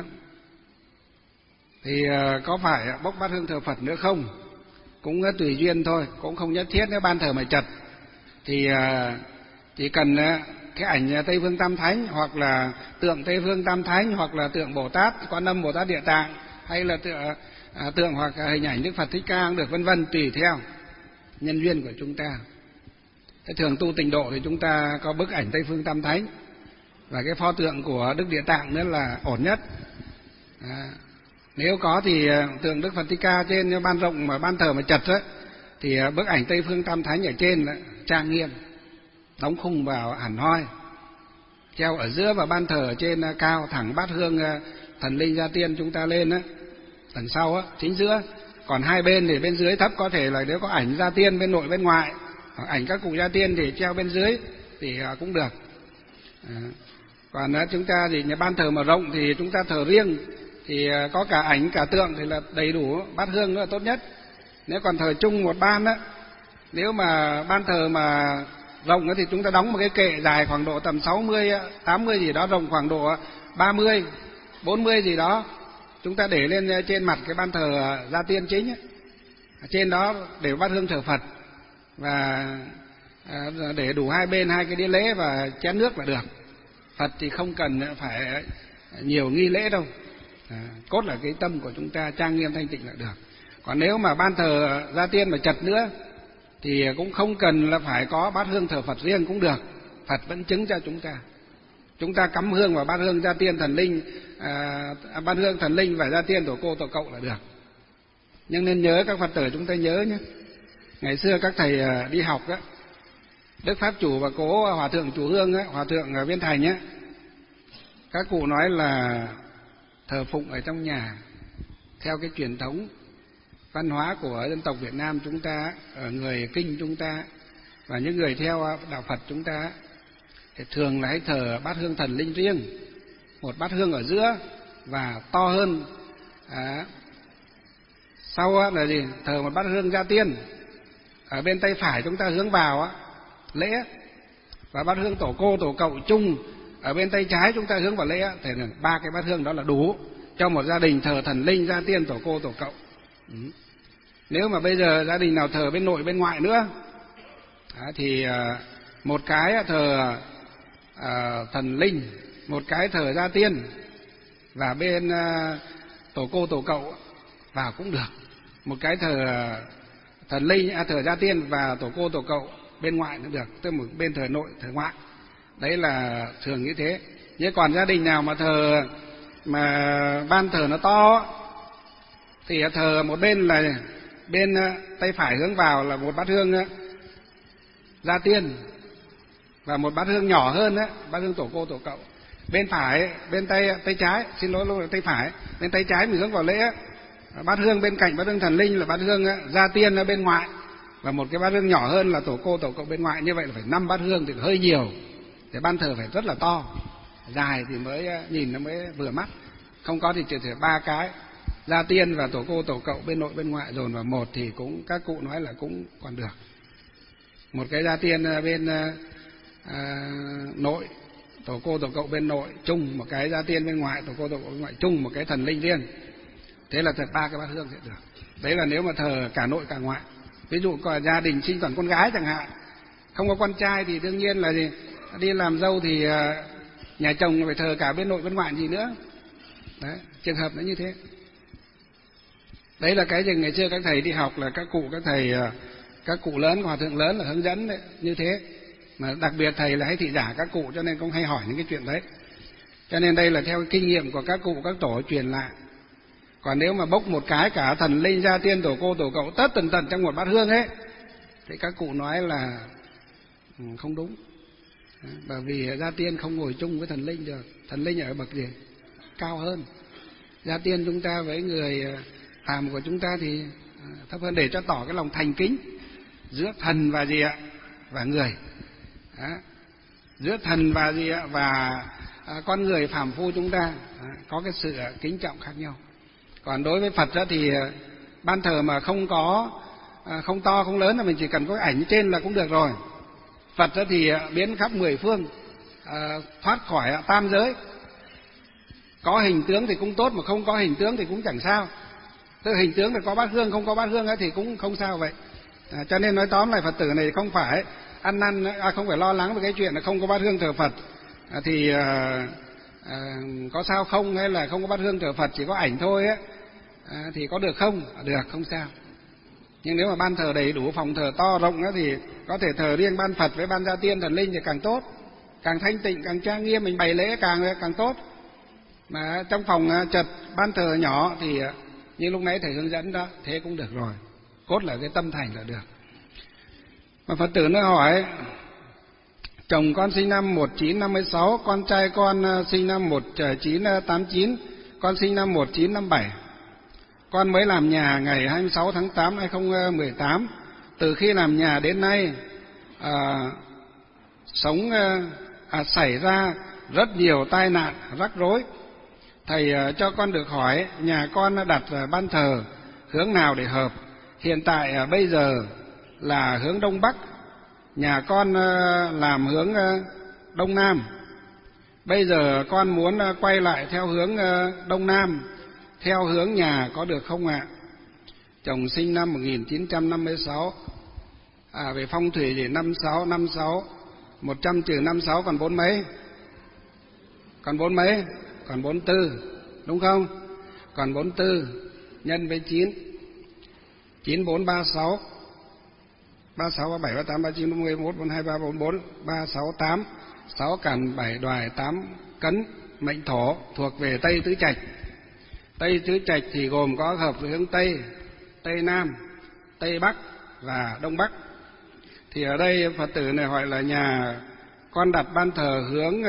thì có phải bốc bát hương thờ Phật nữa không? Cũng tùy duyên thôi, cũng không nhất thiết. Nếu ban thờ mà chật thì chỉ cần cái ảnh Tây Phương Tam Thánh, hoặc là tượng Tây Phương Tam Thánh, hoặc là tượng Bồ Tát Quan Âm, Bồ Tát Địa Tạng, hay là tượng, à, tượng hoặc hình ảnh Đức Phật Thích Ca cũng được, vân vân, tùy theo nhân duyên của chúng ta. Cái thường tu tịnh độ thì chúng ta có bức ảnh Tây Phương Tam Thánh và cái pho tượng của Đức Địa Tạng nữa là ổn nhất. À, nếu có thì tượng Đức Phật Thích Ca trên, nếu ban rộng mà ban thờ mà chật á, thì bức ảnh Tây Phương Tam Thánh ở trên là trang nghiêm, đóng khung vào hẳn hoi, treo ở giữa, và ban thờ ở trên cao thẳng bát hương thần linh gia tiên chúng ta lên á, đằng sau á, chính giữa. Còn hai bên thì bên dưới thấp, có thể là nếu có ảnh gia tiên bên nội bên ngoại, hoặc ảnh các cụ gia tiên thì treo bên dưới thì cũng được. À, còn chúng ta thì nhà ban thờ mà rộng thì chúng ta thờ riêng, thì có cả ảnh cả tượng thì là đầy đủ, bát hương nữa là tốt nhất. Nếu còn thờ chung một ban á, nếu mà ban thờ mà rộng thì chúng ta đóng một cái kệ dài khoảng độ tầm sáu mươi, tám mươi gì đó, rộng khoảng độ ba mươi, bốn mươi gì đó, chúng ta để lên trên mặt cái ban thờ gia tiên chính ấy. Trên đó để bát hương thờ Phật, và để đủ hai bên hai cái đĩa lễ và chén nước là được. Phật thì không cần phải nhiều nghi lễ đâu, à, cốt là cái tâm của chúng ta trang nghiêm thanh tịnh là được. Còn nếu mà ban thờ gia tiên mà chật nữa thì cũng không cần là phải có bát hương thờ Phật riêng cũng được, Phật vẫn chứng cho chúng ta. Chúng ta cắm hương vào bát hương gia tiên thần linh, à, bát hương thần linh và gia tiên tổ cô tổ cậu là được. Nhưng nên nhớ, các Phật tử chúng ta nhớ nhé, ngày xưa các thầy đi học á, Đức Pháp Chủ và Cố Hòa Thượng Chủ Hương á, Hòa Thượng ở Viên Thành á, các cụ nói là thờ phụng ở trong nhà theo cái truyền thống văn hóa của dân tộc Việt Nam chúng ta, ở người Kinh chúng ta và những người theo đạo Phật chúng ta, thì thường là hãy thờ bát hương thần linh riêng, một bát hương ở giữa và to hơn. À, sau là gì? Thờ một bát hương gia tiên, ở bên tay phải chúng ta hướng vào á, lễ, và bát hương tổ cô tổ cậu chung ở bên tay trái chúng ta hướng vào lễ. Thì ba cái bát hương đó là đủ cho một gia đình thờ thần linh gia tiên tổ cô tổ cậu. Ừ. Nếu mà bây giờ gia đình nào thờ bên nội bên ngoại nữa à, thì à, một cái thờ à, thần linh, một cái thờ gia tiên, và bên à, tổ cô tổ cậu vào cũng được. Một cái thờ thần linh, à, thờ gia tiên và tổ cô tổ cậu bên ngoại cũng được, tức một bên thờ nội thờ ngoại. Đấy là thường như thế. Nhưng còn gia đình nào mà thờ mà ban thờ nó to thì thờ một bên là bên tay phải hướng vào là một bát hương gia tiên và một bát hương nhỏ hơn á, bát hương tổ cô tổ cậu. Bên phải, bên tay tay trái, xin lỗi luôn, tay phải, bên tay trái mình hướng vào lễ á, bát hương bên cạnh bát hương thần linh là bát hương gia tiên ở bên ngoại, và một cái bát hương nhỏ hơn là tổ cô tổ cậu bên ngoại. Như vậy là phải năm bát hương thì hơi nhiều, để ban thờ phải rất là to, dài thì mới nhìn nó mới vừa mắt. Không có thì chỉ thể ba cái gia tiên và tổ cô tổ cậu bên nội bên ngoại dồn vào một thì cũng, các cụ nói là cũng còn được. Một cái gia tiên bên à, nội, tổ cô tổ cậu bên nội chung, một cái gia tiên bên ngoại, tổ cô tổ cậu bên ngoại chung, một cái thần linh riêng. Thế là thật ba cái bát hương sẽ được. Đấy là nếu mà thờ cả nội cả ngoại. Ví dụ có gia đình sinh toàn con gái chẳng hạn, không có con trai thì đương nhiên là gì, đi làm dâu thì nhà chồng phải thờ cả bên nội bên ngoại gì nữa. Đấy, trường hợp nó như thế. Đấy là cái gì ngày xưa các thầy đi học là các cụ các thầy các cụ lớn, hòa thượng lớn là hướng dẫn đấy, như thế. Mà đặc biệt thầy là hay thị giả các cụ, cho nên cũng hay hỏi những cái chuyện đấy. Cho nên đây là theo cái kinh nghiệm của các cụ các tổ truyền lại. Còn nếu mà bốc một cái cả thần linh gia tiên tổ cô tổ cậu tất tần tần trong một bát hương ấy thì các cụ nói là không đúng. Bởi vì gia tiên không ngồi chung với thần linh được. Thần linh ở bậc gì? Cao hơn. Gia tiên chúng ta với người phàm của chúng ta thì thấp hơn, để cho tỏ cái lòng thành kính giữa thần và gì ạ? Và người. Đó. Giữa thần và gì ạ? Và con người phàm phu chúng ta có cái sự kính trọng khác nhau. Còn đối với Phật thì ban thờ mà không có không to không lớn là mình chỉ cần có ảnh trên là cũng được rồi. Phật thì biến khắp mười phương, thoát khỏi tam giới. Có hình tướng thì cũng tốt, mà không có hình tướng thì cũng chẳng sao. Tức hình tướng thì có bát hương, không có bát hương thì cũng không sao vậy. À, cho nên nói tóm lại Phật tử này không phải ăn năn, à, không phải lo lắng về cái chuyện là không có bát hương thờ Phật à, thì à, à, có sao không, hay là không có bát hương thờ Phật chỉ có ảnh thôi á, à, thì có được không? À, được, không sao. Nhưng nếu mà ban thờ đầy đủ, phòng thờ to rộng á, thì có thể thờ riêng ban Phật với ban gia tiên thần linh thì càng tốt, càng thanh tịnh, càng trang nghiêm, mình bày lễ càng càng tốt. Mà trong phòng chật ban thờ nhỏ thì như lúc nãy thầy hướng dẫn đó, thế cũng được rồi, cốt là cái tâm thành là được. Mà Phật tử nó hỏi: chồng con sinh năm một nghìn chín trăm năm mươi sáu, con trai con sinh năm một nghìn chín trăm tám mươi chín, con sinh năm một nghìn chín trăm năm mươi bảy. Con mới làm nhà ngày hai mươi sáu tháng tám năm hai nghìn không trăm mười tám. Từ khi làm nhà đến nay à, sống à, xảy ra rất nhiều tai nạn rắc rối. Thầy cho con được hỏi nhà con đặt ban thờ hướng nào để hợp. Hiện tại bây giờ là hướng Đông Bắc, nhà con làm hướng Đông Nam. Bây giờ con muốn quay lại theo hướng Đông Nam, theo hướng nhà có được không ạ? Chồng sinh năm một nghìn chín trăm năm mươi sáu. À, về phong thủy thì năm sáu, năm sáu, một trăm trừ năm sáu còn bốn mấy? Còn bốn mấy? Còn bốn tư, đúng không? Còn bốn tư nhân với chín, chín bốn ba sáu, ba sáu ba bảy ba tám ba chín bốn mươi bốn bốn hai ba bốn bốn ba sáu tám, sáu càn bảy đoài tám cấn, mệnh thổ, thuộc về Tây Tứ Trạch. Tây Tứ Trạch thì gồm có hợp với hướng Tây, Tây Nam, Tây Bắc và Đông Bắc. Thì ở đây Phật tử này hỏi là nhà con đặt ban thờ hướng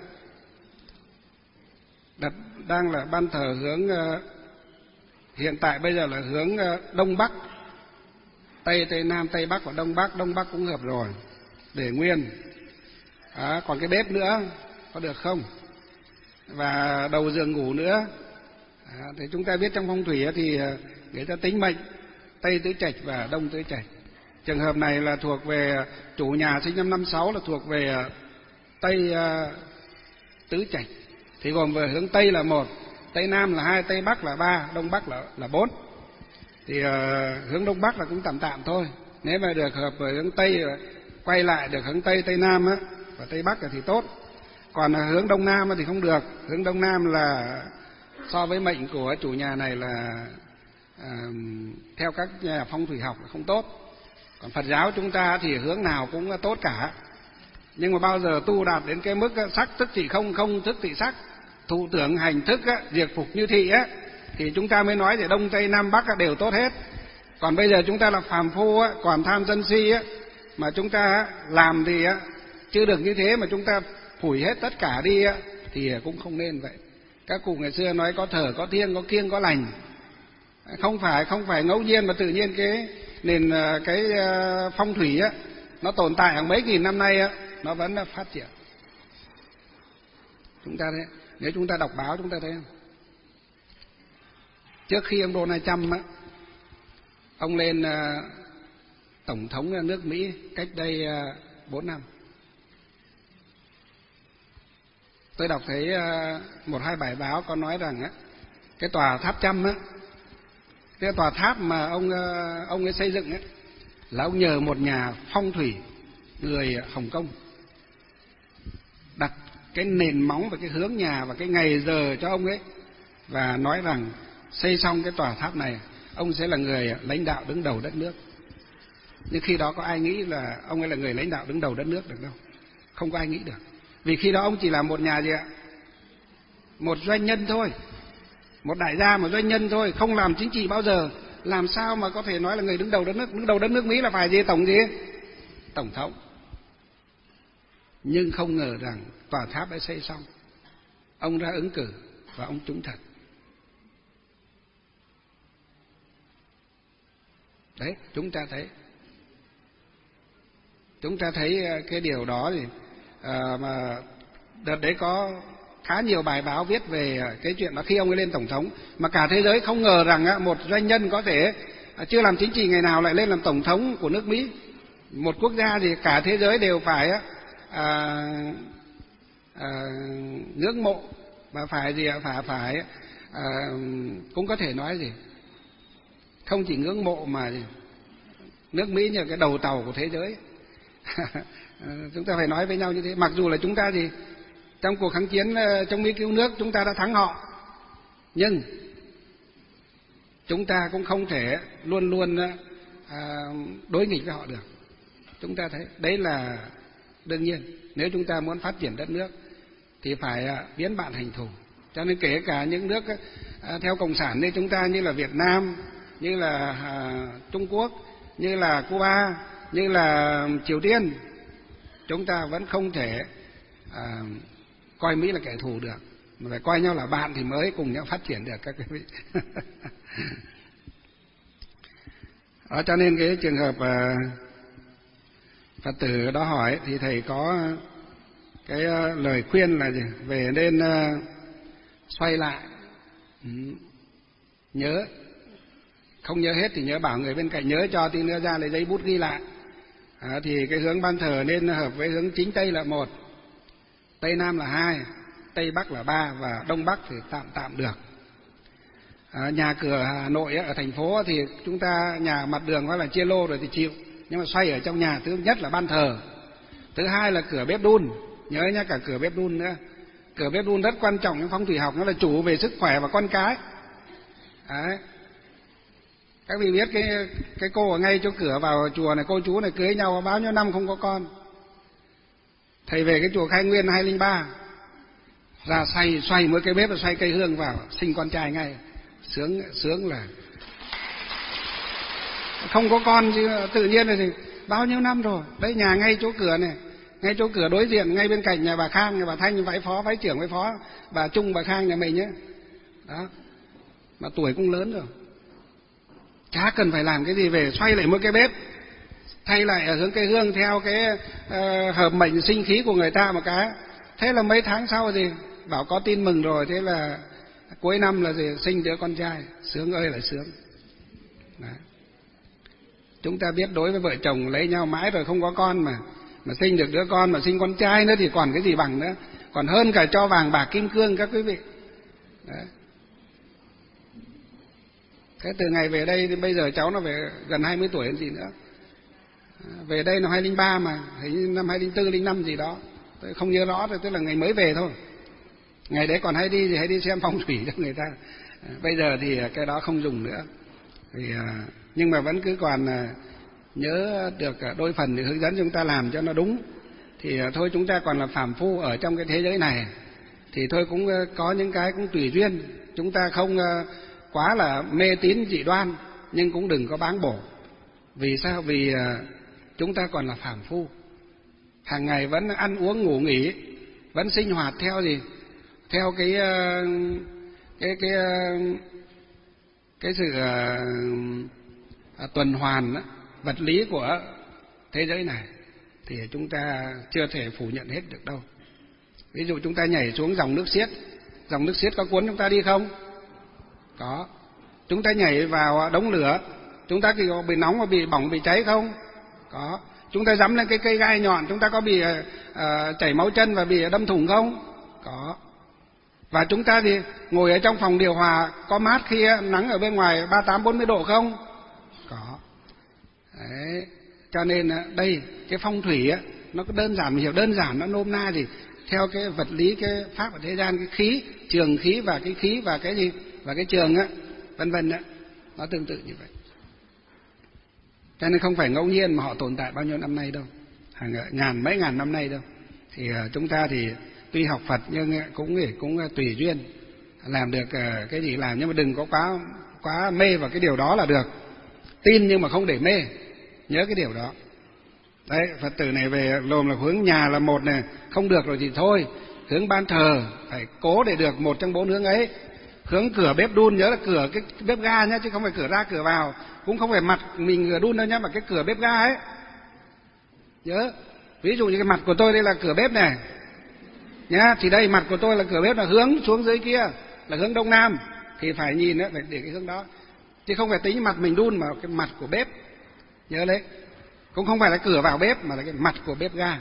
đặt đang là ban thờ hướng hiện tại bây giờ là hướng Đông Bắc, Tây, Tây Nam, Tây Bắc và Đông Bắc. Đông Bắc cũng hợp rồi, để nguyên. À, còn cái bếp nữa có được không? Và đầu giường ngủ nữa. À, thì chúng ta biết trong phong thủy thì người ta tính mệnh Tây Tứ Trạch và Đông Tứ Trạch. Trường hợp này là thuộc về chủ nhà sinh năm năm sáu là thuộc về Tây uh, Tứ Trạch. Thì gồm về hướng Tây là một, Tây Nam là hai, Tây Bắc là ba, Đông Bắc là là bốn. Thì uh, hướng Đông Bắc là cũng tạm tạm thôi. Nếu mà được hợp với hướng Tây, quay lại được hướng Tây, Tây Nam á, và Tây Bắc thì tốt. Còn uh, hướng Đông Nam thì không được. Hướng Đông Nam là so với mệnh của chủ nhà này là uh, theo các nhà phong thủy học là không tốt. Còn Phật giáo chúng ta thì hướng nào cũng tốt cả. Nhưng mà bao giờ tu đạt đến cái mức sắc tức thị không, không tức thị sắc, thụ tưởng hành thức, diệt phục như thị á, thì chúng ta mới nói thì Đông Tây Nam Bắc đều tốt hết. Còn bây giờ chúng ta là phàm phu á, còn tham sân si á, mà chúng ta làm thì á, chưa được như thế mà chúng ta phủi hết tất cả đi á, thì cũng không nên vậy. Các cụ ngày xưa nói có thở, có thiêng, có kiêng, có lành. Không phải không phải ngẫu nhiên mà tự nhiên cái nền cái phong thủy á, nó tồn tại hàng mấy nghìn năm nay á, nó vẫn phát triển. Chúng ta thấy, nếu chúng ta đọc báo chúng ta thấy không? Trước khi ông Donald Trump á, ông lên uh, tổng thống nước Mỹ cách đây bốn uh, năm, tôi đọc thấy uh, một hai bài báo có nói rằng á, cái tòa tháp Trump á, cái tòa tháp mà ông uh, ông ấy xây dựng ấy, là ông nhờ một nhà phong thủy người Hồng Kông đặt cái nền móng và cái hướng nhà và cái ngày giờ cho ông ấy, và nói rằng xây xong cái tòa tháp này ông sẽ là người lãnh đạo đứng đầu đất nước. Nhưng khi đó có ai nghĩ là ông ấy là người lãnh đạo đứng đầu đất nước được đâu? Không có ai nghĩ được. Vì khi đó ông chỉ là một nhà gì ạ? Một doanh nhân thôi, một đại gia, một doanh nhân thôi, không làm chính trị bao giờ. Làm sao mà có thể nói là người đứng đầu đất nước? Đứng đầu đất nước Mỹ là phải gì? Tổng gì? Tổng thống. Nhưng không ngờ rằng tòa tháp đã xây xong, ông ra ứng cử và ông trúng thật. Đấy, chúng ta thấy chúng ta thấy cái điều đó thì à, mà đợt đấy có khá nhiều bài báo viết về cái chuyện mà khi ông ấy lên tổng thống, mà cả thế giới không ngờ rằng một doanh nhân có thể chưa làm chính trị ngày nào lại lên làm tổng thống của nước Mỹ, một quốc gia thì cả thế giới đều phải à, à, ngưỡng mộ và phải gì ạ, phải phải à, cũng có thể nói gì, không chỉ ngưỡng mộ mà gì, nước Mỹ như cái đầu tàu của thế giới. Chúng ta phải nói với nhau như thế. Mặc dù là chúng ta gì trong cuộc kháng chiến chống Mỹ cứu nước chúng ta đã thắng họ, nhưng chúng ta cũng không thể luôn luôn à, đối nghịch với họ được. Chúng ta thấy đấy là đương nhiên. Nếu chúng ta muốn phát triển đất nước thì phải à, biến bạn thành thù. Cho nên kể cả những nước à, theo cộng sản như chúng ta, như là Việt Nam, như là à, Trung Quốc, như là Cuba, như là Triều Tiên, chúng ta vẫn không thể à, coi Mỹ là kẻ thù được, mà phải coi nhau là bạn thì mới cùng nhau phát triển được các quý vị. Đó, cho nên cái trường hợp à, Phật tử đó hỏi thì thầy có cái uh, lời khuyên là gì? Về nên uh, xoay lại, ừ. nhớ, không nhớ hết thì nhớ bảo người bên cạnh nhớ cho, tí nữa ra lấy giấy bút ghi lại. À, thì cái hướng ban thờ nên hợp với hướng chính Tây là một, Tây Nam là hai, Tây Bắc là ba, và Đông Bắc thì tạm tạm được. À, nhà cửa Hà Nội ở thành phố thì chúng ta nhà mặt đường hoặc là chia lô rồi thì chịu, nhưng mà xoay ở trong nhà, thứ nhất là ban thờ, thứ hai là cửa bếp đun, nhớ nhá, cả cửa bếp đun nữa. Cửa bếp đun rất quan trọng trong phong thủy học, nó là chủ về sức khỏe và con cái. Đấy. Các vị biết cái cái cô ở ngay chỗ cửa vào chùa này, cô chú này cưới nhau bao nhiêu năm không có con. Thầy về cái chùa Khai Nguyên hai không ba, ra xoay xoay mỗi cái bếp và xoay cây hương vào, sinh con trai ngay. Sướng sướng là không có con chứ tự nhiên là gì, bao nhiêu năm rồi. Đấy, nhà ngay chỗ cửa này, ngay chỗ cửa đối diện, ngay bên cạnh nhà bà Khang, nhà bà Thanh vãi phó, vãi trưởng vãi phó, bà Trung, bà Khang nhà mình nhé. Đó, mà tuổi cũng lớn rồi, chả cần phải làm cái gì, về xoay lại mỗi cái bếp, thay lại ở hướng cây hương theo cái uh, hợp mệnh sinh khí của người ta một cái. Thế là mấy tháng sau gì bảo có tin mừng rồi, thế là cuối năm là gì sinh đứa con trai, sướng ơi là sướng. Đấy. Chúng ta biết đối với vợ chồng lấy nhau mãi rồi không có con mà mà sinh được đứa con, mà sinh con trai nữa thì còn cái gì bằng nữa, còn hơn cả cho vàng bạc kim cương các quý vị. Đấy. Thế từ ngày về đây thì bây giờ cháu nó về gần hai mươi tuổi hơn gì nữa. Về đây năm hai không ba mà, hình như năm hai không bốn, hai không năm gì đó, tôi không nhớ rõ rồi, tức là ngày mới về thôi. Ngày đấy còn hay đi thì hay đi xem phong thủy cho người ta. Bây giờ thì cái đó không dùng nữa. Thì, nhưng mà vẫn cứ còn nhớ được đôi phần để hướng dẫn chúng ta làm cho nó đúng. Thì thôi chúng ta còn là phàm phu ở trong cái thế giới này, thì thôi cũng có những cái cũng tùy duyên. Chúng ta không quá là mê tín dị đoan, nhưng cũng đừng có báng bổ. Vì sao? Vì chúng ta còn là phàm phu, hàng ngày vẫn ăn uống ngủ nghỉ, vẫn sinh hoạt theo gì? Theo cái cái cái cái sự uh, tuần hoàn uh, vật lý của thế giới này, thì chúng ta chưa thể phủ nhận hết được đâu. Ví dụ chúng ta nhảy xuống dòng nước xiết, dòng nước xiết có cuốn chúng ta đi không? Có. Chúng ta nhảy vào đống lửa, chúng ta có bị nóng và bị bỏng, bị cháy không? Có. Chúng ta dẫm lên cái cây gai nhọn, chúng ta có bị uh, chảy máu chân và bị đâm thủng không? Có. Và chúng ta thì ngồi ở trong phòng điều hòa có mát khi nắng ở bên ngoài ba mươi tám bốn mươi độ không? Có. Đấy. Cho nên đây cái phong thủy á, nó có đơn giản, mình hiểu đơn giản, nó nôm na gì theo cái vật lý, cái pháp ở thế gian, cái khí, trường khí và cái khí và cái gì và cái trường á, vân vân á, nó tương tự như vậy. Cho nên không phải ngẫu nhiên mà họ tồn tại bao nhiêu năm nay đâu, hàng ngàn mấy ngàn năm nay đâu. Thì chúng ta thì tuy học Phật nhưng cũng cũng tùy duyên, làm được cái gì làm, nhưng mà đừng có quá quá mê vào cái điều đó là được. Tin nhưng mà không để mê, nhớ cái điều đó. Đấy, Phật tử này về lồm là hướng nhà là một này, không được rồi thì thôi, hướng ban thờ phải cố để được một trong bốn hướng ấy. Hướng cửa bếp đun, nhớ là cửa cái bếp ga nhá, chứ không phải cửa ra cửa vào, cũng không phải mặt mình cửa đun đâu nhá, mà cái cửa bếp ga ấy. Nhớ, ví dụ như cái mặt của tôi đây là cửa bếp này, nhá. Thì đây mặt của tôi là cửa bếp, là hướng xuống dưới kia là hướng đông nam, thì phải nhìn đấy, phải để cái hướng đó, chứ không phải tính mặt mình đun mà cái mặt của bếp. Nhớ đấy, cũng không phải là cửa vào bếp mà là cái mặt của bếp ga.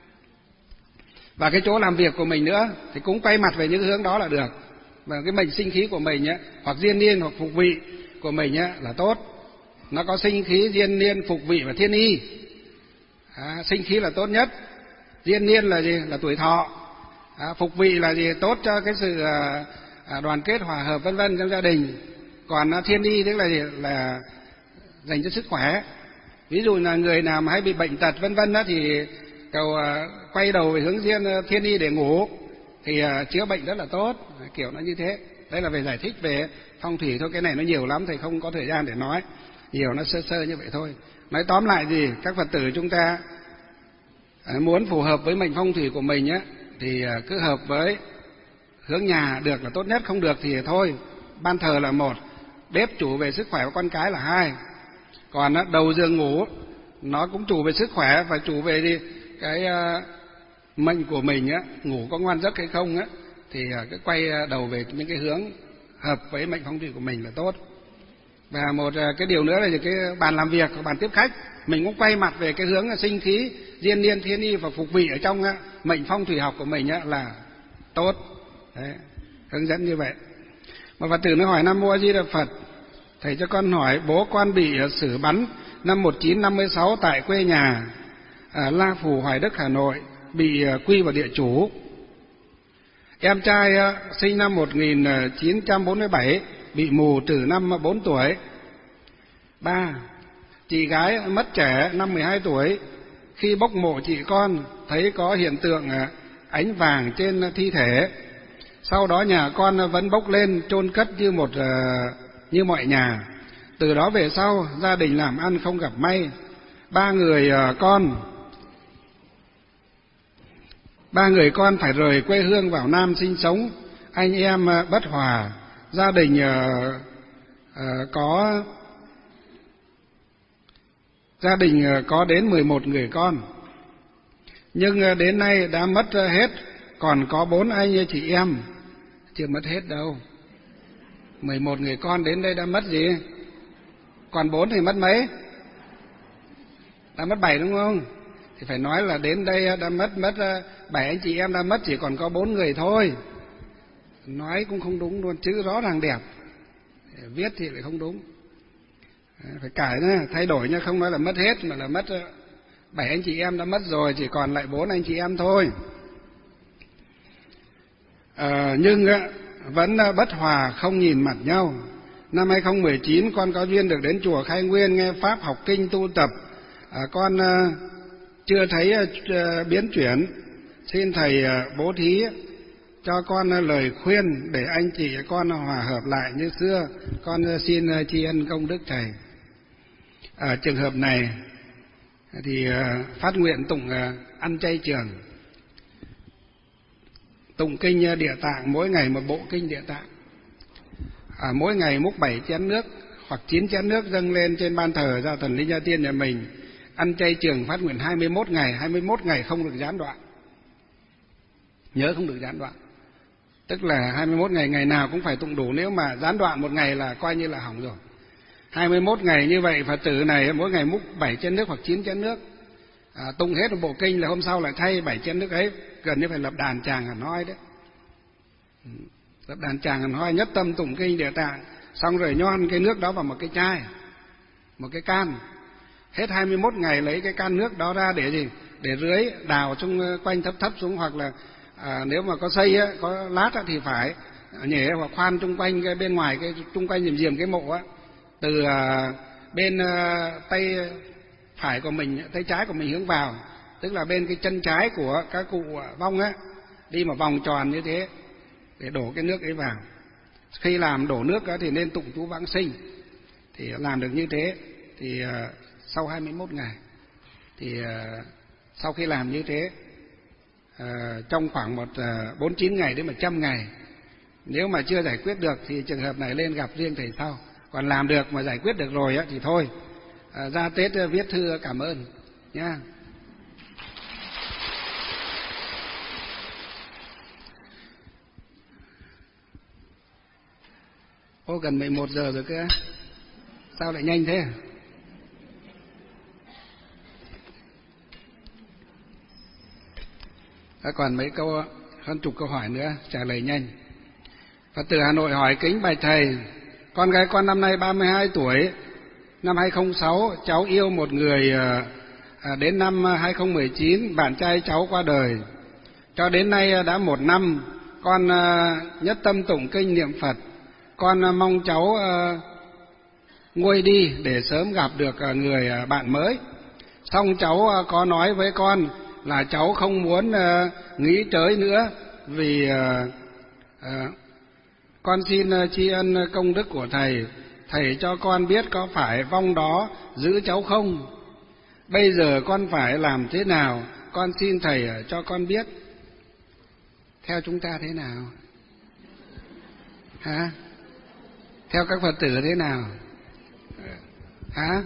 Và cái chỗ làm việc của mình nữa thì cũng quay mặt về những hướng đó là được. Và cái mệnh sinh khí của mình nhé, hoặc diên niên hoặc phục vị của mình nhé là tốt. Nó có sinh khí, diên niên, phục vị và thiên y. À, sinh khí là tốt nhất. Diên niên là gì? Là tuổi thọ. À, phục vị là gì? Tốt cho cái sự à, à, đoàn kết hòa hợp vân vân trong gia đình. Còn à, thiên y tức là gì? Là dành cho sức khỏe. Ví dụ là người nào mà hay bị bệnh tật vân vân đó thì cầu à, quay đầu về hướng diên thiên y để ngủ thì à, chữa bệnh rất là tốt, kiểu nó như thế. Đây là về giải thích về phong thủy thôi, cái này nó nhiều lắm, thầy không có thời gian để nói nhiều, nó sơ sơ như vậy thôi. Nói tóm lại gì, các Phật tử chúng ta à, muốn phù hợp với mệnh phong thủy của mình á, thì à, cứ hợp với hướng nhà được là tốt nhất, không được thì thôi. Ban thờ là một, bếp chủ về sức khỏe của con cái là hai. Còn á, đầu giường ngủ nó cũng chủ về sức khỏe và chủ về đi cái à, mệnh của mình á, ngủ có ngoan giấc hay không á, thì à, cứ quay đầu về những cái hướng hợp với mệnh phong thủy của mình là tốt. Và một à, cái điều nữa là cái bàn làm việc, bàn tiếp khách mình cũng quay mặt về cái hướng sinh khí, diên niên, thiên y và phục vị ở trong á, mệnh phong thủy học của mình á, là tốt. Đấy, hướng dẫn như vậy. Mà Phật tử nó hỏi: Nam Mô A Di Đà Phật, thầy cho con hỏi bố con bị xử bắn năm một nghìn chín trăm năm mươi sáu tại quê nhà à, La Phủ, Hoài Đức, Hà Nội, bị à, quy vào địa chủ. Em trai à, sinh năm một nghìn chín trăm bốn mươi bảy, bị mù từ năm bốn tuổi. Ba, chị gái mất trẻ năm mười hai tuổi. Khi bốc mộ chị con thấy có hiện tượng à, ánh vàng trên thi thể. Sau đó nhà con vẫn bốc lên chôn cất như một uh, như mọi nhà. Từ đó về sau gia đình làm ăn không gặp may. Ba người uh, con ba người con phải rời quê hương vào Nam sinh sống. Anh em uh, bất hòa. Gia đình uh, uh, có gia đình uh, có đến mười một người con, nhưng uh, đến nay đã mất uh, hết. Còn có bốn anh chị em chưa mất hết đâu. Mười một người con đến đây đã mất gì? Còn bốn thì mất mấy? Đã mất bảy đúng không? Thì phải nói là đến đây đã mất mất bảy anh chị em đã mất, chỉ còn có bốn người thôi. Nói cũng không đúng luôn, chữ rõ ràng đẹp, viết thì lại không đúng. Phải cải nhá, thay đổi nhá, không nói là mất hết mà là mất bảy anh chị em đã mất rồi, chỉ còn lại bốn anh chị em thôi. À, nhưng vẫn bất hòa, không nhìn mặt nhau. Năm hai không một chín con có duyên được đến chùa Khai Nguyên nghe pháp, học kinh, tu tập. À, con uh, chưa thấy uh, biến chuyển. Xin thầy uh, bố thí cho con uh, lời khuyên để anh chị con hòa hợp lại như xưa. Con uh, xin uh, tri ân công đức thầy. Ở trường hợp này thì uh, phát nguyện tụng uh, ăn chay trường, tụng kinh Địa Tạng, mỗi ngày một bộ kinh Địa Tạng. À, mỗi ngày múc bảy chén nước hoặc chín chén nước dâng lên trên ban thờ gia thần linh gia tiên nhà mình. Ăn chay trường phát nguyện hai mươi mốt ngày, hai mươi mốt ngày không được gián đoạn. Nhớ không được gián đoạn. Tức là hai mươi mốt ngày, ngày nào cũng phải tụng đủ, nếu mà gián đoạn một ngày là coi như là hỏng rồi. hai mươi mốt ngày như vậy, Phật tử này mỗi ngày múc bảy chén nước hoặc chín chén nước. À, tụng hết một bộ kinh là hôm sau lại thay bảy chén nước ấy, gần như phải lập đàn tràng hẳn hoi đấy. Lập đàn tràng hẳn hoi, nhất tâm tụng kinh Địa Tạng, xong rồi nhoan cái nước đó vào một cái chai, một cái can. Hết hai mươi mốt ngày lấy cái can nước đó ra để gì? Để rưới, đào xung quanh thấp thấp xuống, hoặc là à, nếu mà có xây á, có lát á, thì phải nhể hoặc khoan chung quanh cái bên ngoài, cái chung quanh diềm diềm cái mộ á, từ à, bên à, tay phải của mình, tay trái của mình hướng vào, tức là bên cái chân trái của các cụ vong á, đi một vòng tròn như thế để đổ cái nước ấy vào. Khi làm đổ nước đó thì nên tụng chú vãng sinh. Thì làm được như thế thì uh, sau hai mươi mốt ngày thì uh, sau khi làm như thế uh, trong khoảng một uh, bốn mươi chín ngày đến một trăm ngày, nếu mà chưa giải quyết được thì trường hợp này lên gặp riêng thầy sau. Còn làm được mà giải quyết được rồi á thì thôi, uh, ra Tết uh, viết thư cảm ơn nhá. Ô, gần mười một giờ rồi cơ. Sao lại nhanh thế? Đã còn mấy câu, hơn chục câu hỏi nữa, trả lời nhanh. Phật tử Hà Nội hỏi: kính bạch thầy, con gái con năm nay ba mươi hai tuổi. Năm hai không không sáu, cháu yêu một người, à, đến năm hai không một chín, bạn trai cháu qua đời. Cho đến nay đã một năm, con à, nhất tâm tụng kinh niệm Phật. Con à, mong cháu à, nguôi đi để sớm gặp được à, người à, bạn mới. Xong cháu à, có nói với con là cháu không muốn à, nghĩ tới nữa, vì à, à, con xin à, tri ân công đức của thầy. Thầy cho con biết có phải vong đó giữ cháu không? Bây giờ con phải làm thế nào? Con xin thầy cho con biết. Theo chúng ta thế nào? Hả? Theo các Phật tử thế nào? Hả?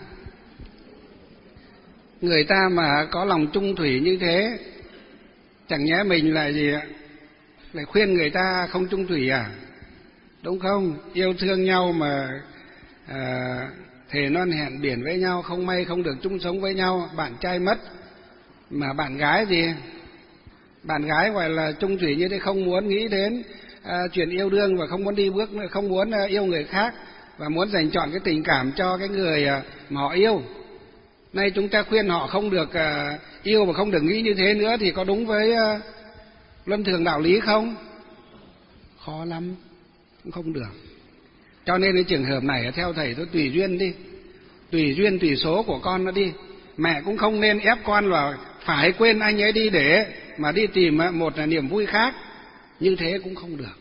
Người ta mà có lòng trung thủy như thế, chẳng nhẽ mình lại gì ạ? Lại khuyên người ta không trung thủy à? Đúng không? Yêu thương nhau mà à, thề non hẹn biển với nhau, không may không được chung sống với nhau, bạn trai mất mà bạn gái gì? Bạn gái gọi là trung thủy như thế, không muốn nghĩ đến à, chuyện yêu đương và không muốn đi bước, không muốn à, yêu người khác và muốn dành trọn cái tình cảm cho cái người à, mà họ yêu. Nay chúng ta khuyên họ không được à, yêu và không được nghĩ như thế nữa thì có đúng với à, luân thường đạo lý không? Khó lắm, cũng không được. Cho nên cái trường hợp này theo thầy tôi tùy duyên đi, tùy duyên tùy số của con nó đi. Mẹ cũng không nên ép con là phải quên anh ấy đi để mà đi tìm một là niềm vui khác, như thế cũng không được.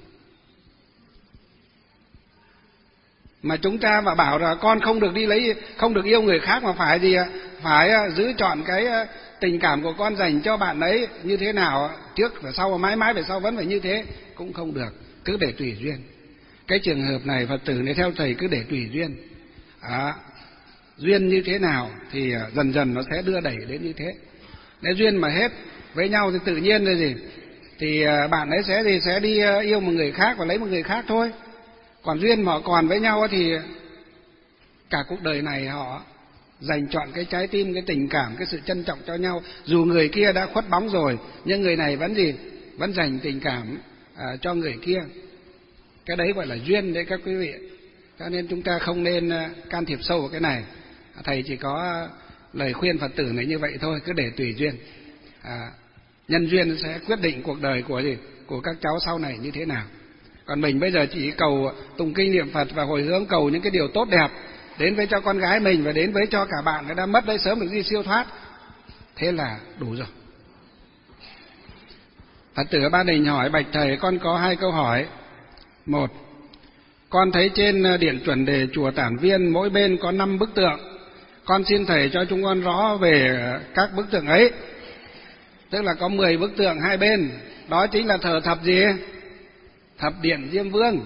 Mà chúng ta mà bảo là con không được đi lấy, không được yêu người khác mà phải gì, phải giữ trọn cái tình cảm của con dành cho bạn ấy như thế nào, trước và sau và mãi mãi về sau vẫn phải như thế, cũng không được. Cứ để tùy duyên. Cái trường hợp này Phật tử này theo thầy cứ để tùy duyên. À, duyên như thế nào thì dần dần nó sẽ đưa đẩy đến như thế. Nếu duyên mà hết với nhau thì tự nhiên là gì? Thì bạn ấy sẽ gì sẽ đi yêu một người khác và lấy một người khác thôi. Còn duyên mà họ còn với nhau thì cả cuộc đời này họ dành trọn cái trái tim, cái tình cảm, cái sự trân trọng cho nhau. Dù người kia đã khuất bóng rồi, nhưng người này vẫn gì? Vẫn dành tình cảm à, cho người kia. Cái đấy gọi là duyên đấy các quý vị. Cho nên chúng ta không nên can thiệp sâu vào cái này. Thầy chỉ có lời khuyên Phật tử này như vậy thôi, cứ để tùy duyên. À, nhân duyên sẽ quyết định cuộc đời của gì? Của các cháu sau này như thế nào. Còn mình bây giờ chỉ cầu tụng kinh niệm Phật và hồi hướng cầu những cái điều tốt đẹp đến với cho con gái mình và đến với cho cả bạn đã mất đấy sớm được đi siêu thoát. Thế là đủ rồi. Phật tử Ba Đình hỏi: bạch thầy, con có hai câu hỏi. Một, con thấy trên điện chuẩn đề chùa Tản Viên mỗi bên có năm bức tượng. Con xin thầy cho chúng con rõ về các bức tượng ấy. Tức là có mười bức tượng hai bên. Đó chính là thờ thập gì? Thập điện Diêm Vương.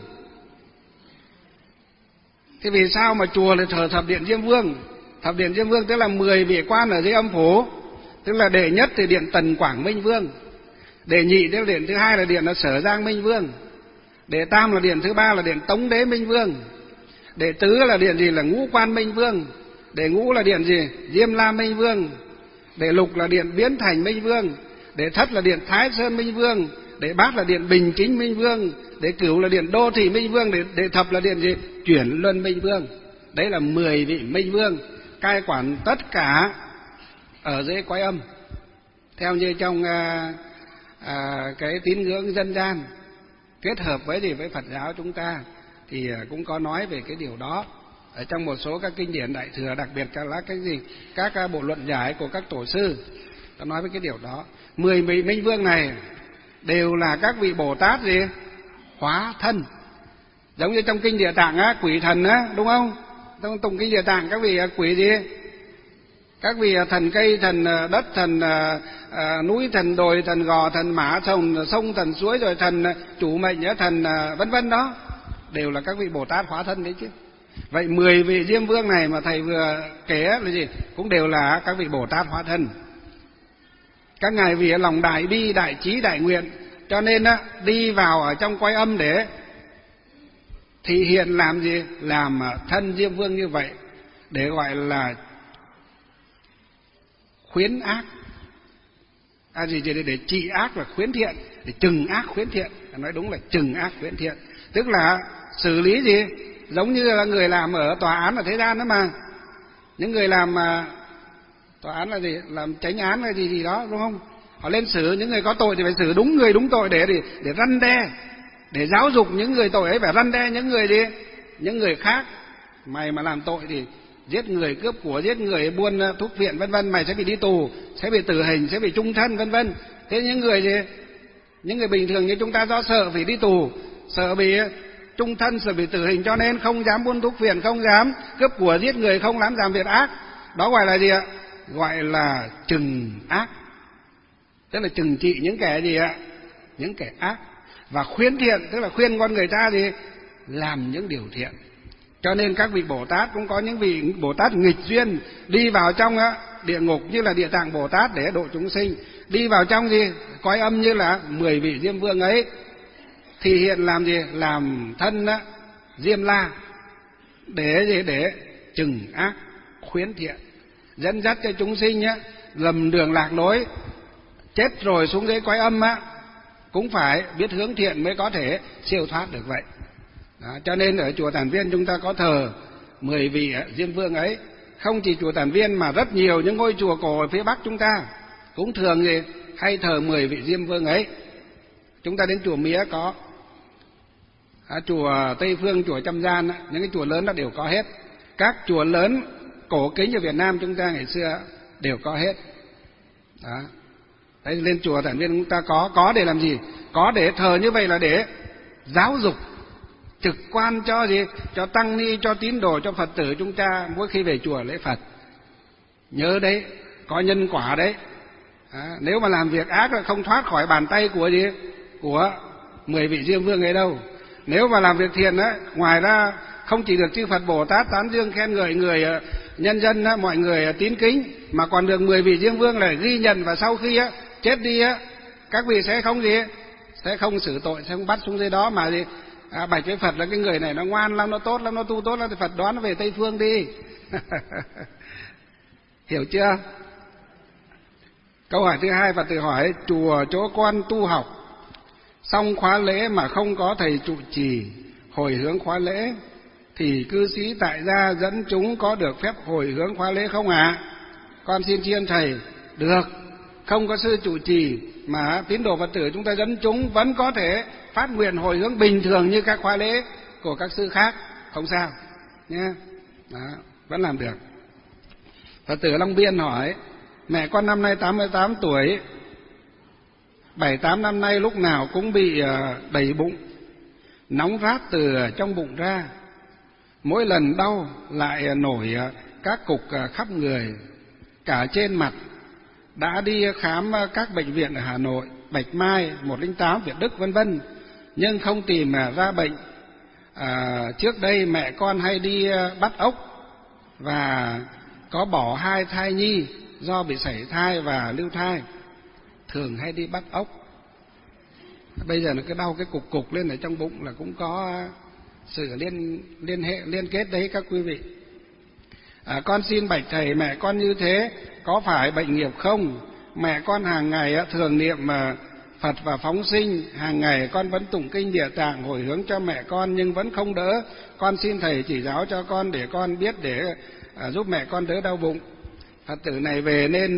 Thế vì sao mà chùa lại thờ thập điện Diêm Vương? Thập điện Diêm Vương tức là mười vị quan ở dưới âm phủ. Tức là đệ nhất thì điện Tần Quảng Minh Vương, đệ nhị tức là điện thứ hai là điện là Sở Giang Minh Vương, đệ tam là điện thứ ba là điện Tống Đế Minh Vương, đệ tứ là điện gì là Ngũ Quan Minh Vương, đệ ngũ là điện gì Diêm La Minh Vương, đệ lục là điện Biến Thành Minh Vương, đệ thất là điện Thái Sơn Minh Vương, đệ bát là điện Bình Chính Minh Vương, đệ cửu là điện Đô Thị Minh Vương, đệ, đệ thập là điện gì Chuyển Luân Minh Vương. Đấy là mười vị Minh Vương cai quản tất cả ở dưới Quái Âm, theo như trong à, à, cái tín ngưỡng dân gian kết hợp với gì với Phật giáo chúng ta thì cũng có nói về cái điều đó ở trong một số các kinh điển Đại Thừa, đặc biệt là cái gì các bộ luận giải của các tổ sư có nói với cái điều đó. Mười vị Minh Vương này đều là các vị Bồ Tát gì hóa thân, giống như trong kinh Địa Tạng á, quỷ thần á, đúng không? Trong tụng kinh Địa Tạng các vị quỷ gì, các vị thần cây, thần đất, thần à, à, núi, thần đồi, thần gò, thần mã, thần sông, thần suối, rồi thần chủ mệnh, thần à, vân vân đó, đều là các vị Bồ Tát hóa thân đấy chứ. Vậy mười vị Diêm Vương này mà thầy vừa kể là gì? Cũng đều là các vị Bồ Tát hóa thân. Các ngài vì lòng đại bi, đại trí, đại nguyện, cho nên á, đi vào ở trong Quái Âm để Thì hiện làm gì? Làm thân Diêm Vương như vậy để gọi là khuyến ác. À gì để, để trị ác là khuyến thiện, để trừng ác khuyến thiện. Nói đúng là trừng ác khuyến thiện. Tức là xử lý gì? Giống như là người làm ở tòa án ở thế gian đó mà. Những người làm mà tòa án là gì? Làm chánh án là gì gì đó, đúng không? Họ lên xử những người có tội thì phải xử đúng người đúng tội để để, để răn đe, để giáo dục những người tội ấy, phải răn đe những người đi, những người khác. Mày mà làm tội thì giết người, cướp của, giết người, buôn thuốc viện vân vân, mày sẽ bị đi tù, sẽ bị tử hình, sẽ bị chung thân vân vân. Thế những người gì? Những người bình thường như chúng ta do sợ phải đi tù, sợ bị chung thân, sợ bị tử hình cho nên không dám buôn thuốc viện, không dám cướp của, giết người, không dám làm việc ác. Đó gọi là gì ạ? Gọi là trừng ác. Tức là trừng trị những kẻ gì ạ? Những kẻ ác. Và khuyến thiện, tức là khuyên con người ta gì? Làm những điều thiện. Cho nên các vị Bồ Tát cũng có những vị Bồ Tát nghịch duyên đi vào trong địa ngục như là Địa Tạng Bồ Tát để độ chúng sinh, đi vào trong gì? Cõi âm như là mười vị Diêm Vương ấy, thì hiện làm gì? Làm thân á, Diêm La để gì? Để trừng ác khuyến thiện, dẫn dắt cho chúng sinh á lầm đường lạc lối, chết rồi xuống dưới cõi âm á cũng phải biết hướng thiện mới có thể siêu thoát được vậy. Đó, cho nên ở chùa Tản Viên chúng ta có thờ mười vị Diêm Vương ấy. Không chỉ chùa Tản Viên mà rất nhiều những ngôi chùa cổ ở phía Bắc chúng ta cũng thường gì hay thờ mười vị Diêm Vương ấy. Chúng ta đến chùa Mía có, à, chùa Tây Phương, chùa Trăm Gian, những cái chùa lớn đó đều có hết. Các chùa lớn cổ kính ở Việt Nam chúng ta ngày xưa đều có hết. Đó. Đấy, lên chùa Tản Viên chúng ta có, có để làm gì? Có để thờ như vậy là để giáo dục trực quan cho gì? Cho tăng ni, cho tín đồ, cho Phật tử chúng ta mỗi khi về chùa lễ Phật. Nhớ đấy, có nhân quả đấy. À, nếu mà làm việc ác là không thoát khỏi bàn tay của gì? Của mười vị Diêm Vương ấy đâu. Nếu mà làm việc thiện á, ngoài ra không chỉ được chư Phật Bồ Tát tán dương khen ngợi người nhân dân á, mọi người tín kính, mà còn được mười vị Diêm Vương là ghi nhận, và sau khi á chết đi á, các vị sẽ không gì? Sẽ không xử tội, sẽ không bắt xuống dưới đó mà gì? À, bạch với Phật là cái người này nó ngoan lắm, nó tốt lắm, nó tu tốt lắm, thì Phật đoán nó về Tây Phương đi. Hiểu chưa? Câu hỏi thứ hai, Phật tử hỏi: chùa chỗ con tu học xong khóa lễ mà không có thầy trụ trì hồi hướng khóa lễ, thì cư sĩ tại gia dẫn chúng có được phép hồi hướng khóa lễ không ạ? À? Con xin tri ân thầy. Được. Không có sư trụ trì mà tín đồ Phật tử chúng ta dẫn chúng vẫn có thể phát nguyện hồi hướng bình thường như các khóa lễ của các sư khác, không sao nhé. Đó, vẫn làm được. Phật tử Long Biên hỏi: mẹ con năm nay tám mươi tám tuổi, bảy tám năm nay lúc nào cũng bị đầy bụng, nóng rát từ trong bụng ra, mỗi lần đau lại nổi các cục khắp người, cả trên mặt. Đã đi khám các bệnh viện ở Hà Nội, Bạch Mai, một không tám, Việt Đức vân vân, nhưng không tìm ra bệnh. À, trước đây mẹ con hay đi bắt ốc và có bỏ hai thai nhi do bị sảy thai và lưu thai, thường hay đi bắt ốc. Bây giờ nó cứ đau cái cục cục lên ở trong bụng là cũng có sự liên liên hệ liên kết đấy các quý vị. À, con xin bạch thầy, mẹ con như thế có phải bệnh nghiệp không? Mẹ con hàng ngày thường niệm Phật và phóng sinh, hàng ngày con vẫn tụng kinh Địa Tạng hồi hướng cho mẹ con nhưng vẫn không đỡ. Con xin thầy chỉ giáo cho con để con biết để à, giúp mẹ con đỡ đau bụng. Phật tử này về nên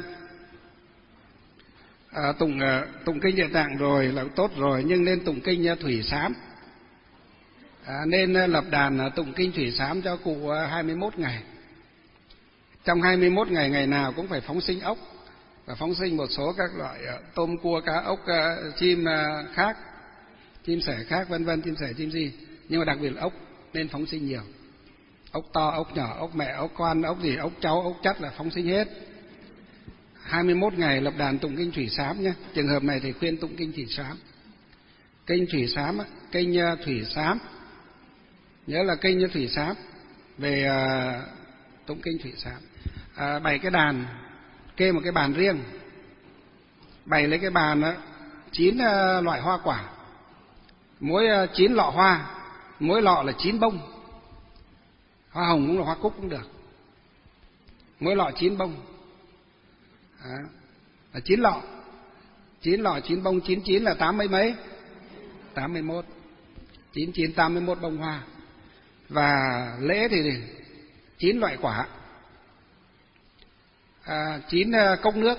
à, tụng à, tụng kinh Địa Tạng rồi là tốt rồi, nhưng nên tụng kinh à, Thủy Sám. À, nên à, lập đàn à, tụng kinh Thủy Sám cho cụ à, hai mươi mốt ngày. Trong hai mươi mốt ngày, ngày nào cũng phải phóng sinh ốc và phóng sinh một số các loại tôm, cua, cá, ốc, chim khác, chim sẻ khác vân vân, chim sẻ, chim gì, nhưng mà đặc biệt là ốc nên phóng sinh nhiều. Ốc to, ốc nhỏ, ốc mẹ, ốc con, ốc gì, ốc cháu, ốc chắt là phóng sinh hết. hai mươi mốt ngày lập đàn tụng kinh Thủy Sám nhé. Trường hợp này thì khuyên tụng kinh Thủy Sám. Kinh Thủy Sám, kinh Thủy Sám, nhớ là kinh Thủy Sám về tụng kinh Thủy Sám. À, bày cái đàn, kê một cái bàn riêng, bày lấy cái bàn đó chín uh, loại hoa quả, mỗi uh, chín lọ hoa, mỗi lọ là chín bông. Hoa hồng cũng là hoa cúc cũng được, mỗi lọ chín bông. À, là chín lọ, chín lọ chín bông, chín chín là tám mươi mấy, tám mươi mốt, chín chín tám mươi mốt bông hoa. Và lễ thì chín loại quả, à, chín uh, cốc nước,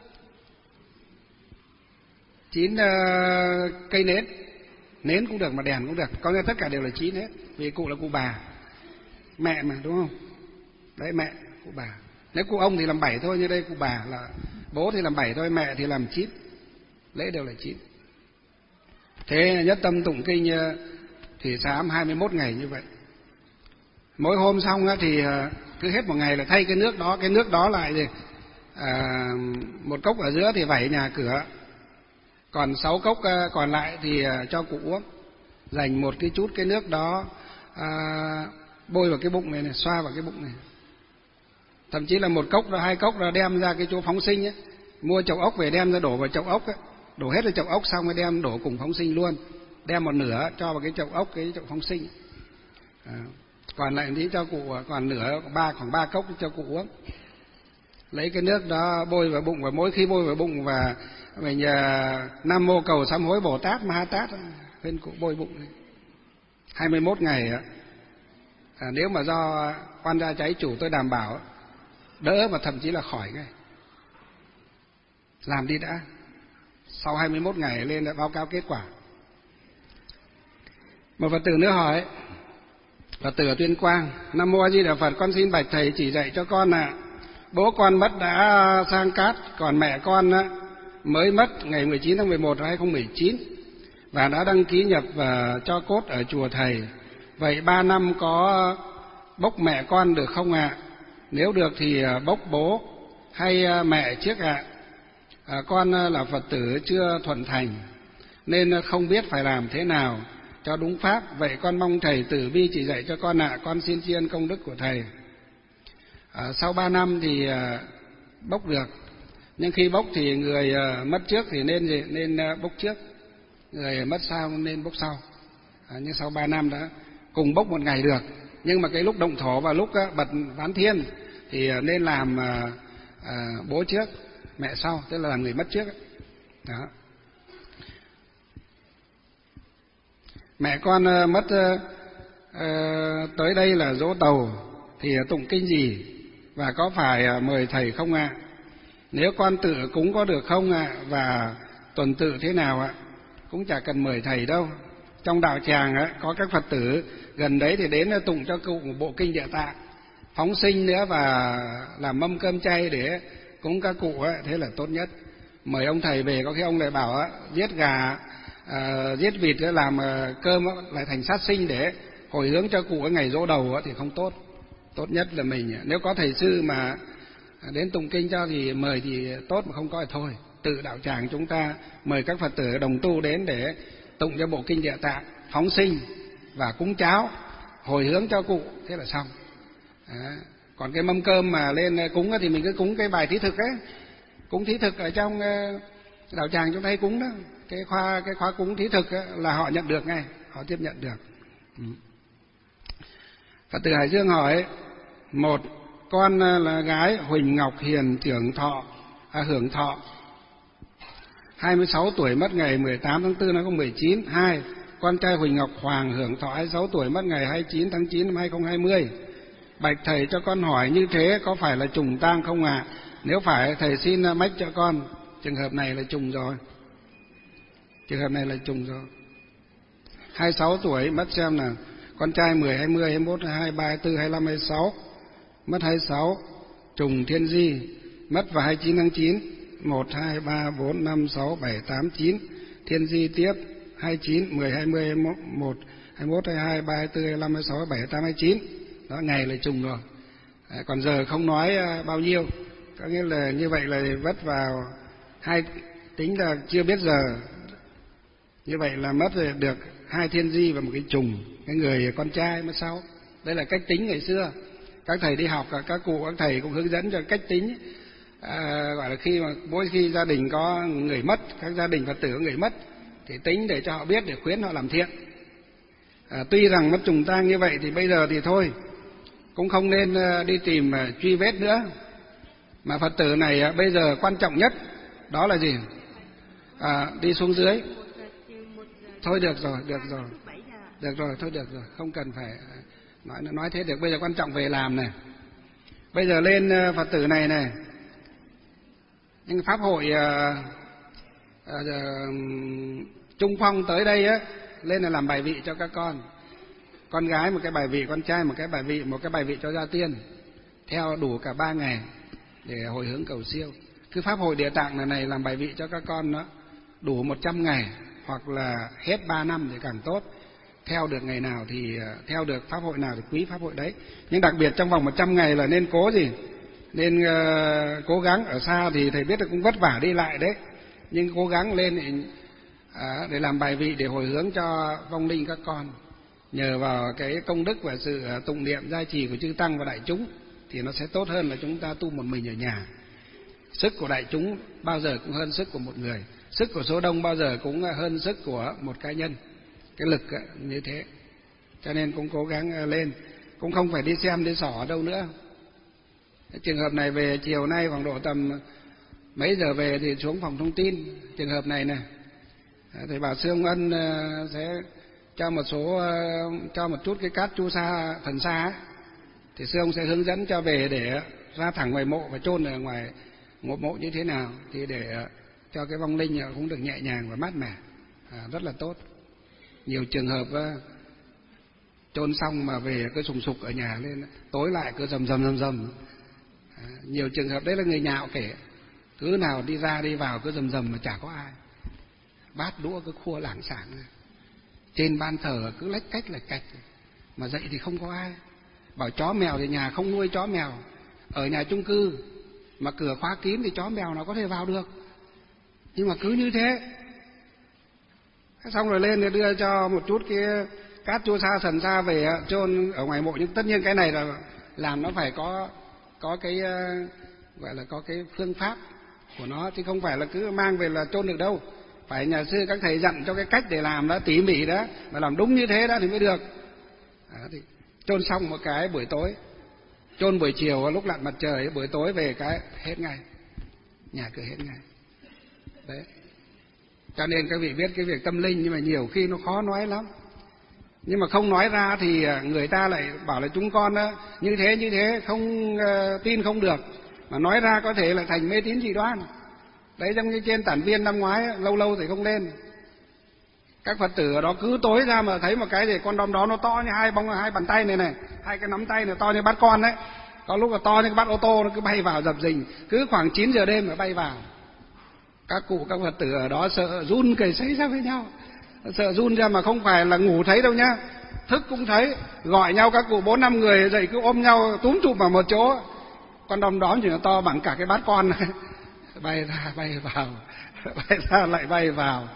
chín uh, cây nến, nến cũng được mà đèn cũng được, có nghĩa tất cả đều là chín hết, vì cụ là cụ bà, mẹ mà đúng không? Đấy, mẹ cụ bà. Nếu cụ ông thì làm bảy thôi, như đây cụ bà là bố thì làm bảy thôi, mẹ thì làm chín, lễ đều là chín. Thế nhất tâm tụng kinh thì sám hai mươi mốt ngày như vậy. Mỗi hôm xong thì cứ hết một ngày là thay cái nước đó, cái nước đó lại thì à, một cốc ở giữa thì vẩy nhà cửa, còn sáu cốc còn lại thì cho cụ uống. Dành một cái chút cái nước đó à, bôi vào cái bụng này, này, xoa vào cái bụng này. Thậm chí là một cốc rồi hai cốc rồi đem ra cái chỗ phóng sinh ấy, mua chậu ốc về đem ra đổ vào chậu ốc ấy, đổ hết vào chậu ốc xong rồi đem đổ cùng phóng sinh luôn, đem một nửa cho vào cái chậu ốc, cái chậu phóng sinh. À, còn lại tí cho cụ, còn nửa ba khoảng ba cốc cho cụ uống. Lấy cái nước đó bôi vào bụng, và mỗi khi bôi vào bụng và mình uh, Nam Mô Cầu Sám Hối Bồ Tát Ma Tát bên cụ bôi bụng này. hai mươi mốt ngày á. À, nếu mà do quan gia cháy chủ tôi đảm bảo đỡ, mà thậm chí là khỏi ngay. Làm đi đã, sau hai mươi mốt ngày lên đã báo cáo kết quả. Một Phật tử nữa hỏi: Phật tử ở Tuyên Quang: Nam Mô A Di Đà Phật, con xin bạch thầy chỉ dạy cho con ạ. À, bố con mất đã sang cát, còn mẹ con á, mới mất ngày mười chín tháng mười một năm hai nghìn không trăm mười chín và đã đăng ký nhập và cho cốt ở chùa thầy. Vậy ba năm có bốc mẹ con được không ạ? À? Nếu được thì bốc bố hay mẹ trước ạ? À? À, con là Phật tử chưa thuần thành nên không biết phải làm thế nào cho đúng pháp. Vậy con mong thầy từ bi chỉ dạy cho con ạ. À. Con xin tri ân công đức của thầy. À, sau ba năm thì à, bốc được, nhưng khi bốc thì người à, mất trước thì nên gì? Nên à, bốc trước, người mất sau nên bốc sau. À, nhưng sau ba năm đã cùng bốc một ngày được, nhưng mà cái lúc động thổ và lúc á, bật ván thiên thì à, nên làm à, à, bố trước mẹ sau, tức là làm người mất trước. Đó. Mẹ con à, mất à, à, tới đây là dỗ tàu thì tụng kinh gì và có phải mời thầy không ạ? À? Nếu con tự cúng có được không ạ? À? Và tuần tự thế nào ạ? À? Cũng chả cần mời thầy đâu. Trong đạo tràng á, có các Phật tử gần đấy thì đến tụng cho cụ một bộ kinh Địa Tạng, phóng sinh nữa và làm mâm cơm chay để cúng các cụ á, thế là tốt nhất. Mời ông thầy về có khi ông lại bảo á, giết gà, à, giết vịt làm cơm á, lại thành sát sinh để hồi hướng cho cụ cái ngày dỗ đầu á, thì không tốt. Tốt nhất là mình, nếu có thầy sư mà đến tụng kinh cho thì mời thì tốt, mà không có thì thôi. Tự đạo tràng chúng ta mời các Phật tử đồng tu đến để tụng cho bộ kinh Địa Tạng, phóng sinh và cúng cháo hồi hướng cho cụ, thế là xong. Đó. Còn cái mâm cơm mà lên cúng thì mình cứ cúng cái bài thí thực ấy, cúng thí thực ở trong đạo tràng chúng ta hay cúng đó, cái khóa cái khóa cúng thí thực ấy, là họ nhận được ngay, họ tiếp nhận được. Ừ. Phật tử Hải Dương hỏi: một, con là gái Huỳnh Ngọc Hiền trưởng thọ à, hưởng thọ hai mươi sáu tuổi, mất ngày mười tám tháng tư năm hai nghìn không trăm mười chín. Hai, con trai Huỳnh Ngọc Hoàng hưởng thọ hai mươi sáu tuổi, mất ngày hai mươi chín tháng chín năm hai nghìn không trăm hai mươi. Bạch thầy cho con hỏi như thế có phải là trùng tang không ạ? À? Nếu phải thầy xin mách cho con. Trường hợp này là trùng rồi. Trường hợp này là trùng rồi. hai mươi sáu tuổi mất xem nào. Con trai mười, hai mươi, hai mươi mốt, hai mươi ba, hai mươi tư, hai mươi lăm, hai mươi sáu. Mất hai mươi sáu, trùng thiên di, mất vào hai mươi chín tháng chín. một, hai, ba, bốn, năm, sáu, bảy, tám, chín. Thiên di tiếp hai mươi chín, mười, hai mươi, hai mươi mốt, hai mươi mốt, hai mươi hai, hai mươi ba, hai mươi tư, hai mươi lăm, hai mươi sáu, hai mươi bảy, hai mươi tám, hai mươi chín. Đó, ngày là trùng rồi. À, còn giờ không nói bao nhiêu. Có nghĩa là như vậy là vất vào hai, tính là chưa biết giờ. Như vậy là mất được hai thiên di và một cái trùng, cái người con trai mất sau. Đây là cách tính ngày xưa. Các thầy đi học, các cụ, các thầy cũng hướng dẫn cho cách tính. À, gọi là khi mà mỗi khi gia đình có người mất, các gia đình Phật tử có người mất thì tính để cho họ biết, để khuyến họ làm thiện. À, tuy rằng mất trùng tang như vậy thì bây giờ thì thôi, cũng không nên đi tìm truy vết nữa. Mà Phật tử này bây giờ quan trọng nhất đó là gì? À, đi xuống dưới. Thôi được rồi, được rồi, được rồi, thôi được rồi, không cần phải nói nói thế được. Bây giờ quan trọng về làm này. Bây giờ lên Phật tử này này, nhưng pháp hội à, à, à, Trung Phong tới đây á, lên là làm bài vị cho các con. Con gái một cái bài vị, con trai một cái bài vị, một cái bài vị cho gia tiên, theo đủ cả ba ngày để hồi hướng cầu siêu. Cứ pháp hội Địa Tạng này này làm bài vị cho các con nó đủ một trăm ngày, hoặc là hết ba năm thì càng tốt. Theo được ngày nào thì theo được pháp hội nào thì quý pháp hội đấy. Nhưng đặc biệt trong vòng một trăm ngày là nên cố gì? Nên uh, cố gắng. Ở xa thì thầy biết là cũng vất vả đi lại đấy, nhưng cố gắng lên để, uh, để làm bài vị để hồi hướng cho vong linh các con. Nhờ vào cái công đức và sự tụng niệm gia trì của chư tăng và đại chúng thì nó sẽ tốt hơn là chúng ta tu một mình ở nhà. Sức của đại chúng bao giờ cũng hơn sức của một người, sức của số đông bao giờ cũng hơn sức của một cá nhân. Cái lực như thế, cho nên cũng cố gắng lên, cũng không phải đi xem đi xỏ ở đâu nữa. Cái trường hợp này về chiều nay khoảng độ tầm mấy giờ về thì xuống phòng thông tin. Trường hợp này này, thầy bảo Sương Ân sẽ cho một số cho một chút cái cát chu sa thần sa ấy, thì sư ông sẽ hướng dẫn cho về để ra thẳng ngoài mộ và chôn ở ngoài một mộ như thế nào, thì để cho cái vong linh cũng được nhẹ nhàng và mát mẻ, à, rất là tốt. Nhiều trường hợp chôn xong mà về cứ sùng sục ở nhà lên, tối lại cứ rầm rầm rầm rầm. À, nhiều trường hợp đấy là người nhà họ kể, cứ nào đi ra đi vào cứ rầm rầm mà chả có ai, bát đũa cứ khua lảng xảng, trên ban thờ cứ lách cách lách cách, mà dậy thì không có ai. Bảo chó mèo thì nhà không nuôi chó mèo, ở nhà chung cư mà cửa khóa kín thì chó mèo nó có thể vào được, nhưng mà cứ như thế. Xong rồi lên thì đưa cho một chút cái cát chua sa sần sa về chôn ở ngoài mộ. Nhưng tất nhiên cái này là làm nó phải có có cái gọi là có cái phương pháp của nó, chứ không phải là cứ mang về là chôn được đâu. Phải nhà sư các thầy dặn cho cái cách để làm đó tỉ mỉ đó, mà làm đúng như thế đó thì mới được. Đó, thì chôn xong một cái buổi tối, chôn buổi chiều lúc lặn mặt trời, buổi tối về cái hết ngay, nhà cửa hết ngay. Đấy. Cho nên các vị biết cái việc tâm linh nhưng mà nhiều khi nó khó nói lắm. Nhưng mà không nói ra thì người ta lại bảo là chúng con đó, như thế như thế không uh, tin không được, mà nói ra có thể là thành mê tín dị đoan. Đấy, trong cái trên tản viên năm ngoái lâu lâu thì không lên, các Phật tử ở đó cứ tối ra mà thấy một cái gì con đom đó nó to như hai bông hai bàn tay này này, hai cái nắm tay này to như bát con đấy, có lúc là to như cái bát ô tô, nó cứ bay vào dập dình, cứ khoảng chín giờ đêm mà bay vào. Các cụ các Phật tử ở đó sợ run cầy sấy ra với nhau, sợ run ra, mà không phải là ngủ thấy đâu nhá, thức cũng thấy, gọi nhau các cụ bốn năm người dậy cứ ôm nhau túm chụp vào một chỗ, con đom đóm chỉ là to bằng cả cái bát con này, bay ra bay vào, bay ra lại bay vào.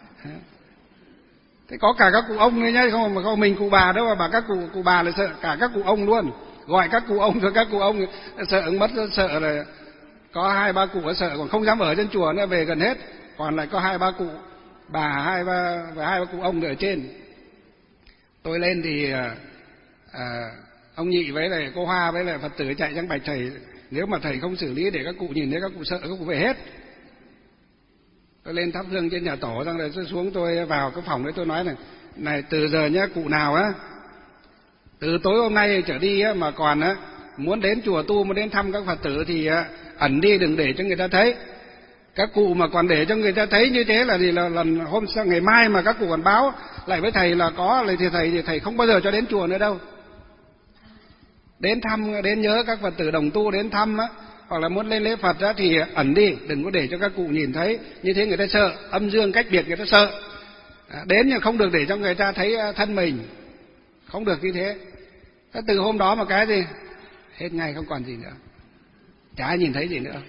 Thế có cả các cụ ông ấy nhá, không mà không mình cụ bà đâu mà bảo các cụ cụ bà là sợ cả các cụ ông luôn, gọi các cụ ông rồi các cụ ông sợ mất, sợ là có hai ba cụ sợ còn không dám ở trên chùa nữa, về gần hết, còn lại có hai ba cụ bà hai ba và hai ba cụ ông ở trên. Tôi lên thì à, ông Nhị với lại cô Hoa với lại Phật tử chạy sang bạch thầy, nếu mà thầy không xử lý để các cụ nhìn thấy các cụ sợ, các cụ về hết. Tôi lên thắp hương trên nhà tổ, xong rồi tôi xuống, tôi vào cái phòng đấy, tôi nói này này từ giờ nhá, cụ nào á từ tối hôm nay trở đi á mà còn á muốn đến chùa tu, muốn đến thăm các Phật tử thì á, ẩn đi, đừng để cho người ta thấy. Các cụ mà còn để cho người ta thấy như thế là gì, là lần hôm sau ngày mai mà các cụ còn báo lại với thầy là có lại thì thầy thì thầy không bao giờ cho đến chùa nữa đâu. Đến thăm, đến nhớ các Phật tử đồng tu đến thăm á, hoặc là muốn lên lễ Phật á thì ẩn đi, đừng có để cho các cụ nhìn thấy, như thế người ta sợ, âm dương cách biệt người ta sợ. À, đến nhưng không được để cho người ta thấy thân mình, không được như thế. Thế từ hôm đó mà cái gì hết ngay, không còn gì nữa, chả ai nhìn thấy gì nữa.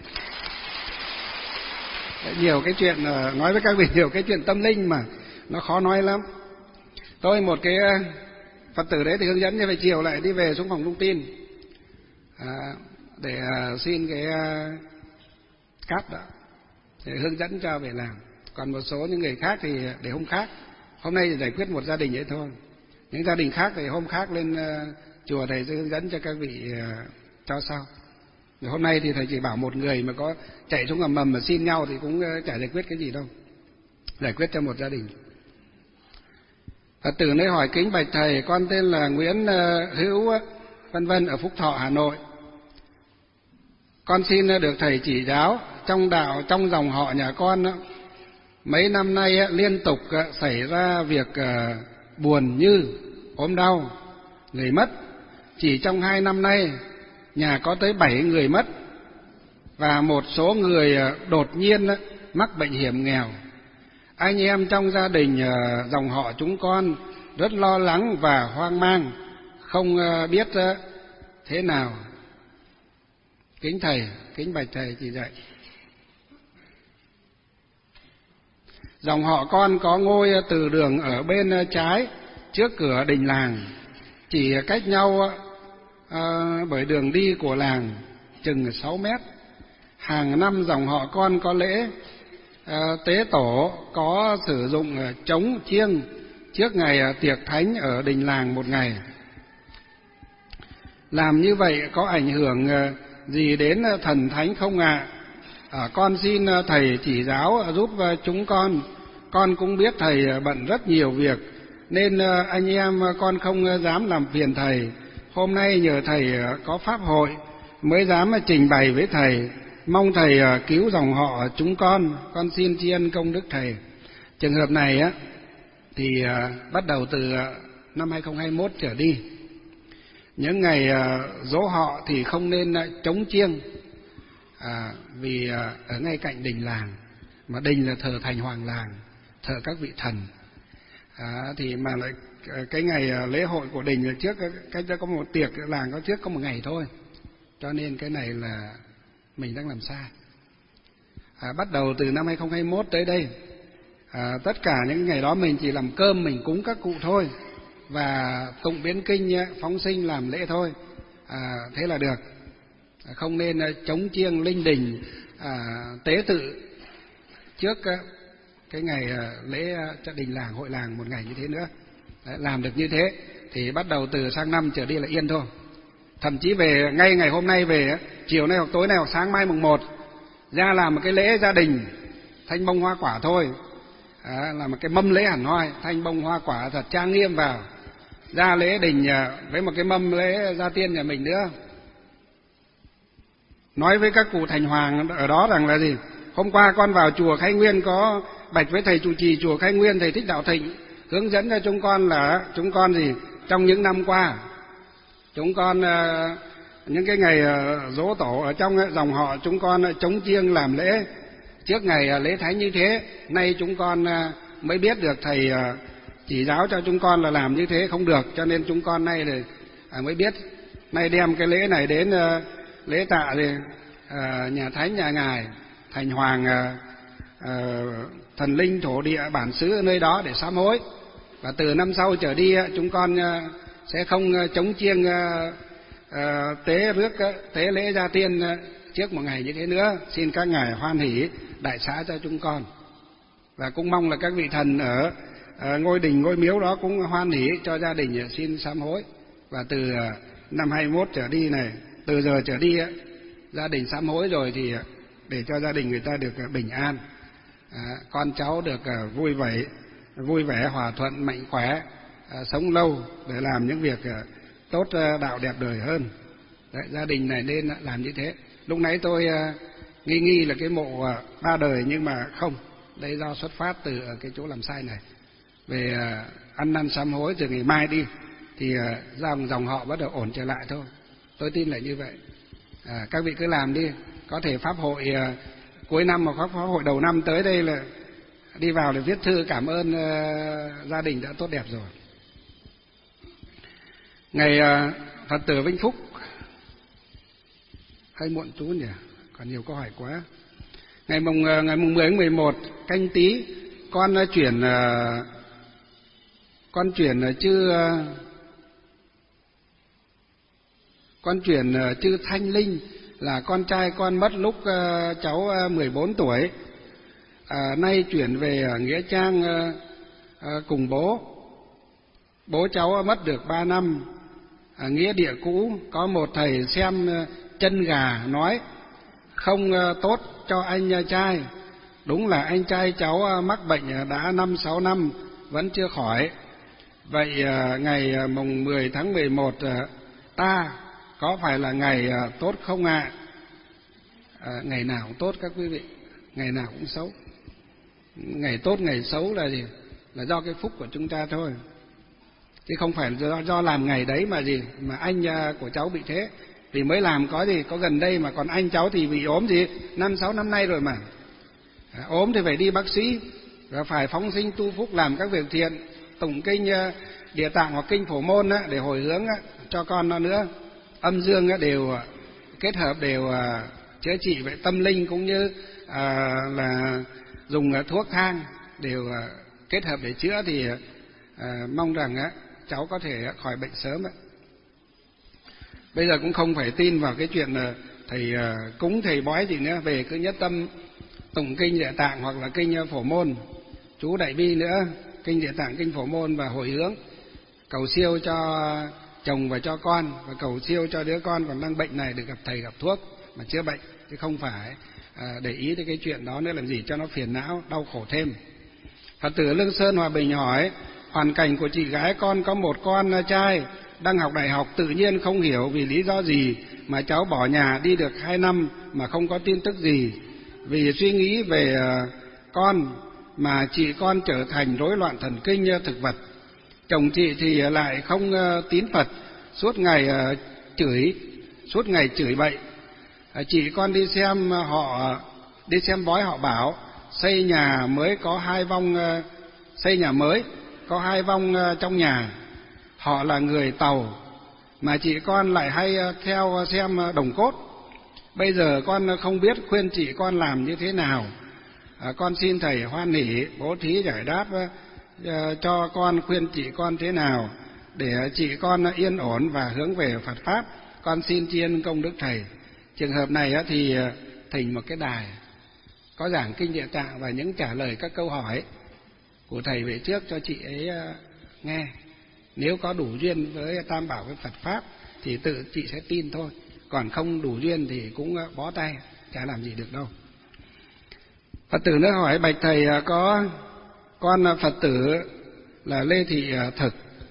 Đấy, nhiều cái chuyện nói với các vị, nhiều cái chuyện tâm linh mà nó khó nói lắm. Tôi một cái Phật tử đấy thì hướng dẫn như vậy, chiều lại đi về xuống phòng thông tin à, để uh, xin cái uh, cáp đó để hướng dẫn cho về làm. Còn một số những người khác thì để hôm khác, hôm nay thì giải quyết một gia đình vậy thôi. Những gia đình khác thì hôm khác lên chùa thầy sẽ hướng dẫn cho các vị cho sau. Rồi hôm nay thì thầy chỉ bảo một người mà có chạy xuống ngầm mầm mà xin nhau thì cũng chả giải quyết cái gì đâu, giải quyết cho một gia đình. Phật tử nơi hỏi kính bạch thầy, con tên là Nguyễn Hữu vân vân ở Phúc Thọ, Hà Nội. Con xin được thầy chỉ giáo trong đạo, trong dòng họ nhà con mấy năm nay liên tục xảy ra việc buồn như ốm đau, người mất. Chỉ trong hai năm nay nhà có tới bảy người mất và một số người đột nhiên mắc bệnh hiểm nghèo. Anh em trong gia đình dòng họ chúng con rất lo lắng và hoang mang, không biết thế nào. Kính thầy, kính bạch thầy chỉ dạy. Dòng họ con có ngôi từ đường ở bên trái trước cửa đình làng, chỉ cách nhau à, bởi đường đi của làng chừng sáu mét. Hàng năm dòng họ con có lễ à, tế tổ, có sử dụng trống chiêng trước ngày tiệc thánh ở đình làng một ngày. Làm như vậy có ảnh hưởng gì đến thần thánh không ạ? À, con xin thầy chỉ giáo giúp chúng con. Con cũng biết thầy bận rất nhiều việc nên anh em con không dám làm phiền thầy. Hôm nay nhờ thầy có pháp hội mới dám trình bày với thầy. Mong thầy cứu dòng họ chúng con. Con xin tri ân công đức thầy. Trường hợp này á thì bắt đầu từ năm hai không hai mốt trở đi, những ngày dỗ họ thì không nên trống chiêng, à, vì ở ngay cạnh đình làng, mà đình là thờ thành hoàng làng, thờ các vị thần, à, thì mà lại cái ngày lễ hội của đình là trước cách đó có một tiệc làng có trước có một ngày thôi, cho nên cái này là mình đang làm sai. À, bắt đầu từ năm hai không hai mốt tới đây, à, tất cả những ngày đó mình chỉ làm cơm, mình cúng các cụ thôi, và tụng biến kinh, phóng sinh, làm lễ thôi, à, thế là được. À, không nên trống chiêng linh đình, à, tế tự trước cái ngày lễ cho đình làng, hội làng một ngày như thế nữa. Đấy, làm được như thế thì bắt đầu từ sang năm trở đi là yên thôi. Thậm chí về ngay ngày hôm nay về, chiều nay hoặc tối nay hoặc sáng mai mùng một ra làm một cái lễ gia đình thanh bông hoa quả thôi, à, là một cái mâm lễ hẳn hoi, thanh bông hoa quả thật trang nghiêm vào, ra lễ đình với một cái mâm lễ gia tiên nhà mình nữa. Nói với các cụ thành hoàng ở đó rằng là gì? Hôm qua con vào chùa Khai Nguyên có bạch với thầy trụ trì chùa Khai Nguyên, thầy Thích Đạo Thịnh hướng dẫn cho chúng con là chúng con gì trong những năm qua chúng con những cái ngày dỗ tổ ở trong dòng họ chúng con trống chiêng làm lễ trước ngày lễ thánh như thế. Nay chúng con mới biết được thầy chỉ giáo cho chúng con là làm như thế không được, cho nên chúng con nay thì mới biết. Nay đem cái lễ này đến lễ tạ thì nhà thánh nhà ngài thành hoàng, thần linh thổ địa bản xứ ở nơi đó để sám hối. Và từ năm sau trở đi chúng con sẽ không trống chiêng tế rước tế lễ gia tiên trước một ngày như thế nữa. Xin các ngài hoan hỷ đại xá cho chúng con, và cũng mong là các vị thần ở ngôi đình ngôi miếu đó cũng hoan hỷ cho gia đình xin sám hối. Và từ năm hai mốt trở đi này, từ giờ trở đi gia đình sám hối rồi thì để cho gia đình người ta được bình an, à, con cháu được vui vẻ vui vẻ hòa thuận mạnh khỏe, à, sống lâu để làm những việc tốt đạo đẹp đời hơn. Đấy, gia đình này nên làm như thế. Lúc nãy tôi nghi nghi là cái mộ ba đời, nhưng mà không, đây do xuất phát từ cái chỗ làm sai này. Về ăn năn sám hối từ ngày mai đi thì dòng dòng họ bắt đầu ổn trở lại thôi. Tôi tin là như vậy. À, các vị cứ làm đi. Có thể pháp hội cuối năm hoặc pháp hội đầu năm tới đây là đi vào để viết thư cảm ơn uh, gia đình đã tốt đẹp rồi. Ngày uh, Phật tử Vĩnh Phúc hơi muộn chút nhỉ, còn nhiều câu hỏi quá. Ngày mùng uh, ngày mùng mười tháng mười một Canh Tý, con uh, chuyển uh, con chuyển uh, chư uh, con chuyển uh, chư Thanh Linh là con trai con mất lúc uh, cháu uh, mười bốn tuổi. À, nay chuyển về ở nghĩa trang uh, uh, cùng bố. bố cháu mất được ba năm. À, nghĩa địa cũ có một thầy xem chân gà nói không tốt cho anh trai. Đúng là anh trai cháu mắc bệnh đã năm sáu năm vẫn chưa khỏi. Vậy ngày mùng mười tháng mười một ta có phải là ngày tốt không ạ? À, ngày nào cũng tốt các quý vị, ngày nào cũng xấu. Ngày tốt ngày xấu là gì? Là do cái phúc của chúng ta thôi, chứ không phải do, do làm ngày đấy mà gì mà anh của cháu bị thế. Vì mới làm có gì có gần đây, mà còn anh cháu thì bị ốm gì năm sáu năm nay rồi mà. À, ốm thì phải đi bác sĩ, và phải phóng sinh tu phúc, làm các việc thiện, tụng kinh Địa Tạng hoặc kinh Phổ Môn để hồi hướng cho con nó nữa. Âm dương đều kết hợp, đều chữa trị về tâm linh, cũng như à, là dùng thuốc thang đều kết hợp để chữa. Thì à, mong rằng á, cháu có thể khỏi bệnh sớm. Bây giờ cũng không phải tin vào cái chuyện là thầy cúng thầy bói gì nữa, về cứ nhất tâm tụng kinh Địa Tạng hoặc là kinh Phổ Môn, chú Đại Bi nữa, kinh Địa Tạng, kinh Phổ Môn, và hồi hướng cầu siêu cho chồng và cho con, và cầu siêu cho đứa con còn đang bệnh này được gặp thầy gặp thuốc mà chữa bệnh, chứ không phải à, để ý tới cái chuyện đó nữa làm gì cho nó phiền não đau khổ thêm. Phật tử Lương Sơn Hòa Bình hỏi: hoàn cảnh của chị gái con có một con trai đang học đại học, tự nhiên không hiểu vì lý do gì mà cháu bỏ nhà đi được hai năm mà không có tin tức gì. Vì suy nghĩ về con mà chị con trở thành rối loạn thần kinh thực vật. Chồng chị thì lại không tín Phật, suốt ngày chửi, suốt ngày chửi bậy. Chị con đi xem họ đi xem bói, họ bảo xây nhà mới có hai vong, xây nhà mới có hai vong trong nhà. Họ là người Tàu, mà chị con lại hay theo xem đồng cốt. Bây giờ con không biết khuyên chị con làm như thế nào. À, con xin thầy hoan hỷ bố thí giải đáp uh, cho con, khuyên chị con thế nào để chị con yên ổn và hướng về Phật pháp. Con xin tri ân công đức thầy. Trường hợp này uh, thì uh, thỉnh một cái đài có giảng kinh Địa Tạng và những trả lời các câu hỏi của thầy về trước cho chị ấy uh, nghe. Nếu có đủ duyên với Tam Bảo với Phật pháp thì tự chị sẽ tin thôi, còn không đủ duyên thì cũng bó tay, chả làm gì được đâu. Phật tử nữa hỏi: bạch thầy, có con Phật tử là Lê Thị Thực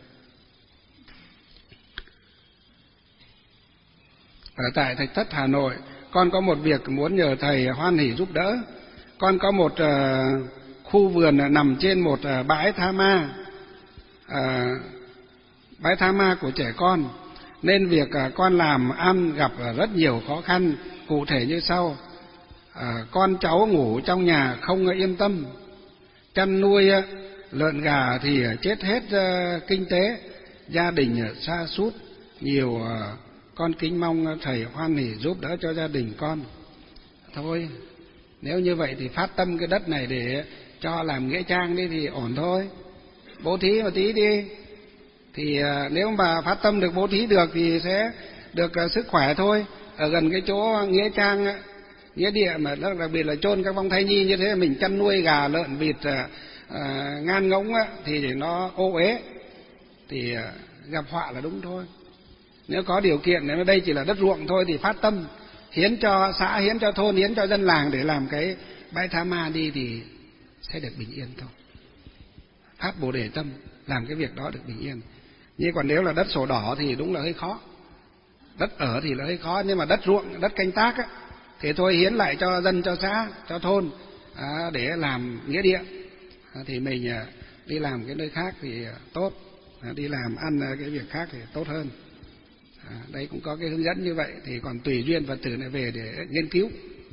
ở tại Thạch Thất, Hà Nội. Con có một việc muốn nhờ thầy hoan hỷ giúp đỡ. Con có một uh, khu vườn nằm trên một uh, bãi tha ma, uh, bãi tha ma của trẻ con, nên việc uh, con làm ăn gặp uh, rất nhiều khó khăn. Cụ thể như sau: À, con cháu ngủ trong nhà không yên tâm, chăn nuôi lợn gà thì chết hết uh, kinh tế, gia đình sa sút nhiều. Uh, con kính mong thầy hoan hỷ giúp đỡ cho gia đình con. Thôi, nếu như vậy thì phát tâm cái đất này để cho làm nghĩa trang đi thì ổn thôi, bố thí một tí đi. Thì uh, nếu mà phát tâm được bố thí được thì sẽ được uh, sức khỏe thôi. Ở gần cái chỗ nghĩa trang, nghĩa địa mà đặc biệt là chôn các vong thai nhi như thế, mình chăn nuôi gà lợn vịt à, à, ngan ngỗng á, thì nó ô uế thì à, gặp họa là đúng thôi. Nếu có điều kiện, nếu đây chỉ là đất ruộng thôi thì phát tâm hiến cho xã, hiến cho thôn, hiến cho dân làng để làm cái bãi tha ma đi thì sẽ được bình yên thôi. Phát Bồ Đề tâm làm cái việc đó được bình yên. Nhưng còn nếu là đất sổ đỏ thì đúng là hơi khó. Đất ở thì là hơi khó, nhưng mà đất ruộng, đất canh tác á, thì thôi hiến lại cho dân, cho xã, cho thôn à, để làm nghĩa địa. À, thì mình à, đi làm cái nơi khác thì tốt, à, đi làm ăn cái việc khác thì tốt hơn. À, đây cũng có cái hướng dẫn như vậy, thì còn tùy duyên Phật tử này về để nghiên cứu.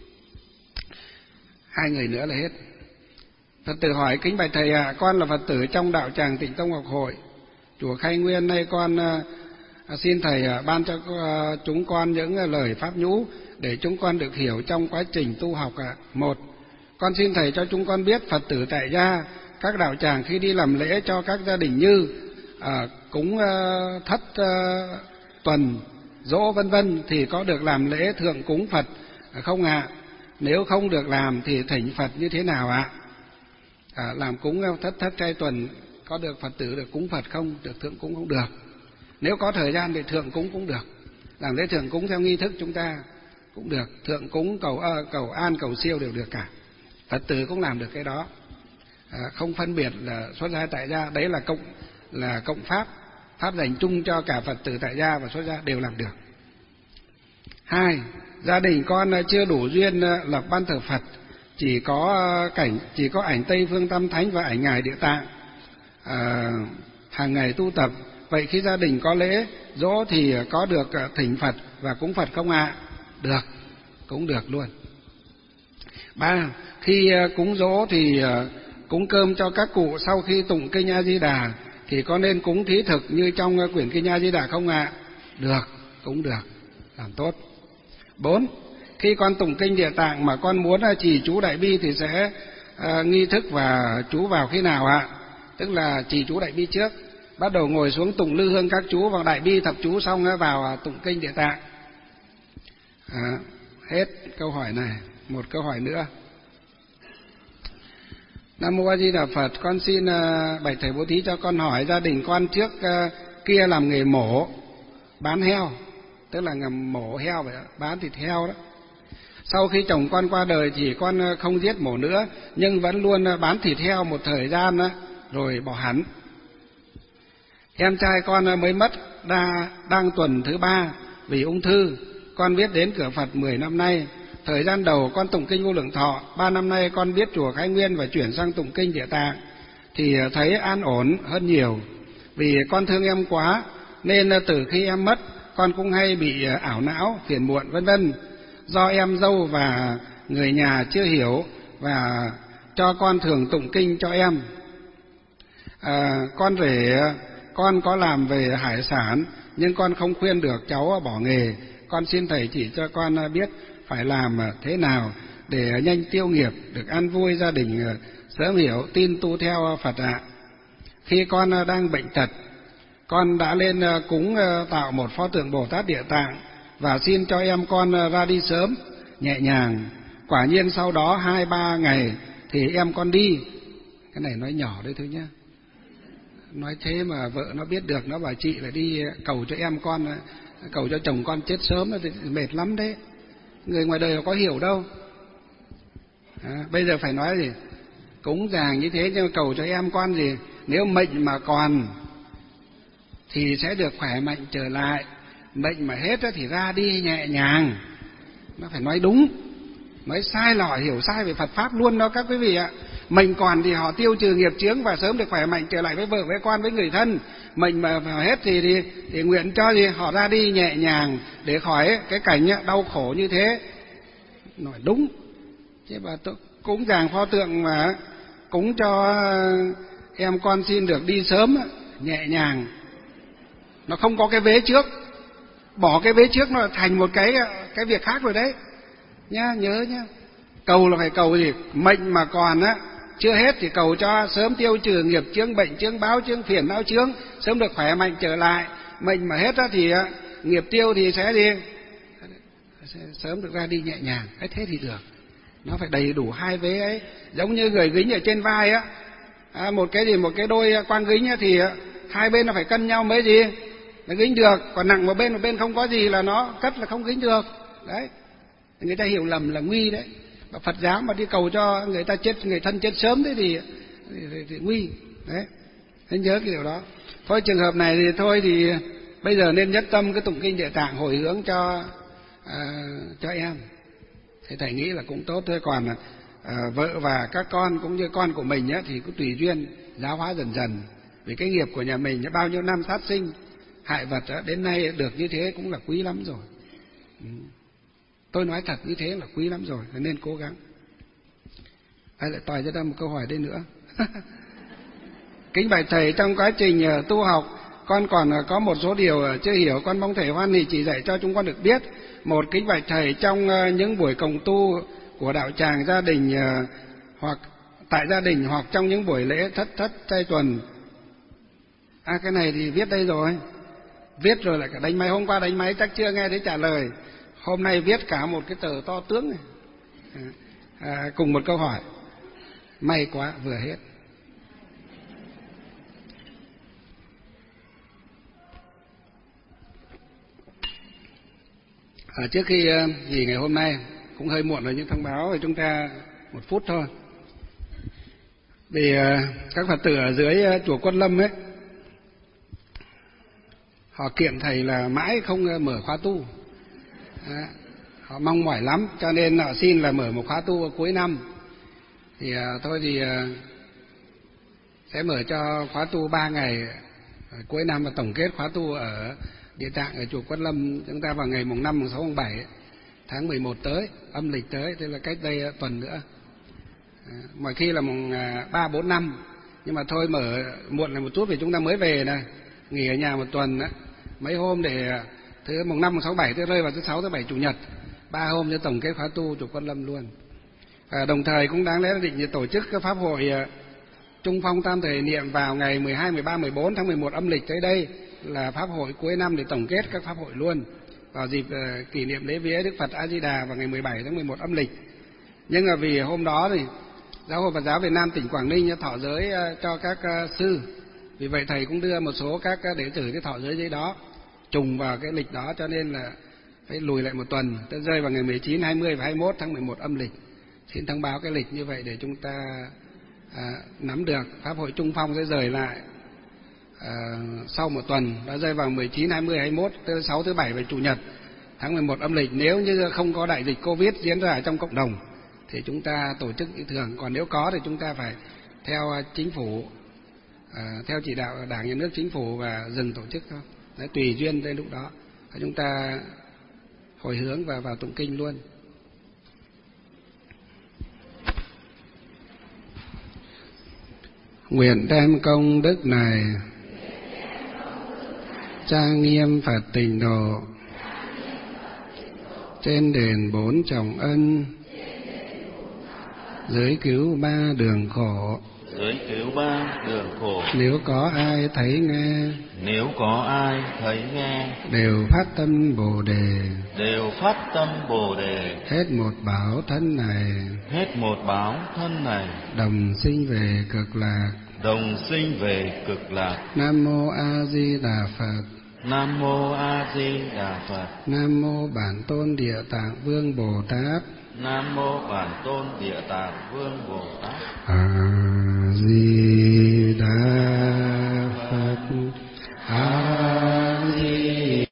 Hai người nữa là hết. Phật tử hỏi: kính bạch thầy ạ, à, con là Phật tử trong đạo tràng Tịnh Tông Học Hội, chùa Khai Nguyên. Nay con à, xin thầy à, ban cho à, chúng con những à, lời pháp nhũ để chúng con được hiểu trong quá trình tu học ạ. À. Một, con xin thầy cho chúng con biết Phật tử tại gia, các đạo tràng khi đi làm lễ cho các gia đình như à, cúng à, thất à, tuần, dỗ vân vân thì có được làm lễ thượng cúng Phật không ạ? À? Nếu không được làm thì thỉnh Phật như thế nào ạ? À? À, làm cúng thất thất trai tuần có được Phật tử được cúng Phật không, được thượng cúng không được. Nếu có thời gian thì thượng cúng cũng được, làm lễ thượng cúng theo nghi thức chúng ta cũng được, thượng cúng cầu ơ, cầu an, cầu siêu đều được cả. Phật tử cũng làm được cái đó, à, không phân biệt là xuất gia tại gia, đấy là cộng là cộng pháp, pháp dành chung cho cả Phật tử tại gia và xuất gia đều làm được. Hai, gia đình con chưa đủ duyên lập ban thờ Phật, chỉ có cảnh chỉ có ảnh Tây Phương Tam Thánh và ảnh Ngài Địa Tạng, à, hàng ngày tu tập. Vậy khi gia đình có lễ dỗ thì có được thỉnh Phật và cúng Phật không ạ? À? Được, cũng được luôn. Ba, khi cúng dỗ thì cúng cơm cho các cụ sau khi tụng kinh A Di Đà thì có nên cúng thí thực như trong quyển kinh A Di Đà không ạ? À? Được, cũng được, làm tốt. Bốn, khi con tụng kinh Địa Tạng mà con muốn trì chú Đại Bi thì sẽ uh, nghi thức và chú vào khi nào ạ? À? Tức là trì chú Đại Bi trước, bắt đầu ngồi xuống tụng lư hương các chú vào Đại Bi thập chú xong vào tụng kinh Địa Tạng. À, hết câu hỏi này. Một câu hỏi nữa. Nam mô A Di Đà Phật, con xin uh, bạch thầy bố thí cho con hỏi, gia đình con trước uh, kia làm nghề mổ bán heo, tức là ngầm mổ heo vậy đó, bán thịt heo đó. Sau khi chồng con qua đời thì con không giết mổ nữa, nhưng vẫn luôn bán thịt heo một thời gian đó, rồi bỏ hẳn. Em trai con mới mất đa, đang tuần thứ ba vì ung thư. Con biết đến cửa Phật mười năm nay. Thời gian đầu con tụng kinh Vô Lượng Thọ, ba năm nay con biết chùa Khai Nguyên và chuyển sang tụng kinh Địa Tạng thì thấy an ổn hơn nhiều. Vì con thương em quá nên từ khi em mất con cũng hay bị ảo não, phiền muộn vân vân. Do em dâu và người nhà chưa hiểu và cho con thường tụng kinh cho em. À, con rể con có làm về hải sản nhưng con không khuyên được cháu bỏ nghề. Con xin thầy chỉ cho con biết phải làm thế nào để nhanh tiêu nghiệp, được an vui, gia đình sớm hiểu tin tu theo Phật ạ. À. Khi con đang bệnh tật, con đã lên cúng tạo một pho tượng Bồ Tát Địa Tạng và xin cho em con ra đi sớm, nhẹ nhàng. Quả nhiên sau đó hai ba ngày thì em con đi. Cái này nói nhỏ đấy thôi nhá. Nói thế mà vợ nó biết được, nó bảo chị phải đi cầu cho em con, cầu cho chồng con chết sớm thì mệt lắm đấy. Người ngoài đời có hiểu đâu. À, bây giờ phải nói gì? Cúng dường như thế nhưng cầu cho em con gì? Nếu mệnh mà còn thì sẽ được khỏe mạnh trở lại. Mệnh mà hết thì ra đi nhẹ nhàng. Nó phải nói đúng. Nói sai là họ hiểu sai về Phật Pháp luôn đó các quý vị ạ. Mình còn thì họ tiêu trừ nghiệp chướng và sớm được khỏe mạnh trở lại với vợ, với con, với người thân. Mình mà hết thì, thì, thì nguyện cho gì họ ra đi nhẹ nhàng để khỏi cái cảnh đau khổ như thế. Nói đúng. Chứ bà cúng dường pho tượng mà cúng cho em con xin được đi sớm, nhẹ nhàng. Nó không có cái vế trước. Bỏ cái vế trước nó thành một cái cái việc khác rồi đấy. Nhá, nhớ nhá. Cầu là phải cầu gì? Mệnh mà còn á, chưa hết thì cầu cho sớm tiêu trừ nghiệp chướng, bệnh chướng, báo chướng, phiền não chướng, sớm được khỏe mạnh trở lại. Mệnh mà hết á thì nghiệp tiêu thì sẽ gì? Sẽ sớm được ra đi nhẹ nhàng. Cái thế thì được. Nó phải đầy đủ hai vế ấy. Giống như người gính ở trên vai á, à, một cái gì một cái đôi quan gính á, thì hai bên nó phải cân nhau mới gì nó gính được. Còn nặng một bên một bên không có gì là nó cất là không gính được. Đấy. Người ta hiểu lầm là nguy đấy. Và Phật giáo mà đi cầu cho người ta chết, người thân chết sớm thế thì, thì, thì, thì nguy. Đấy. Nên nhớ cái điều đó. Thôi trường hợp này thì thôi thì bây giờ nên nhất tâm cái tụng kinh Địa Tạng hồi hướng cho à, cho em. Thì thầy nghĩ là cũng tốt thôi. Còn à, vợ và các con cũng như con của mình á, thì cứ tùy duyên giáo hóa dần dần. Vì cái nghiệp của nhà mình bao nhiêu năm sát sinh hại vật á, đến nay được như thế cũng là quý lắm rồi. Ừ. Tôi nói thật như thế là quý lắm rồi, nên cố gắng. Hay lại tòi ra một câu hỏi đây nữa. Kính bạch thầy, trong quá trình tu học, con còn có một số điều chưa hiểu, con mong thầy hoan hỷ chỉ dạy cho chúng con được biết. Một, kính bạch thầy, trong những buổi cộng tu của đạo tràng gia đình hoặc tại gia đình hoặc trong những buổi lễ thất thất trai tuần. À, cái này thì viết đây rồi. Viết rồi lại cả đánh máy, hôm qua đánh máy chắc chưa nghe thấy trả lời. Hôm nay viết cả một cái tờ to tướng này. À, cùng một câu hỏi. May quá vừa hết. À, trước khi nghỉ ngày hôm nay cũng hơi muộn rồi, nhưng thông báo thì chúng ta một phút thôi. Vì các Phật tử ở dưới chùa Quất Lâm ấy, họ kiện thầy là mãi không mở khóa tu. À, họ mong mỏi lắm, cho nên họ xin là mở một khóa tu cuối năm. Thì à, thôi thì à, sẽ mở cho khóa tu ba ngày cuối năm và tổng kết khóa tu ở Địa Tạng ở chùa Quất Lâm chúng ta vào ngày mùng năm, mùng sáu, mùng bảy tháng mười một tới, âm lịch tới, tức là cách đây tuần nữa. À, mọi khi là mùng ba, bốn, năm, nhưng mà thôi mở muộn lại một chút vì chúng ta mới về này, nghỉ ở nhà một tuần đó, mấy hôm để thứ mùng năm, mùng sáu, bảy tới rơi vào thứ sáu, thứ bảy, chủ nhật, ba hôm cho tổng kết khóa tu chùa Quất Lâm luôn. À, đồng thời cũng đáng lẽ định tổ chức cái pháp hội Trung Phong Tam Thời Niệm vào ngày mười hai, mười ba, mười bốn tháng mười một âm lịch tới đây, là pháp hội cuối năm để tổng kết các pháp hội luôn vào dịp uh, kỷ niệm lễ vía Đức Phật A Di Đà vào ngày mười bảy tháng mười một âm lịch. Nhưng mà vì hôm đó thì Giáo hội Phật giáo Việt Nam tỉnh Quảng Ninh thọ giới uh, cho các uh, sư, vì vậy thầy cũng đưa một số các uh, đệ tử cái thọ giới dưới đó trùng vào cái lịch đó, cho nên là phải lùi lại một tuần, tới rơi vào ngày mười chín, hai mươi và hai mươi mốt tháng mười một âm lịch. Xin thông báo cái lịch như vậy để chúng ta à, nắm được. Pháp hội Trung Phong sẽ rời lại à, sau một tuần, đã rơi vào mười chín, hai mươi, hai mươi mốt, thứ sáu, thứ bảy và chủ nhật tháng mười một âm lịch. Nếu như không có đại dịch Covid diễn ra ở trong cộng đồng thì chúng ta tổ chức như thường, còn nếu có thì chúng ta phải theo chính phủ, à, theo chỉ đạo Đảng, Nhà nước, Chính phủ và dừng tổ chức thôi. Đấy, tùy duyên tới lúc đó chúng ta hồi hướng và vào tụng kinh luôn. Nguyện đem công đức này trang nghiêm Phật Tịnh Độ, trên đền bốn trọng ân, dưới cứu ba đường khổ, dưới cứu ba đường khổ. Nếu có ai thấy nghe, nếu có ai thấy nghe, đều phát tâm Bồ đề, đều phát tâm Bồ đề. Hết một báo thân này, hết một báo thân này, đồng sinh về cực lạc, đồng sinh về cực lạc. Nam mô A Di Đà Phật. Nam mô A Di Đà Phật. Nam mô Bản Tôn Địa Tạng Vương Bồ Tát. Nam mô Bản Tôn Địa Tạng Vương Bồ Tát. A Di